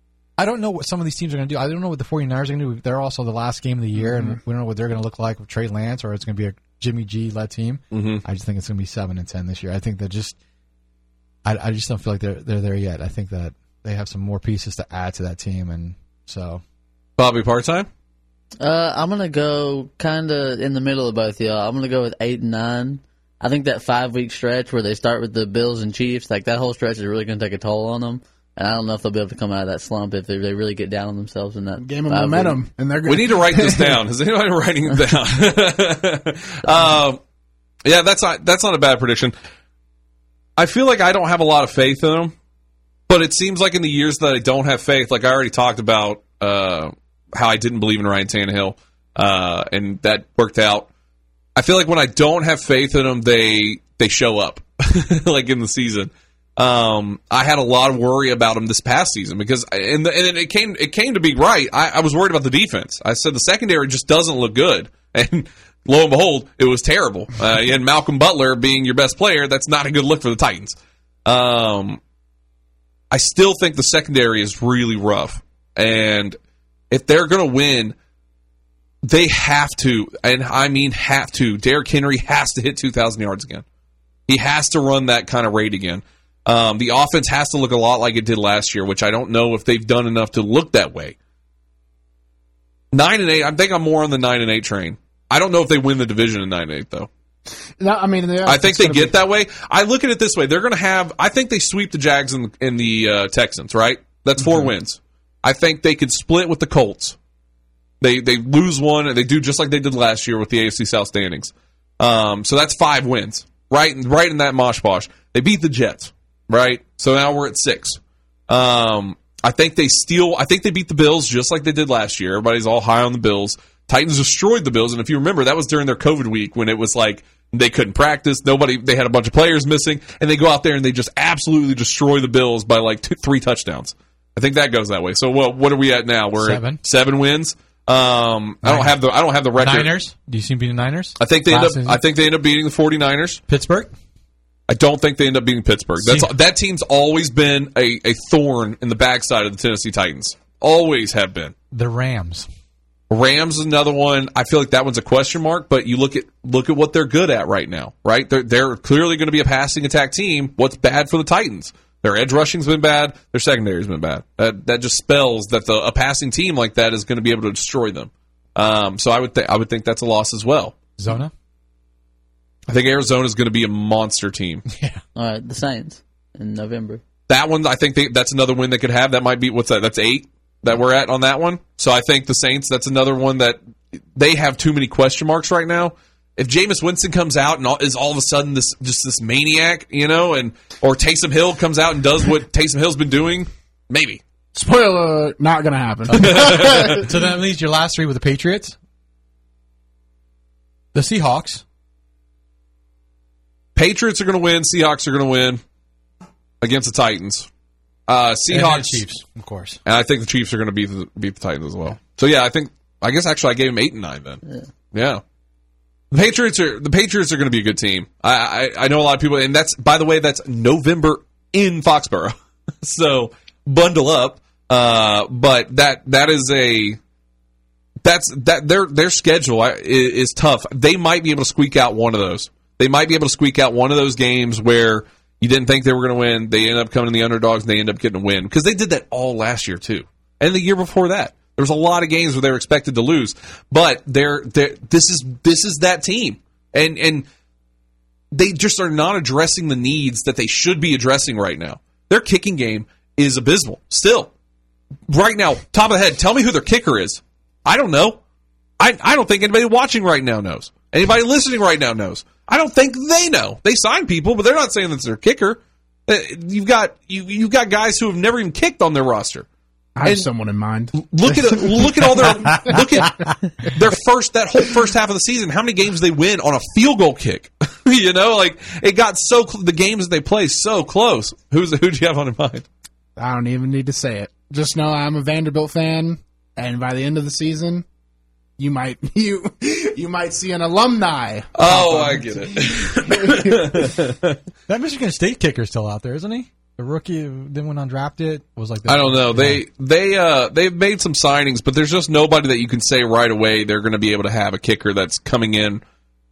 I don't know what some of these teams are going to do. I don't know what the 49ers are going to do. They're also the last game of the year, and we don't know what they're going to look like with Trey Lance, or it's going to be a Jimmy G led team. Mm-hmm. I just think it's going to be seven and ten this year. I think that just. I, I just don't feel like they're they're there yet. I think that they have some more pieces to add to that team, and so. Bobby part-time? Uh, I'm gonna go kind of in the middle of both of y'all. I'm gonna go with eight and nine. I think that five week stretch where they start with the Bills and Chiefs, like that whole stretch is really gonna take a toll on them. And I don't know if they'll be able to come out of that slump if they, they really get down on themselves in that Game of five momentum, week. and they're We need to write this down. Is anybody writing it down? um, yeah, that's not that's not a bad prediction. I feel like I don't have a lot of faith in them, but it seems like in the years that I don't have faith, like I already talked about uh, how I didn't believe in Ryan Tannehill, uh, and that worked out. I feel like when I don't have faith in them, they they show up, like in the season. Um, I had a lot of worry about them this past season because, and, the, and it came it came to be right. I, I was worried about the defense. I said the secondary just doesn't look good, and lo and behold, it was terrible. Uh, and Malcolm Butler being your best player, that's not a good look for the Titans. Um, I still think the secondary is really rough, and if they're going to win, they have to, and I mean have to. Derrick Henry has to hit two thousand yards again. He has to run that kind of rate again. Um, the offense has to look a lot like it did last year, which I don't know if they've done enough to look that way. Nine and eight, I think I'm more on the nine and eight train. I don't know if they win the division in nine and eight though. No, I mean, yeah, I think it's they gonna get be- that way. I look at it this way: they're going to have. I think they sweep the Jags and, and the uh, Texans. Right? That's four Mm-hmm. wins. I think they could split with the Colts. They they lose one and they do just like they did last year with the A F C South standings. Um, so that's five wins. Right, right in that mosh posh. They beat the Jets. Right, so now we're at six. Um, I think they steal. I think they beat the Bills just like they did last year. Everybody's all high on the Bills. Titans destroyed the Bills, and if you remember, that was during their COVID week when it was like they couldn't practice. Nobody. They had a bunch of players missing, and they go out there and they just absolutely destroy the Bills by like two, three touchdowns. I think that goes that way. So, what what are we at now? We're Seven. at seven wins. Um, I don't have the I don't have the record. Niners. Do you see them beating Niners? I think they end Last up. season? I think they end up beating the 49ers. Pittsburgh. I don't think they end up beating Pittsburgh. That's See- that team's always been a, a thorn in the backside of the Tennessee Titans. Always have been. The Rams. Rams is another one. I feel like that one's a question mark, but you look at look at what they're good at right now, right? They're, they're clearly going to be a passing attack team. What's bad for the Titans? Their edge rushing's been bad. Their secondary's been bad. That that just spells that the, a passing team like that is going to be able to destroy them. Um, so I would th- I would think that's a loss as well. Zona? I think Arizona's going to be a monster team. Yeah. All right, the Saints in November. That one, I think they, that's another win they could have. That might be, what's that? That's eight that we're at on that one. So I think the Saints, that's another one that they have too many question marks right now. If Jameis Winston comes out and all, is all of a sudden this just this maniac, you know, and or Taysom Hill comes out and does what Taysom Hill's been doing, maybe. Spoiler, not going to happen. So that leaves your last three with the Patriots, the Seahawks. Patriots are going to win. Seahawks are going to win against the Titans. Uh, Seahawks, and the Chiefs, of course. And I think the Chiefs are going to beat the, beat the Titans as well. So yeah, I think I guess actually I gave them eight and nine then. Yeah. Yeah. The Patriots are the Patriots are going to be a good team. I, I I know a lot of people, and that's by the way that's November in Foxborough. So bundle up. Uh, but that that is a that's that their their schedule is, is tough. They might be able to squeak out one of those. They might be able to squeak out one of those games where you didn't think they were going to win. They end up coming to the underdogs and they end up getting a win because they did that all last year too, and the year before that. There was a lot of games where they were expected to lose, but they're, they're this is this is that team, and and they just are not addressing the needs that they should be addressing right now. Their kicking game is abysmal still. Right now, top of the head, tell me who their kicker is. I don't know. I I don't think anybody watching right now knows. Anybody listening right now knows. I don't think they know. They sign people, but they're not saying that's their kicker. You've got you you've got guys who have never even kicked on their roster. I have and someone in mind. Look at look at all their look at their first that whole first half of the season. How many games they win on a field goal kick? You know, like it got so cl- the games that they play so close. Who's who do you have on in mind? I don't even need to say it. Just know I'm a Vanderbilt fan, and by the end of the season, you might you you might see an alumni. Oh, I get it. That Michigan State kicker is still out there, isn't he? The rookie who then went undrafted was like. I don't know. They they uh they've made some signings, but there's just nobody that you can say right away they're going to be able to have a kicker that's coming in.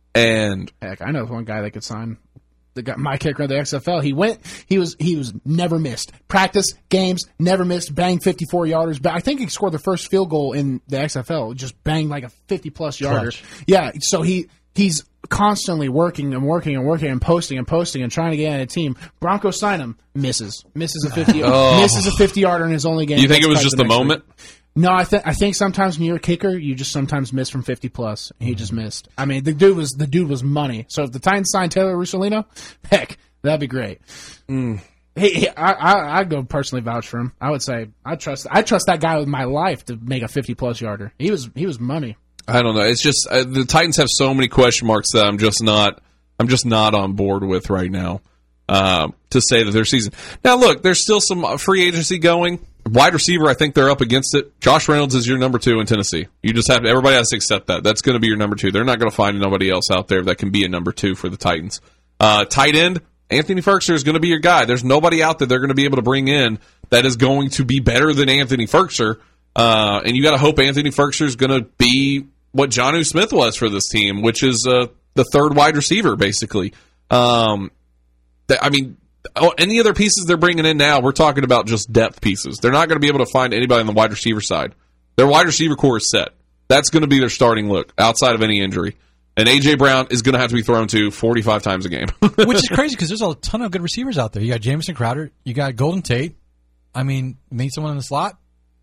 And heck, I know one guy that could sign. The guy, my kicker in the X F L. He went. He was. He was never missed. Practice games, never missed. Bang fifty-four yarders. But I think he scored the first field goal in the X F L. Just banged like a fifty plus yarder. Clutch. Yeah. So he. He's constantly working and working and working and posting and posting and trying to get in a team. Broncos sign him, misses, misses a fifty, oh. misses a fifty yarder in his only game. You think That's it was just the moment? Week. No, I think I think sometimes when you're a kicker, you just sometimes miss from fifty plus. And he just missed. I mean, the dude was the dude was money. So if the Titans signed Taylor Russolino, heck, that'd be great. Mm. Hey, hey I, I I'd go personally vouch for him. I would say I trust I trust that guy with my life to make a fifty plus yarder. He was he was money. I don't know. It's just uh, the Titans have so many question marks that I'm just not. I'm just not on board with right now uh, to say that their season. Now, look, there's still some free agency going. Wide receiver, I think they're up against it. Josh Reynolds is your number two in Tennessee. You just have everybody has to accept that. That's going to be your number two. They're not going to find nobody else out there that can be a number two for the Titans. Uh, tight end, Anthony Ferkser is going to be your guy. There's nobody out there they're going to be able to bring in that is going to be better than Anthony Ferkser. Uh, and you got to hope Anthony Ferkser is going to be what Jonnu Smith was for this team, which is uh, the third wide receiver, basically. Um, th- I mean, oh, any other pieces they're bringing in now, we're talking about just depth pieces. They're not going to be able to find anybody on the wide receiver side. Their wide receiver core is set. That's going to be their starting look outside of any injury. And A J. Brown is going to have to be thrown to forty-five times a game. Which is crazy because there's a ton of good receivers out there. You got Jamison Crowder. You got Golden Tate. I mean, need someone in the slot.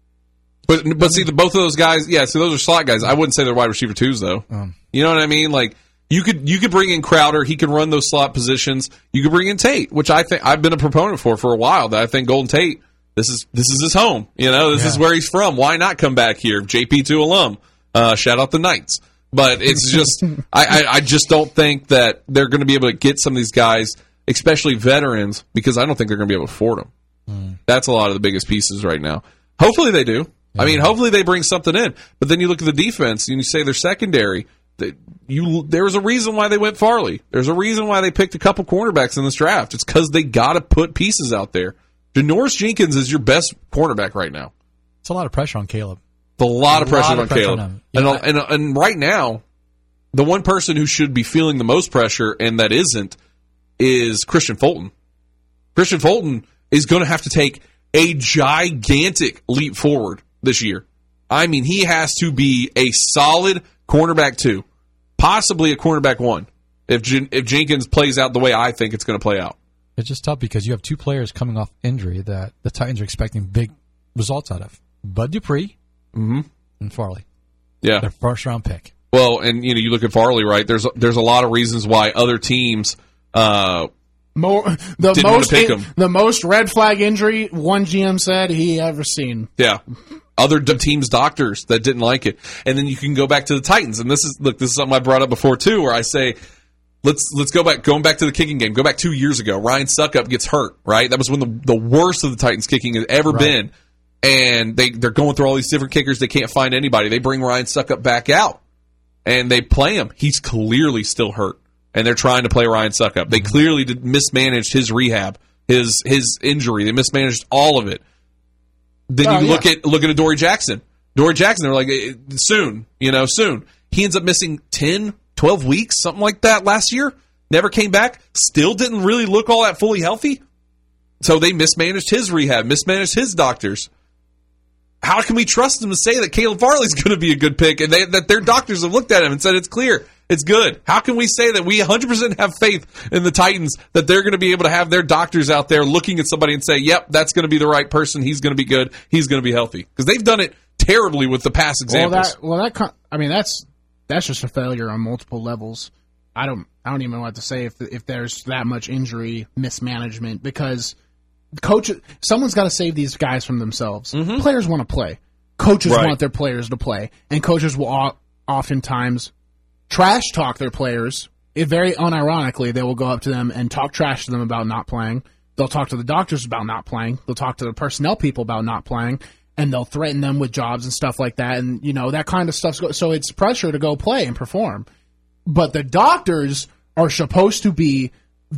But but see, the, both of those guys, yeah, so those are slot guys. I wouldn't say they're wide receiver twos, though. Um, you know what I mean? Like, you could you could bring in Crowder. He can run those slot positions. You could bring in Tate, which I think I've been a proponent for for a while. That I think Golden Tate, this is this is his home. You know, this yeah. is where he's from. Why not come back here? J P two alum. Uh, shout out the Knights. But it's just, I, I, I just don't think that they're going to be able to get some of these guys, especially veterans, because I don't think they're going to be able to afford them. Mm. That's a lot of the biggest pieces right now. Hopefully they do. I mean, hopefully they bring something in. But then you look at the defense and you say they're secondary. That you there's a reason why they went Farley. There's a reason why they picked a couple cornerbacks in this draft. It's because they got to put pieces out there. Janoris Jenkins is your best cornerback right now. It's a lot of pressure on Caleb. A lot of A pressure lot of on pressure Caleb. on him. And, Yeah. and, and right now, the one person who should be feeling the most pressure, and that isn't, is Christian Fulton. Christian Fulton is going to have to take a gigantic leap forward this year. I mean, he has to be a solid cornerback two, possibly a cornerback one, if Jen- if Jenkins plays out the way I think it's going to play out. It's just tough because you have two players coming off injury that the Titans are expecting big results out of. Bud Dupree mm-hmm. and Farley. Yeah. Their first round pick. Well, and you know, you look at Farley, right? There's there's a lot of reasons why other teams uh, More, the didn't want most to pick him. the most red flag injury one G M said he ever seen. Yeah. Other d- teams' doctors that didn't like it. And then you can go back to the Titans. And this is look, this is something I brought up before too, where I say, let's let's go back going back to the kicking game. Go back two years ago. Ryan Suckup gets hurt, right? That was when the, the worst of the Titans kicking has ever Right. been. And they, they're going through all these different kickers. They can't find anybody. They bring Ryan Suckup back out. And they play him. He's clearly still hurt. And they're trying to play Ryan Suckup. They clearly did, mismanaged his rehab, his his injury. They mismanaged all of it. Then Oh, you yeah. look at look at a Dory Jackson. Dory Jackson, they're like, eh, soon, you know, soon. He ends up missing ten, twelve weeks, something like that last year. Never came back. Still didn't really look all that fully healthy. So they mismanaged his rehab, mismanaged his doctors. How can we trust them to say that Caleb Farley's going to be a good pick and they, that their doctors have looked at him and said it's clear, it's good? How can we say that we one hundred percent have faith in the Titans that they're going to be able to have their doctors out there looking at somebody and say, yep, that's going to be the right person. He's going to be good. He's going to be healthy. Because they've done it terribly with the past examples. Well, that well that con- I mean that's that's just a failure on multiple levels. I don't I don't even know what to say if if there's that much injury mismanagement because coach someone's got to save these guys from themselves. Mm-hmm. Players want to play. Coaches Right. want their players to play, and coaches will o- oftentimes trash talk their players. It very unironically, they will go up to them and talk trash to them about not playing. They'll talk to the doctors about not playing. They'll talk to the personnel people about not playing, and they'll threaten them with jobs and stuff like that. And you know that kind of stuff. So it's pressure to go play and perform. But the doctors are supposed to be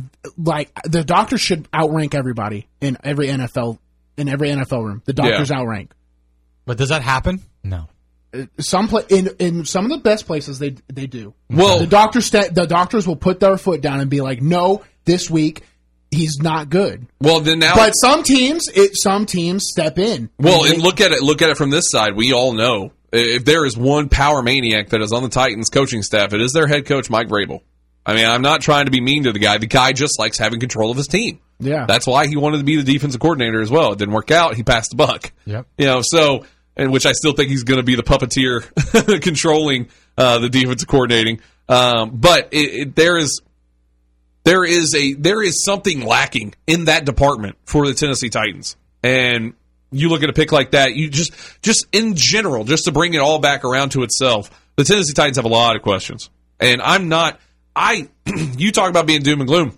like the doctors should outrank everybody in every N F L in every N F L room. The doctors Yeah. outrank. But does that happen? No. Some pla in in some of the best places they they do. Well- the doctors sta- the doctors will put their foot down and be like, no, this week he's not good. Well, then now, But some teams, it some teams step in. well, And and they- look at it. Look at it from this side. We all know if there is one power maniac that is on the Titans coaching staff, it is their head coach, Mike Vrabel. I mean, I'm not trying to be mean to the guy. The guy just likes having control of his team. Yeah. That's why he wanted to be the defensive coordinator as well. It didn't work out. He passed the buck. Yep. You know, so, and which I still think he's going to be the puppeteer controlling uh, the defensive coordinating. Um, but it, it, there is there is a there is something lacking in that department for the Tennessee Titans. And you look at a pick like that, you just just in general, just to bring it all back around to itself, the Tennessee Titans have a lot of questions. And I'm not I you talk about being doom and gloom.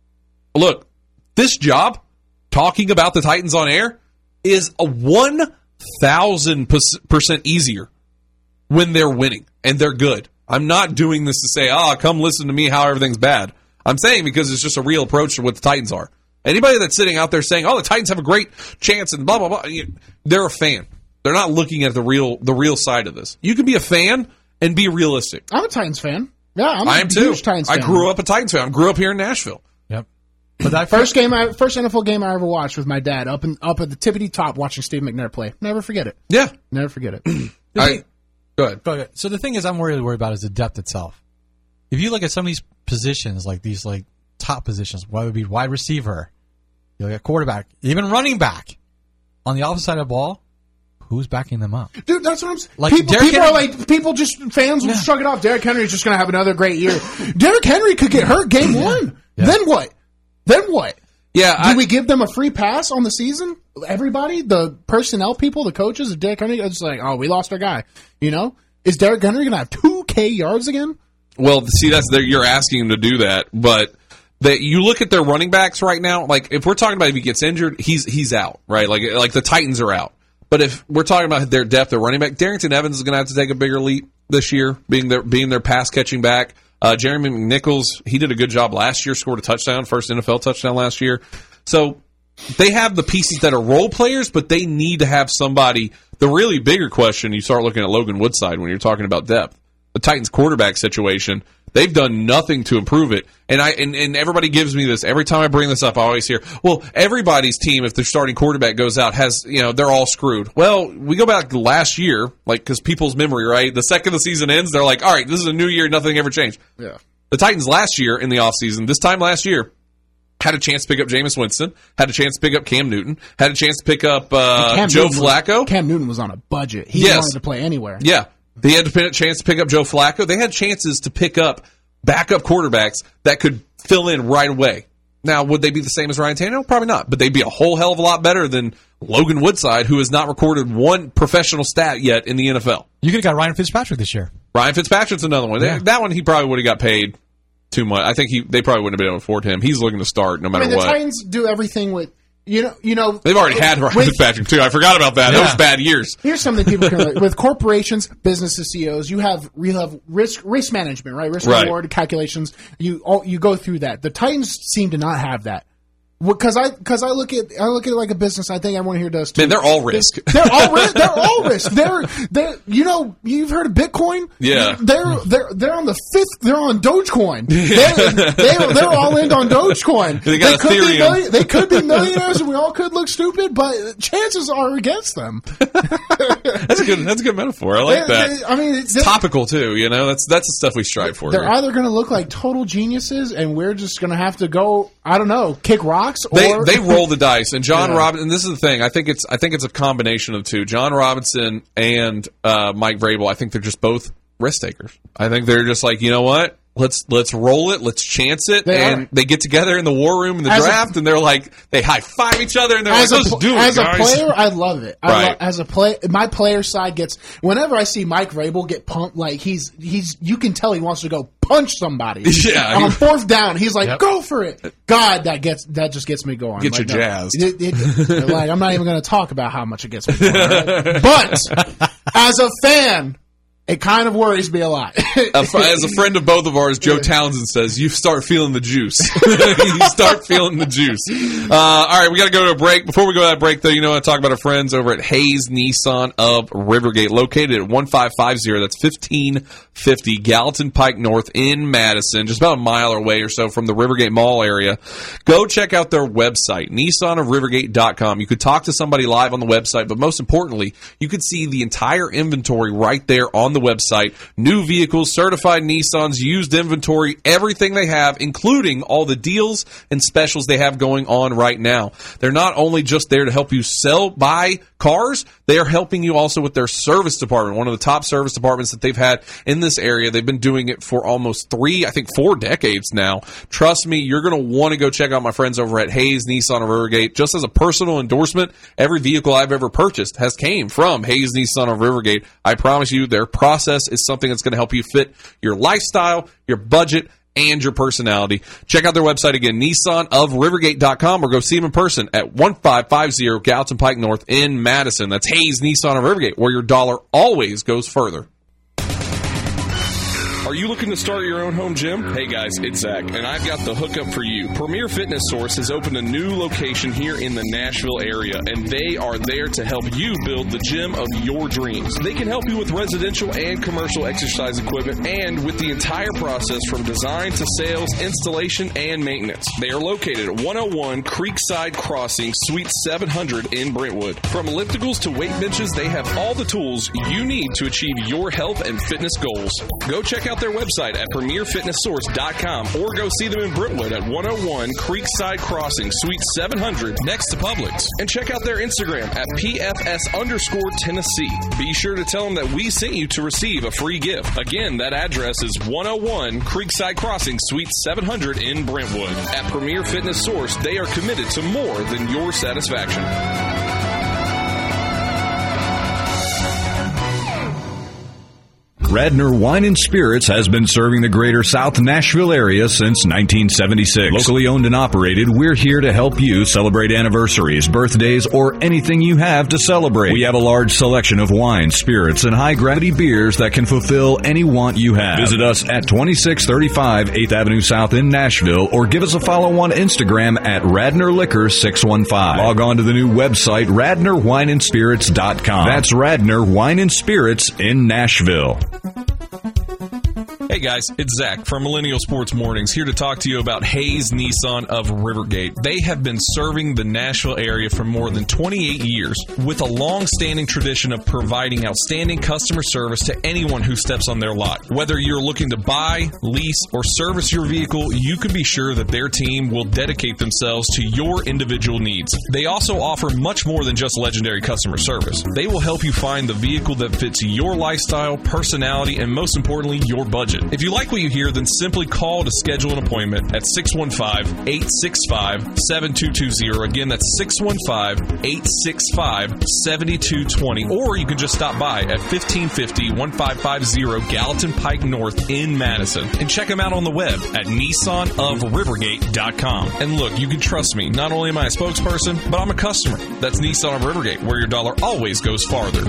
Look, this job, talking about the Titans on air, is a one thousand percent easier when they're winning and they're good. I'm not doing this to say, oh, come listen to me how everything's bad. I'm saying because it's just a real approach to what the Titans are. Anybody that's sitting out there saying, oh, the Titans have a great chance and blah, blah, blah, they're a fan. They're not looking at the real the real side of this. You can be a fan and be realistic. I'm a Titans fan. Yeah, I'm a I am too. huge Titans I fan. grew up a Titans fan. I grew up here in Nashville. Yep. But that First game, I, first N F L game I ever watched with my dad, up in, up at the tippity top, watching Steve McNair play. Never forget it. Yeah, never forget it. I, go ahead. Go ahead. So the thing is, I'm really worried about is the depth itself. If you look at some of these positions, like these like top positions, whether it be wide receiver, you look at quarterback, even running back, on the opposite side of the ball, who's backing them up? Dude, that's what I'm saying. Like, people Derrick people are Henry- like, people just, fans will shrug it off. Derrick Henry's just going to have another great year. Derrick Henry could get hurt game one. Yeah. Then what? Then what? Yeah, Do I, we give them a free pass on the season? Everybody, the personnel people, the coaches, Derrick Henry, it's like, oh, we lost our guy. You know, is Derrick Henry going to have two K yards again? Well, see, that's there. You're asking him to do that, but that you look at their running backs right now. Like if we're talking about if he gets injured, he's he's out, right? Like like the Titans are out. But if we're talking about their depth at running back, Darrington Evans is going to have to take a bigger leap this year, being their being their pass catching back. Uh, Jeremy McNichols, he did a good job last year, scored a touchdown, first N F L touchdown last year. So they have the pieces that are role players, but they need to have somebody. The really bigger question, you start looking at Logan Woodside when you're talking about depth. The Titans quarterback situation, they've done nothing to improve it. And I and, and everybody gives me this. Every time I bring this up, I always hear, well, everybody's team, if their starting quarterback goes out, has, you know, they're all screwed. Well, we go back to last year, like, because people's memory, right? The second the season ends, they're like, all right, this is a new year, nothing ever changed. Yeah. The Titans last year in the offseason, this time last year, had a chance to pick up Jameis Winston, had a chance to pick up Cam Newton, had a chance to pick up uh, Joe Newton Flacco. Was, Cam Newton was on a budget. He yes. wanted to play anywhere. Yeah. They had a chance to pick up Joe Flacco. They had chances to pick up backup quarterbacks that could fill in right away. Now, would they be the same as Ryan Tannehill? Probably not. But they'd be a whole hell of a lot better than Logan Woodside, who has not recorded one professional stat yet in the N F L. You could have got Ryan Fitzpatrick this year. Ryan Fitzpatrick's another one. Yeah. That one, he probably would have got paid too much. I think he they probably wouldn't have been able to afford him. He's looking to start no matter I mean, the what. Titans do everything with, you know, you know. They've already had Ryan with, Fitzpatrick, too. I forgot about that. Yeah. Those bad years. Here's something people can relate. With corporations, businesses, C E Os, you have you have risk risk management, right? Risk Right. reward calculations. You all, you go through that. The Titans seem to not have that. Because I because I look at I look at it like a business. I think everyone here does too. Man, they're all risk. They're all risk. They're all risk. They're they you know you've heard of Bitcoin? Yeah. They're they're they're on the fifth. They're on Dogecoin. They're they're, they're all in on Dogecoin. They got could be Ethereum. million, they could be millionaires, and we all could look stupid, but chances are against them. That's a good. That's a good metaphor. I like They- that. they- I mean, it's topical too. You know, that's that's the stuff we strive for. They're here. either going to look like total geniuses, and we're just going to have to go. I don't know, kick rocks, or They they roll the dice, and John Yeah. Robinson. And this is the thing. I think it's I think it's a combination of the two. John Robinson and uh, Mike Vrabel. I think they're just both risk takers. I think they're just like, you know what? Let's let's roll it. Let's chance it. They and are. they get together in the war room in the As a- draft, and they're like they high five each other, and they're as like, a, let's pl- do it, as a guys. player, I love it. I Right. lo- as a play, my player side gets. Whenever I see Mike Vrabel get pumped, like he's he's, you can tell he wants to go punch somebody. Yeah. on fourth down, he's like, Yep. go for it. God, that gets that just gets me going. Get like, you no, jazzed. it- it- like I'm not even going to talk about how much it gets me going. Right? But as a fan, it kind of worries me a lot. A fr- As a friend of both of ours, Joe Townsend says, you start feeling the juice. You start feeling the juice. Uh, all right, we got to go to a break. Before we go to that break, though, you know, I want to talk about our friends over at Hayes Nissan of Rivergate, located at one five five zero. That's fifteen fifty Gallatin Pike North in Madison, just about a mile away or so from the Rivergate Mall area. Go check out their website, nissan of rivergate dot com. You could talk to somebody live on the website, but most importantly, you could see the entire inventory right there on the website. New vehicles, certified Nissans, used inventory, everything they have, including all the deals and specials they have going on right now. They're not only just there to help you sell, buy cars, they are helping you also with their service department, one of the top service departments that they've had in this area. They've been doing it for almost three, I think four decades now. Trust me, you're going to want to go check out my friends over at Hayes Nissan of Rivergate. Just as a personal endorsement, every vehicle I've ever purchased has came from Hayes Nissan of Rivergate. I promise you, their process is something that's going to help you fit your lifestyle, your budget, and your personality. Check out their website again, nissan of rivergate dot com, or go see them in person at one five five zero Gallatin Pike North in Madison. That's Hayes Nissan of Rivergate, where your dollar always goes further. Are you looking to start your own home gym? Hey guys, it's Zach, and I've got the hookup for you. Premier Fitness Source has opened a new location here in the Nashville area, and they are there to help you build the gym of your dreams. They can help you with residential and commercial exercise equipment, and with the entire process from design to sales, installation, and maintenance. They are located at one oh one Creekside Crossing, Suite seven hundred in Brentwood. From ellipticals to weight benches, they have all the tools you need to achieve your health and fitness goals. Go check out their website at premier fitness source dot com or go see them in Brentwood at one oh one Creekside Crossing, Suite seven hundred next to Publix. And check out their Instagram at P F S underscore Tennessee. Be sure to tell them that we sent you to receive a free gift. Again, that address is one oh one Creekside Crossing, Suite seven hundred in Brentwood. At Premier Fitness Source, they are committed to more than your satisfaction. Radnor Wine and Spirits has been serving the greater South Nashville area since nineteen seventy-six. Locally owned and operated, we're here to help you celebrate anniversaries, birthdays, or anything you have to celebrate. We have a large selection of wine, spirits, and high-gravity beers that can fulfill any want you have. Visit us at twenty-six thirty-five eighth Avenue South in Nashville, or give us a follow on Instagram at Radnor Liquor six one five. Log on to the new website, radnor wine and spirits dot com. That's Radnor Wine and Spirits in Nashville. Hey guys, it's Zach from Millennial Sports Mornings, here to talk to you about Hayes Nissan of Rivergate. They have been serving the Nashville area for more than twenty-eight years with a long-standing tradition of providing outstanding customer service to anyone who steps on their lot. Whether you're looking to buy, lease, or service your vehicle, you can be sure that their team will dedicate themselves to your individual needs. They also offer much more than just legendary customer service. They will help you find the vehicle that fits your lifestyle, personality, and most importantly, your budget. If you like what you hear, then simply call to schedule an appointment at six one five, eight six five, seven two two zero. Again, that's six one five, eight six five, seven two two zero. Or you can just stop by at fifteen fifty, fifteen fifty Gallatin Pike North in Madison. And check them out on the web at nissan of rivergate dot com. And look, you can trust me. Not only am I a spokesperson, but I'm a customer. That's Nissan of Rivergate, where your dollar always goes farther.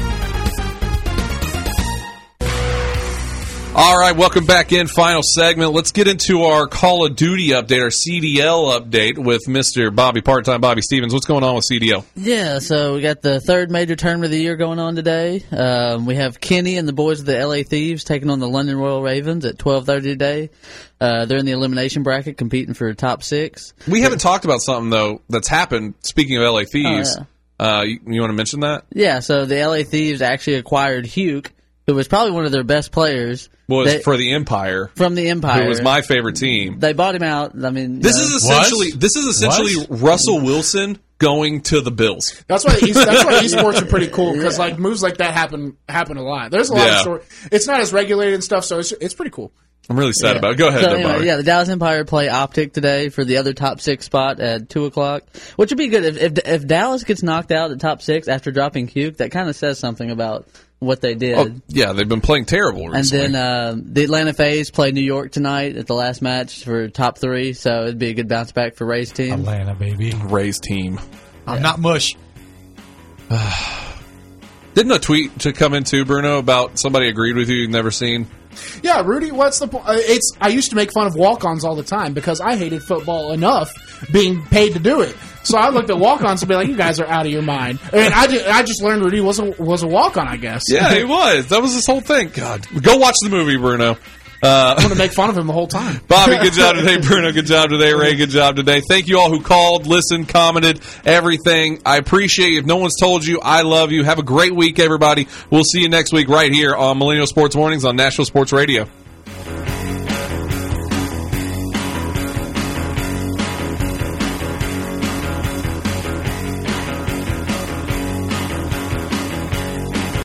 All right, welcome back in. Final segment. Let's get into our Call of Duty update, our C D L update with Mister Bobby Part-Time Bobby Stevens. What's going on with C D L? Yeah, so we got the third major tournament of the year going on today. Um, we have Kenny and the boys of the L A Thieves taking on the London Royal Ravens at twelve thirty today. Uh, they're in the elimination bracket competing for top six. We haven't talked about something, though, that's happened. Speaking of L A Thieves, Oh, yeah. uh, you, you want to mention that? Yeah, so the L A Thieves actually acquired Hugh, who was probably one of their best players. Was They- for the Empire. From the Empire. Who was my favorite team. They bought him out. I mean, This you know. is essentially this is essentially Russell Wilson going to the Bills. That's why e- that's why esports are pretty cool because like moves like that happen happen a lot. There's a lot Yeah. of story. It's not as regulated and stuff, so it's it's pretty cool. I'm really sad Yeah. about it. Go ahead, So though, anyway, Bobby. yeah, the Dallas Empire play Optic today for the other top six spot at two o'clock, which would be good if if, if Dallas gets knocked out at top six after dropping Hugh. That kind of says something about what they did. Oh, yeah, they've been playing terrible And recently. then uh, the Atlanta Fays play New York tonight at the last match for top three, so it'd be a good bounce back for Ray's team. Atlanta, baby. Ray's team. I'm not mush. Didn't a tweet to come into, Bruno, about somebody agreed with you you've never seen? Yeah, Rudy, what's the point? It's I used to make fun of walk-ons all the time because I hated football enough being paid to do it. So I looked at walk-ons and be like, "You guys are out of your mind." I mean, I just, I just learned Rudy was a was a walk-on, I guess. Yeah, he was. That was his whole thing. God, go watch the movie, Bruno. Uh, I'm going to make fun of him the whole time. Bobby, good job today. Bruno, good job today. Ray, good job today. Thank you all who called, listened, commented, everything. I appreciate you. If no one's told you, I love you. Have a great week, everybody. We'll see you next week right here on Millennial Sports Mornings on Nashville Sports Radio.